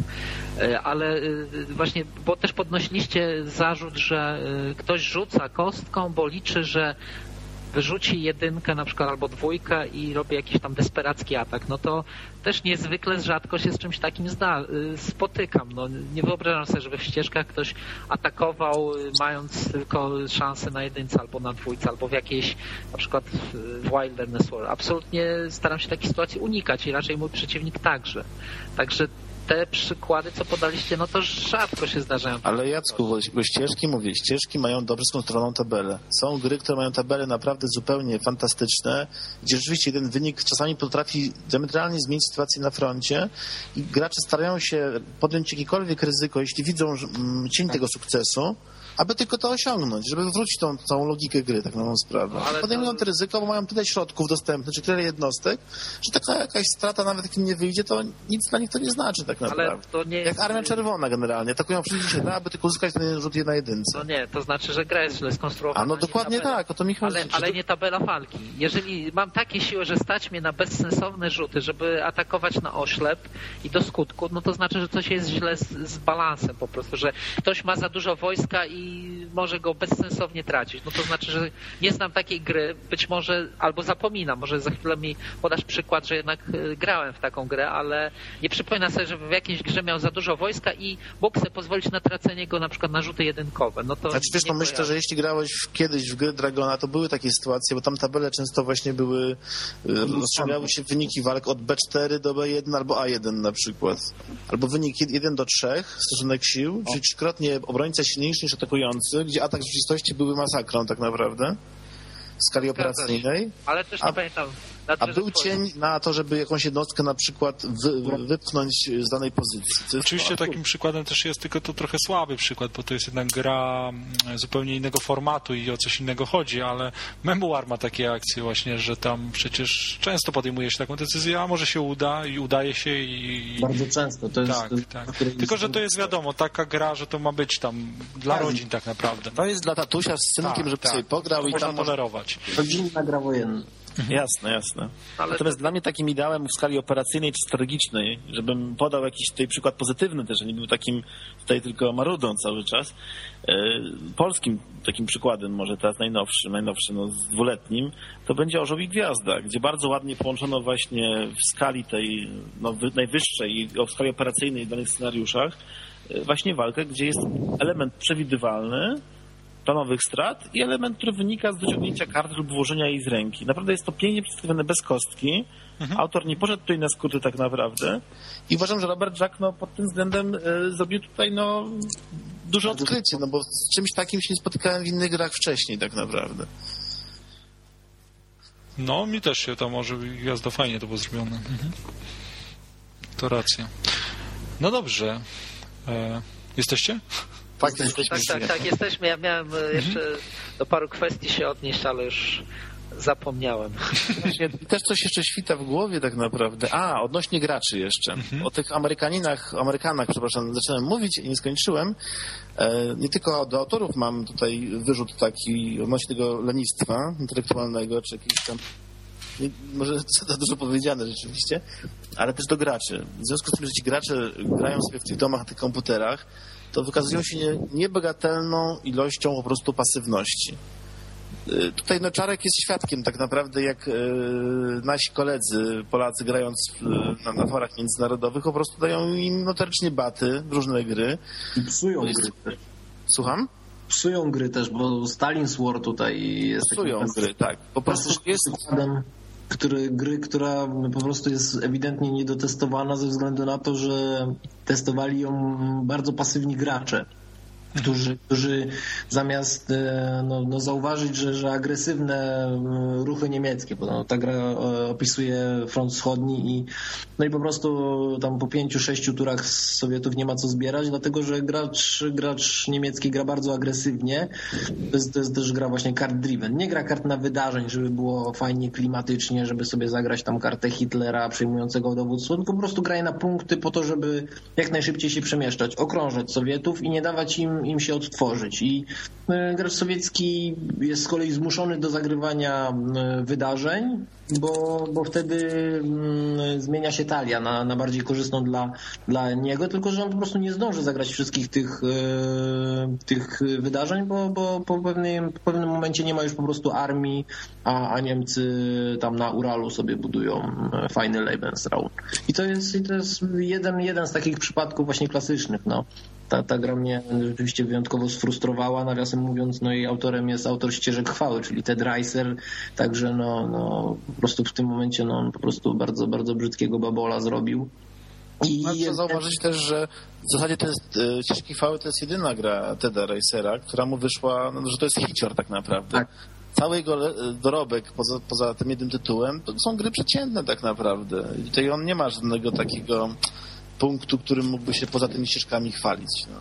Ale właśnie, bo też podnosiliście zarzut, że ktoś rzuca kostką, bo liczy, że wyrzuci jedynkę na przykład albo dwójkę i robi jakiś tam desperacki atak, no to też niezwykle rzadko się z czymś takim zda, spotykam. No, nie wyobrażam sobie, żeby w ścieżkach ktoś atakował mając tylko szansę na jedynce albo na dwójce, albo w jakiejś na przykład w Wilderness War. Absolutnie staram się takiej sytuacji unikać i raczej mój przeciwnik także. Także te przykłady, co podaliście, no to rzadko się zdarzają. Ale Jacku, bo ścieżki, mówię, ścieżki mają dobrze skonstruowaną tabelę. Są gry, które mają tabele naprawdę zupełnie fantastyczne, gdzie rzeczywiście jeden wynik czasami potrafi diametralnie zmienić sytuację na froncie i gracze starają się podjąć jakiekolwiek ryzyko, jeśli widzą cień tego sukcesu, aby tylko to osiągnąć, żeby wrócić tą całą logikę gry, tak na tą sprawę. Ale podejmują to... to ryzyko, bo mają tyle środków dostępnych, czy tyle jednostek, że taka jakaś strata, nawet jak im nie wyjdzie, to nic dla nich to nie znaczy tak naprawdę. Ale to nie jak jest... Armia Czerwona generalnie, atakują wszędzie się da, aby tylko uzyskać ten rzut na jedynce. No nie, to znaczy, że gra jest źle skonstruowana. A no dokładnie tak, o to mi chodzi. Ale, ale nie tabela walki. Jeżeli mam takie siły, że stać mnie na bezsensowne rzuty, żeby atakować na oślep i do skutku, no to znaczy, że coś jest źle z, z balansem po prostu, że ktoś ma za dużo wojska i może go bezsensownie tracić. No to znaczy, że nie znam takiej gry, być może, albo zapominam, może za chwilę mi podasz przykład, że jednak grałem w taką grę, ale nie przypominam sobie, żeby w jakiejś grze miał za dużo wojska i mógł sobie pozwolić na tracenie go na przykład na rzuty jedynkowe. No to znaczy wiesz, no myślę, że jeśli grałeś w, kiedyś w gry Dragona, to były takie sytuacje, bo tam tabele często właśnie były, rozstrzygały się wyniki walk od B cztery do B jeden albo A jeden na przykład. Albo wynik jeden do trzech, stosunek sił, czyli trzykrotnie obrońca silniejszy niż atakujący, gdzie atak w rzeczywistości byłby masakrą tak naprawdę w skali operacyjnej. Ale też nie a, pamiętam. A był cień na to, żeby jakąś jednostkę na przykład wy, wypchnąć z danej pozycji. Oczywiście to... takim przykładem też jest, tylko to trochę słaby przykład, bo to jest jednak gra zupełnie innego formatu i o coś innego chodzi, ale Memoir ma takie akcje właśnie, że tam przecież często podejmuje się taką decyzję, a może się uda i udaje się i... Bardzo często. To jest, tak, tak. Tylko, że to jest wiadomo, taka gra, że to ma być tam dla tak. rodzin tak naprawdę. To jest dla tatusia z synkiem, tak, żeby tak. sobie pograł to i można tam tolerować. Rodzinna gra wojenna. Jasne, jasne. Ale Natomiast dla mnie takim ideałem w skali operacyjnej czy strategicznej, żebym podał jakiś tutaj przykład pozytywny też, a nie był takim tutaj tylko marudą cały czas, e, polskim takim przykładem, może teraz najnowszym, najnowszym, no, dwuletnim, to będzie Orzeł i Gwiazda, gdzie bardzo ładnie połączono właśnie w skali tej no, wy, najwyższej i w skali operacyjnej w danych scenariuszach e, właśnie walkę, gdzie jest element przewidywalny, planowych strat i element, który wynika z dociągnięcia karty lub włożenia jej z ręki. Naprawdę jest to pięknie przedstawione bez kostki. Mhm. Autor nie poszedł tutaj na skróty tak naprawdę i uważam, że Robert Jack no, pod tym względem e, zrobił tutaj no, duże odkrycie, no bo z czymś takim się nie spotykałem w innych grach wcześniej tak naprawdę. No, mi też się to może Gwiazda fajnie to było zrobione. Mhm. To racja. No dobrze. E, jesteście? Tak, jesteśmy. Tak, tak, tak, jesteśmy. Ja miałem jeszcze do paru kwestii się odnieść, ale już zapomniałem. Właśnie, też coś jeszcze świta w głowie tak naprawdę. A, odnośnie graczy jeszcze. Mhm. O tych Amerykaninach, Amerykanach, przepraszam, zacząłem mówić i nie skończyłem. E, nie tylko do autorów mam tutaj wyrzut taki odnośnie tego lenistwa intelektualnego, czy jakiś tam nie, może za dużo powiedziane rzeczywiście, ale też do graczy. W związku z tym, że ci gracze grają sobie w tych domach na tych komputerach, to wykazują się nie, niebagatelną ilością po prostu pasywności. Tutaj no, Czarek jest świadkiem tak naprawdę, jak e, nasi koledzy Polacy grając w, na, na forach międzynarodowych po prostu dają im notorycznie baty w różne gry. I psują jest... gry też. Słucham? Psują gry też, bo Stalin's War tutaj jest... Psują takim gry, tak. Po prostu jest... przykładem, który, gry, która po prostu jest ewidentnie niedotestowana ze względu na to, że testowali ją bardzo pasywni gracze. Którzy, którzy zamiast no, no zauważyć, że, że agresywne ruchy niemieckie, bo no, ta gra opisuje front wschodni i no i po prostu tam po pięciu, sześciu turach Sowietów nie ma co zbierać, dlatego że gracz, gracz niemiecki gra bardzo agresywnie. To jest, to jest też gra właśnie kart driven. Nie gra kart na wydarzeń, żeby było fajnie klimatycznie, żeby sobie zagrać tam kartę Hitlera przejmującego dowództwo, tylko po prostu graje na punkty po to, żeby jak najszybciej się przemieszczać, okrążać Sowietów i nie dawać im im się odtworzyć. I gracz sowiecki jest z kolei zmuszony do zagrywania wydarzeń, bo, bo wtedy zmienia się talia na, na bardziej korzystną dla, dla niego, tylko że on po prostu nie zdąży zagrać wszystkich tych, tych wydarzeń, bo, bo po pewnym, po pewnym momencie nie ma już po prostu armii, a, a Niemcy tam na Uralu sobie budują fajny Lebensraum. I to jest, i to jest jeden, jeden z takich przypadków właśnie klasycznych. No. Ta, ta gra mnie rzeczywiście wyjątkowo sfrustrowała, nawiasem mówiąc, no i autorem jest autor Ścieżek Chwały, czyli Ted Reiser, także no, no po prostu w tym momencie no, on po prostu bardzo, bardzo brzydkiego babola zrobił. I warto jest... zauważyć też, że w zasadzie to jest, Ścieżki Chwały to jest jedyna gra Teda Reisera, która mu wyszła, no, że to jest hicior tak naprawdę. Tak. Cały jego dorobek poza, poza tym jednym tytułem to są gry przeciętne tak naprawdę. I tutaj on nie ma żadnego takiego punktu, którym mógłby się poza tymi ścieżkami chwalić. No.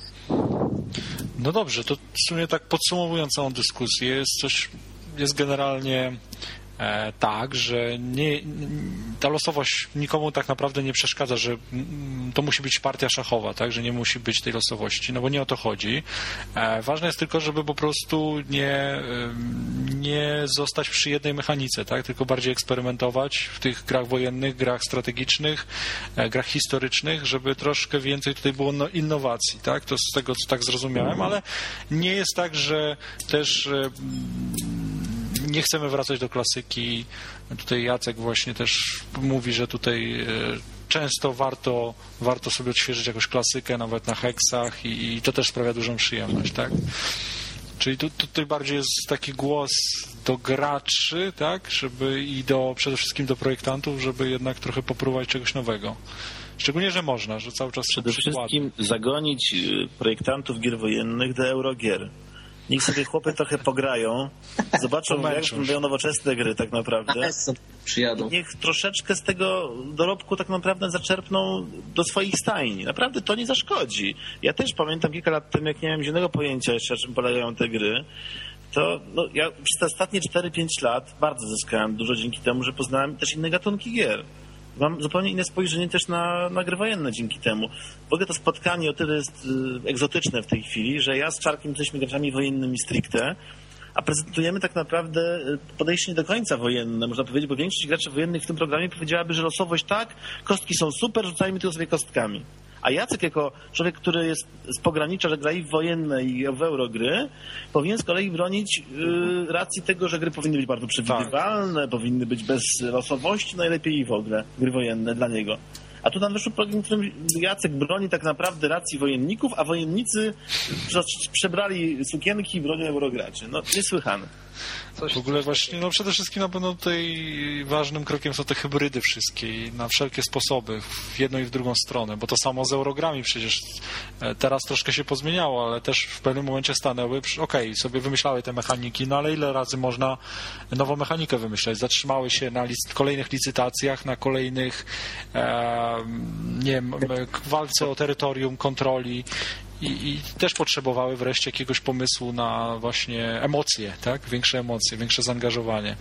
No dobrze, to w sumie tak podsumowując całą dyskusję, jest coś, jest generalnie e, tak, że nie, ta losowość nikomu tak naprawdę nie przeszkadza, że to musi być partia szachowa, tak, że nie musi być tej losowości, no bo nie o to chodzi. E, ważne jest tylko, żeby po prostu nie, nie zostać przy jednej mechanice, tak, tylko bardziej eksperymentować w tych grach wojennych, grach strategicznych, e, grach historycznych, żeby troszkę więcej tutaj było no, innowacji, tak, to z tego, co tak zrozumiałem, ale nie jest tak, że też e, nie chcemy wracać do klasyki. Tutaj Jacek właśnie też mówi, że tutaj często warto, warto sobie odświeżyć jakąś klasykę, nawet na heksach i, i to też sprawia dużą przyjemność, tak? Czyli tu, tutaj bardziej jest taki głos do graczy, tak? Żeby i do, przede wszystkim do projektantów, żeby jednak trochę popróbować czegoś nowego. Szczególnie, że można, że cały czas przede wszystkim zagonić projektantów gier wojennych do Eurogier. Niech sobie chłopy trochę pograją, zobaczą, jak wyglądają nowoczesne gry tak naprawdę. Przyjadą. Niech troszeczkę z tego dorobku tak naprawdę zaczerpną do swoich stajni. Naprawdę to nie zaszkodzi. Ja też pamiętam kilka lat temu, jak nie miałem zielonego pojęcia jeszcze, na czym polegają te gry, to no, ja przez te ostatnie cztery pięć lat bardzo zyskałem dużo dzięki temu, że poznałem też inne gatunki gier. Mam zupełnie inne spojrzenie też na, na gry wojenne dzięki temu. W ogóle to spotkanie o tyle jest y, egzotyczne w tej chwili, że ja z Czarkiem jesteśmy graczami wojennymi stricte, a prezentujemy tak naprawdę podejście nie do końca wojenne, można powiedzieć, bo większość graczy wojennych w tym programie powiedziałaby, że losowość tak, kostki są super, rzucajmy tylko sobie kostkami. A Jacek jako człowiek, który jest z pogranicza, że gra i w wojenne i w eurogry, powinien z kolei bronić yy, racji tego, że gry powinny być bardzo przewidywalne, tak. powinny być bez losowości, najlepiej i w ogóle gry wojenne dla niego. A tu nam wyszło program, w którym Jacek broni tak naprawdę racji wojenników, a wojennicy przebrali sukienki i bronią eurograczy. No, niesłychane. Coś, w ogóle właśnie, no przede wszystkim na pewno tutaj ważnym krokiem są te hybrydy wszystkie na wszelkie sposoby, w jedną i w drugą stronę, bo to samo z eurogrami przecież teraz troszkę się pozmieniało, ale też w pewnym momencie stanęły, okej, okay, sobie wymyślały te mechaniki, no ale ile razy można nową mechanikę wymyślać? Zatrzymały się na lic- kolejnych licytacjach, na kolejnych e, nie wiem, walce o terytorium, kontroli. I, I też potrzebowały wreszcie jakiegoś pomysłu na właśnie emocje, tak? Większe emocje, większe zaangażowanie.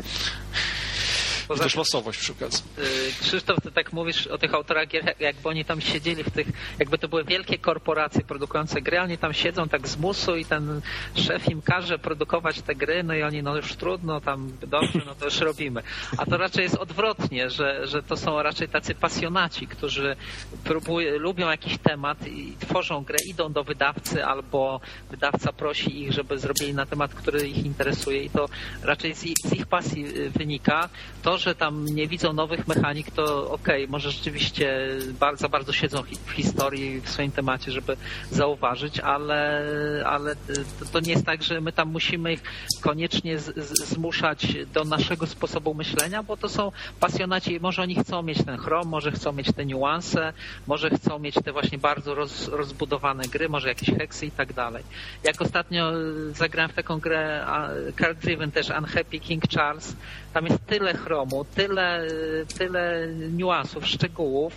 I też losowość przy okazji. Krzysztof, ty tak mówisz o tych autorach gier, jakby oni tam siedzieli w tych, jakby to były wielkie korporacje produkujące gry, oni tam siedzą tak z musu i ten szef im każe produkować te gry, no i oni, no już trudno, tam dobrze, no to już robimy. A to raczej jest odwrotnie, że, że to są raczej tacy pasjonaci, którzy próbują, lubią jakiś temat i tworzą grę, idą do wydawcy albo wydawca prosi ich, żeby zrobili na temat, który ich interesuje i to raczej z ich, z ich pasji wynika. To, że tam nie widzą nowych mechanik, to okej, okay, może rzeczywiście bardzo, bardzo siedzą w historii, w swoim temacie, żeby zauważyć, ale, ale to, to nie jest tak, że my tam musimy ich koniecznie z, z, zmuszać do naszego sposobu myślenia, bo to są pasjonaci, może oni chcą mieć ten chrom, może chcą mieć te niuanse, może chcą mieć te właśnie bardzo roz, rozbudowane gry, może jakieś heksy i tak dalej. Jak ostatnio zagrałem w taką grę Card Driven też Unhappy King Charles, tam jest tyle chromu, tyle, tyle niuansów, szczegółów,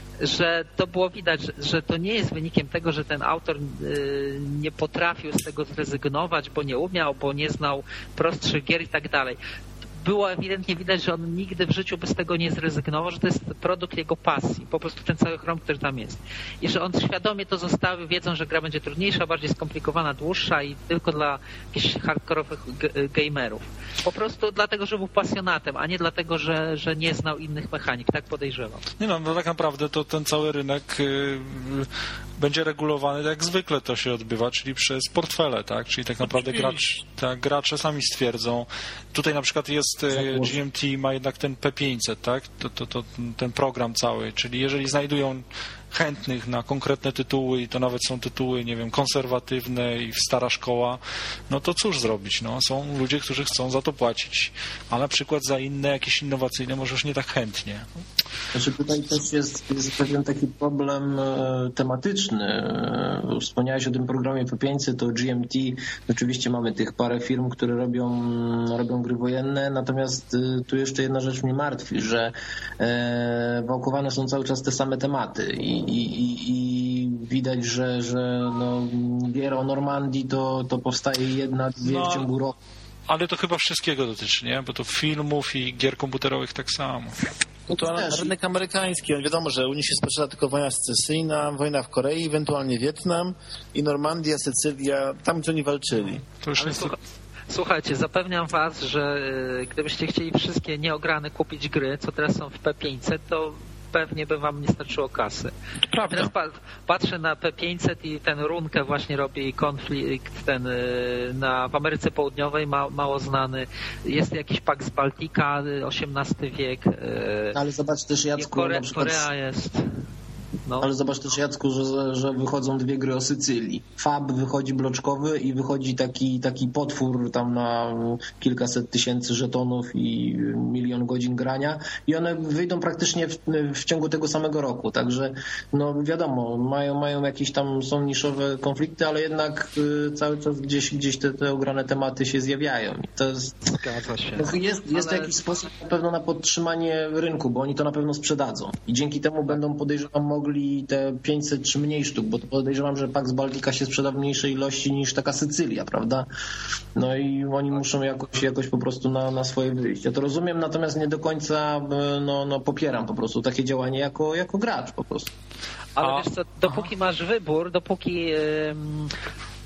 że to było widać, że, że to nie jest wynikiem tego, że ten autor y, nie potrafił z tego zrezygnować, bo nie umiał, bo nie znał prostszych gier i tak dalej. Było ewidentnie widać, że on nigdy w życiu by z tego nie zrezygnował, że to jest produkt jego pasji, po prostu ten cały chrom, który tam jest. I że on świadomie to zostawił, wiedząc, że gra będzie trudniejsza, bardziej skomplikowana, dłuższa i tylko dla jakichś hardkorowych g- gamerów. Po prostu dlatego, że był pasjonatem, a nie dlatego, że, że nie znał innych mechanik. Tak podejrzewam. Nie no, no tak naprawdę to ten cały rynek yy, będzie regulowany tak jak zwykle to się odbywa, czyli przez portfele, tak? Czyli tak naprawdę gracz, tak, gracze sami stwierdzą. Tutaj na przykład jest G M T ma jednak ten P pięćset, tak? To, to, to, ten program cały, czyli jeżeli znajdują chętnych na konkretne tytuły i to nawet są tytuły, nie wiem, konserwatywne i stara szkoła, no to cóż zrobić, no? Są ludzie, którzy chcą za to płacić, a na przykład za inne, jakieś innowacyjne może już nie tak chętnie. Znaczy tutaj też jest, jest pewien taki problem e, tematyczny. E, wspomniałeś o tym programie P pięćset, to G M T, oczywiście mamy tych parę firm, które robią, robią gry wojenne, natomiast e, tu jeszcze jedna rzecz mnie martwi, że e, wałkowane są cały czas te same tematy i I, i, i widać, że, że no, gier o Normandii to, to powstaje jedna, dwie no, w ciągu roku. Ale to chyba wszystkiego dotyczy, nie? Bo to filmów i gier komputerowych tak samo. No to na rynek amerykański. Wiadomo, że u nich się sprzeda tylko wojna secesyjna, wojna w Korei, ewentualnie Wietnam i Normandia, Sycylia, tam gdzie oni walczyli. To już jest... Słuchajcie, zapewniam was, że gdybyście chcieli wszystkie nieograne kupić gry, co teraz są w P pięćset, to pewnie by wam nie starczyło kasy. Prawda. Teraz pa- patrzę na P pięćset i ten runkę właśnie robi konflikt ten na, w Ameryce Południowej, ma, mało znany. Jest jakiś Pax Baltica, osiemnasty wiek. Ale zobacz też, Jacku, Kore- na przykład... Korea jest... No. Ale zobacz też, Jacku, że, że wychodzą dwie gry o Sycylii. Fab wychodzi bloczkowy i wychodzi taki, taki potwór tam na kilkaset tysięcy żetonów i milion godzin grania i one wyjdą praktycznie w, w ciągu tego samego roku. Także no wiadomo, mają, mają jakieś tam, są niszowe konflikty, ale jednak y, cały czas gdzieś, gdzieś te, te ograne tematy się zjawiają. I to jest, Zgadza się. jest, jest ale... jakiś sposób na pewno na podtrzymanie rynku, bo oni to na pewno sprzedadzą. I dzięki temu będą, podejrzewam, mogli te pięćset czy mniej sztuk, bo to podejrzewam, że Pax Baltica się sprzeda w mniejszej ilości niż taka Sycylia, prawda? No i oni muszą jakoś, jakoś po prostu na, na swoje wyjść. Ja to rozumiem, natomiast nie do końca no, no, popieram po prostu takie działanie jako, jako gracz po prostu. Ale wiesz co, dopóki masz wybór, dopóki... Yy...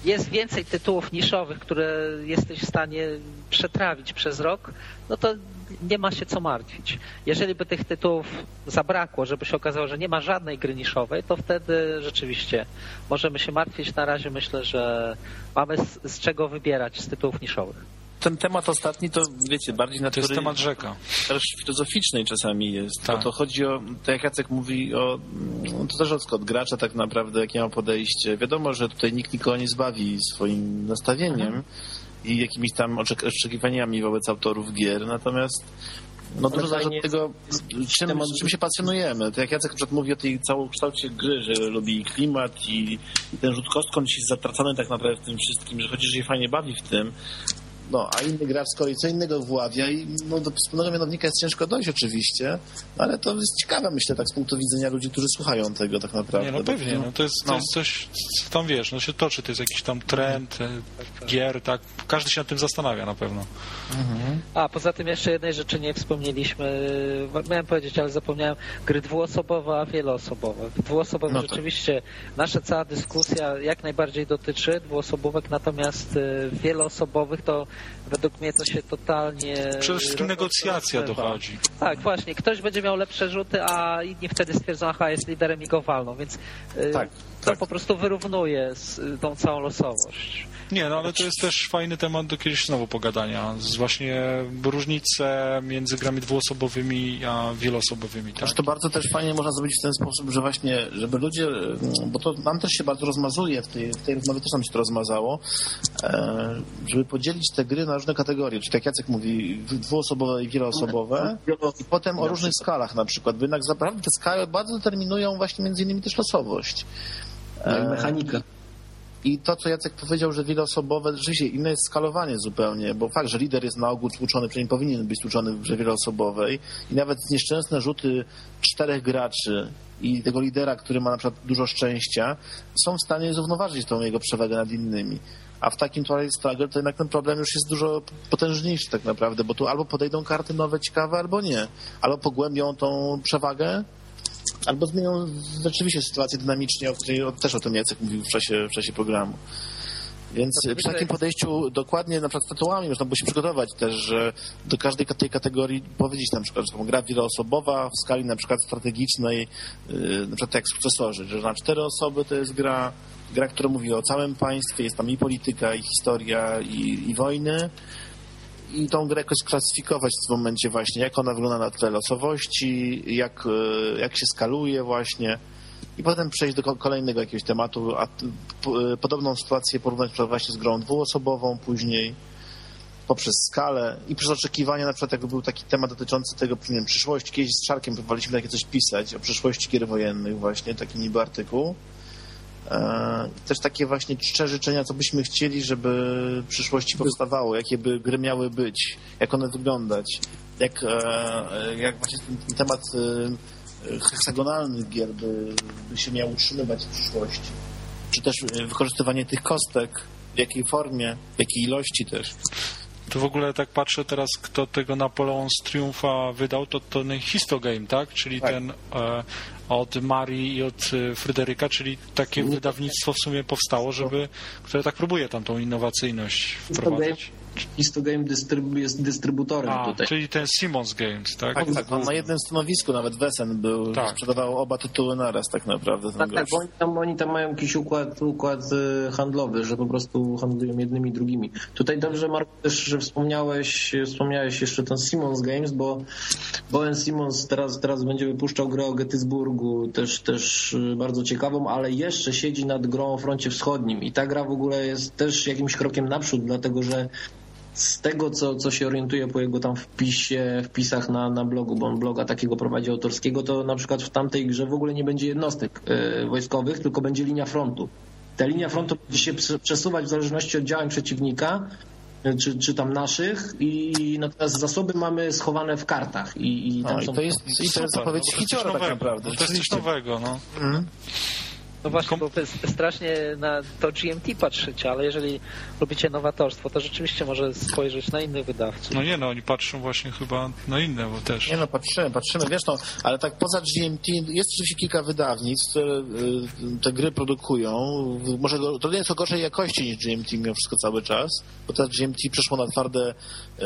jest więcej tytułów niszowych, które jesteś w stanie przetrawić przez rok, no to nie ma się co martwić. Jeżeli by tych tytułów zabrakło, żeby się okazało, że nie ma żadnej gry niszowej, to wtedy rzeczywiście możemy się martwić. Na razie myślę, że mamy z, z czego wybierać z tytułów niszowych. Ten temat ostatni to, wiecie, bardziej natury... To jest temat rzeka. Też filozoficznej czasami jest. Tak. Bo to chodzi o, tak jak Jacek mówi, o, no to też od, od gracza tak naprawdę, jakie ma podejście. Wiadomo, że tutaj nikt nikogo nie zbawi swoim nastawieniem mhm. i jakimiś tam oczek- oczekiwaniami wobec autorów gier, natomiast no dużo zależy od tego, czym, czym się pasjonujemy. To jak Jacek na przykład mówi o tej całokształcie gry, że lubi klimat i, i ten rzut kostką jest zatracony tak naprawdę w tym wszystkim, że chociaż się fajnie bawi w tym, no, a inny gracz z kolei co innego wławia i no, do wspólnego mianownika jest ciężko dojść oczywiście, ale to jest ciekawe, myślę, tak z punktu widzenia ludzi, którzy słuchają tego tak naprawdę. Nie, no pewnie, no to jest, to no. jest coś, co tam wiesz, no się toczy, to jest jakiś tam trend gier, tak, każdy się nad tym zastanawia na pewno. Mhm. A, poza tym jeszcze jednej rzeczy nie wspomnieliśmy, miałem powiedzieć, ale zapomniałem, gry dwuosobowe, a wieloosobowe. Dwuosobowe no tak. Rzeczywiście, nasza cała dyskusja jak najbardziej dotyczy dwuosobówek, natomiast wieloosobowych to według mnie to się totalnie... Przede wszystkim negocjacja dochodzi. Tak, właśnie. Ktoś będzie miał lepsze rzuty, a inni wtedy stwierdzą, aha, jest liderem i go walną, więc tak, to tak. po prostu wyrównuje tą całą losowość. Nie, no ale to jest też fajny temat do kiedyś znowu pogadania. Z właśnie różnice między grami dwuosobowymi a wieloosobowymi. Tak? To bardzo też fajnie można zrobić w ten sposób, że właśnie, żeby ludzie, bo to nam też się bardzo rozmazuje, w tej, w tej rozmowie też nam się to rozmazało, żeby podzielić te gry na różne kategorie, czyli tak Jacek mówi, dwuosobowe i wieloosobowe i potem o różnych skalach na przykład, bo jednak naprawdę te skale bardzo determinują właśnie między innymi też losowość. No i mechanika. I to, co Jacek powiedział, że wieloosobowe, rzeczywiście inne jest skalowanie zupełnie, bo fakt, że lider jest na ogół tłuczony, przynajmniej powinien być tłuczony w grze wieloosobowej i nawet nieszczęsne rzuty czterech graczy i tego lidera, który ma na przykład dużo szczęścia, są w stanie zrównoważyć tą jego przewagę nad innymi. A w takim Twilight Struggle to jednak ten problem już jest dużo potężniejszy tak naprawdę, bo tu albo podejdą karty nowe, ciekawe, albo nie. Albo pogłębią tą przewagę, albo zmienią rzeczywiście sytuację dynamicznie, o której też o tym Jacek mówił w czasie, w czasie programu. Więc przy takim podejściu dokładnie na przykład z tytułami można było się przygotować też, że do każdej tej kategorii powiedzieć na przykład, że to gra wieloosobowa w skali na przykład strategicznej, na przykład jak sukcesorzy, że na cztery osoby to jest gra, gra, która mówi o całym państwie, jest tam i polityka, i historia, i, i wojny. I tą grę jakoś sklasyfikować w tym momencie właśnie, jak ona wygląda na tle losowości, jak, jak się skaluje właśnie i potem przejść do kolejnego jakiegoś tematu, a podobną sytuację porównać właśnie z grą dwuosobową później poprzez skalę i przez oczekiwania, na przykład jakby był taki temat dotyczący tego, nie wiem, przyszłości, kiedyś z Szarkiem próbowaliśmy takie coś pisać o przyszłości gier wojennych właśnie, taki niby artykuł. Też takie właśnie czcze życzenia, co byśmy chcieli, żeby w przyszłości powstawało, jakie by gry miały być, jak one wyglądać, jak, jak właśnie ten temat heksagonalnych gier by, by się miał utrzymywać w przyszłości. Czy też wykorzystywanie tych kostek, w jakiej formie, w jakiej ilości też. To w ogóle tak patrzę teraz, kto tego Napoleon z Triumfa wydał, to to ten Histogame, tak? Czyli tak. ten e, od Marii i od Fryderyka, czyli takie wydawnictwo w sumie powstało, żeby, które tak próbuje tam tą innowacyjność wprowadzić. Histogame dystrybu- jest dystrybutorem A, tutaj. czyli ten Simons Games, tak? Tak, tak, on na jednym stanowisku, nawet Wesen był, tak. sprzedawał oba tytuły naraz tak naprawdę. Tak, tak, bo oni tam, oni tam mają jakiś układ, układ handlowy, że po prostu handlują jednymi i drugimi. Tutaj dobrze, Marku, też, że wspomniałeś, wspomniałeś jeszcze ten Simons Games, bo Bowen Simons teraz, teraz będzie wypuszczał grę o Gettysburgu, też, też bardzo ciekawą, ale jeszcze siedzi nad grą o froncie wschodnim i ta gra w ogóle jest też jakimś krokiem naprzód, dlatego że z tego, co, co się orientuje po jego tam wpisie, wpisach na, na blogu, bo on bloga takiego prowadzi autorskiego, to na przykład w tamtej grze w ogóle nie będzie jednostek y, wojskowych, tylko będzie linia frontu. Ta linia frontu będzie się przesuwać w zależności od działań przeciwnika, czy, czy tam naszych, i natomiast zasoby mamy schowane w kartach. I, i tam A, są... i to jest, i to jest zapowiedź no, hiciora tak naprawdę. To jest coś nowego, no. Mm. No właśnie, bo strasznie na to G M T patrzycie, ale jeżeli lubicie nowatorstwo, to rzeczywiście może spojrzeć na innych wydawców. No nie, no oni patrzą właśnie chyba na inne, bo też... Nie no, patrzymy, patrzymy, wiesz no, ale tak poza G M T jest oczywiście kilka wydawnictw, które te gry produkują. Może to nie jest o gorszej jakości niż G M T mimo wszystko cały czas, bo teraz G M T przeszło na twarde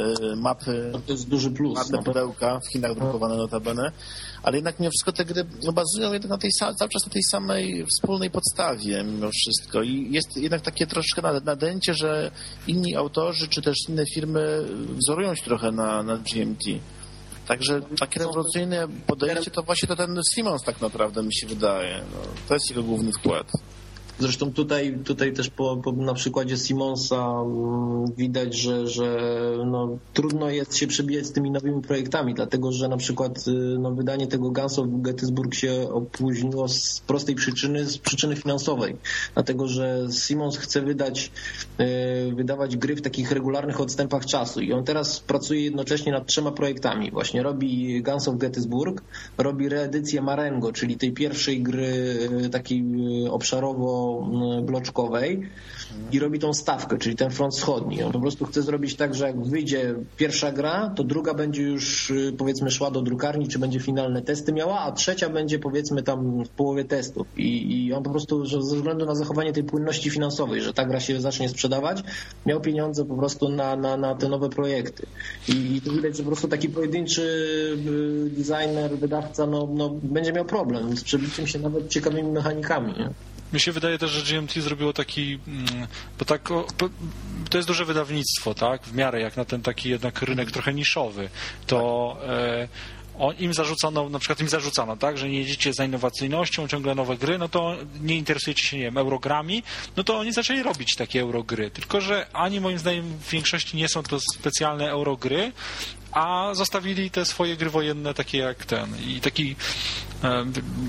mapy, to jest duży plus. twarde No. pudełka, w Chinach drukowane notabene, ale jednak mimo wszystko te gry no, bazują jednak na tej, cały czas na tej samej wspólnej podstawie mimo wszystko i jest jednak takie troszkę nadęcie, że inni autorzy czy też inne firmy wzorują się trochę na, na G M T. Także takie rewolucyjne podejście to właśnie to ten Simons tak naprawdę mi się wydaje. No, to jest jego główny wkład. Zresztą tutaj, tutaj też po, po, na przykładzie Simonsa widać, że, że no, trudno jest się przebijać z tymi nowymi projektami, dlatego że na przykład no, wydanie tego Guns of Gettysburg się opóźniło z prostej przyczyny, z przyczyny finansowej. Dlatego że Simons chce wydać, wydawać gry w takich regularnych odstępach czasu i on teraz pracuje jednocześnie nad trzema projektami. Właśnie robi Guns of Gettysburg, robi reedycję Marengo, czyli tej pierwszej gry takiej obszarowo bloczkowej i robi tą stawkę, czyli ten front wschodni. On po prostu chce zrobić tak, że jak wyjdzie pierwsza gra, to druga będzie już powiedzmy szła do drukarni, czy będzie finalne testy miała, a trzecia będzie powiedzmy tam w połowie testów. I, i on po prostu, że ze względu na zachowanie tej płynności finansowej, że ta gra się zacznie sprzedawać, miał pieniądze po prostu na, na, na te nowe projekty. I, i tu widać, że po prostu taki pojedynczy designer, wydawca no, no, będzie miał problem z przebiciem się nawet ciekawymi mechanikami. Nie? Mi się wydaje też, że G M T zrobiło taki, bo tak, to jest duże wydawnictwo, tak, w miarę jak na ten taki jednak rynek trochę niszowy, to e, on, im zarzucano, na przykład im zarzucano, tak, że nie jedziecie za innowacyjnością, ciągle nowe gry, no to nie interesujecie się, nie wiem, eurogrami, no to oni zaczęli robić takie eurogry, tylko że ani moim zdaniem w większości nie są to specjalne eurogry, a zostawili te swoje gry wojenne takie jak ten i taki e,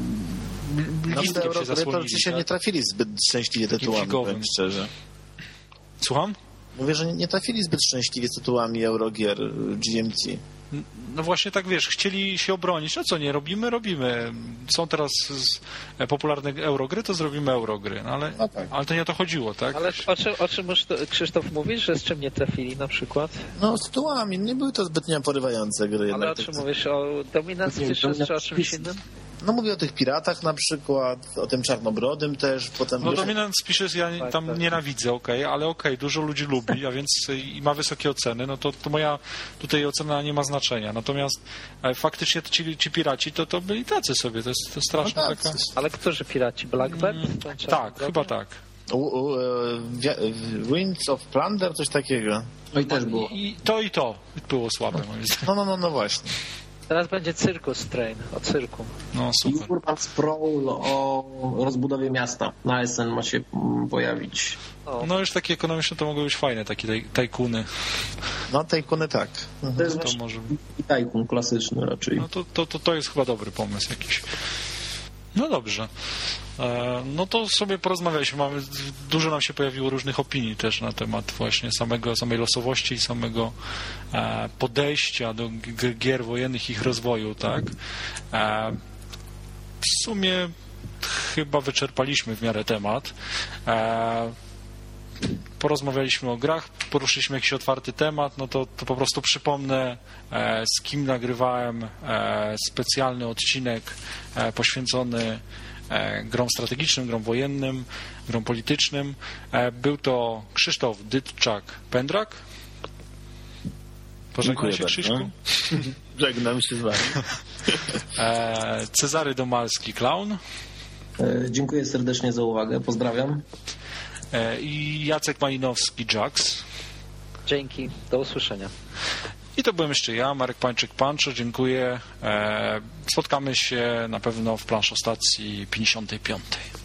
No te eurogry to oczywiście nie trafili zbyt szczęśliwie tytułami, powiem szczerze. Słucham? Mówię, że nie trafili zbyt szczęśliwie z tytułami Eurogier G M T. No właśnie tak, wiesz, chcieli się obronić. No co, nie robimy? Robimy. Są teraz popularne eurogry, to zrobimy eurogry. No ale, no tak. ale to nie o to chodziło, tak? Ale o czym, o czym Krzysztof mówisz, że z czym nie trafili na przykład? No z tytułami. Nie były to zbytnio porywające gry. Ale o czym tak... mówisz? O dominacji czy, czy o czymś innym? No mówię o tych piratach na przykład, o tym czarnobrodym też. Potem no Dominant Species ja tak, tam tak. nienawidzę, okej, okay, ale okej, okay, dużo ludzi lubi, a więc i ma wysokie oceny, no to, to moja tutaj ocena nie ma znaczenia. Natomiast e, faktycznie ci, ci piraci to, to byli tacy sobie, to jest to straszna no tak, taka... Ale którzy piraci? Blackbird? Mm, tak, chyba tak. U, u, Winds of Plunder, coś takiego. No i też było. I, i to i to było słabe, moim zdaniem. No, no, no, no właśnie. Teraz będzie Circus Train, o cyrku. No super. I Urban Sprawl o rozbudowie miasta. Na jesień ma się pojawić. O. No już takie ekonomiczne to mogły być fajne, takie taj, tajkuny. No tajkuny tak. Mhm. To jest to może... i tajkun klasyczny raczej. No to, to, to, to jest chyba dobry pomysł jakiś. No dobrze. No to sobie porozmawialiśmy. Mamy, dużo nam się pojawiło różnych opinii też na temat właśnie samego, samej losowości i samego podejścia do gier wojennych i ich rozwoju, tak? W sumie chyba wyczerpaliśmy w miarę temat. Porozmawialiśmy o grach, poruszyliśmy jakiś otwarty temat, no to, to po prostu przypomnę, e, z kim nagrywałem e, specjalny odcinek e, poświęcony e, grom strategicznym, grom wojennym, grom politycznym. E, był to Krzysztof Dydczak-Pędrak. Pożegnaj się, Krzyśku. Żegnam się z wami. E, Cezary Domalski-Clown. E, dziękuję serdecznie za uwagę, pozdrawiam. I Jacek Malinowski-Jax. Dzięki, do usłyszenia. I to byłem jeszcze ja, Marek Pańczyk-Pancho, dziękuję. Spotkamy się na pewno w planszostacji pięćdziesiątej piątej.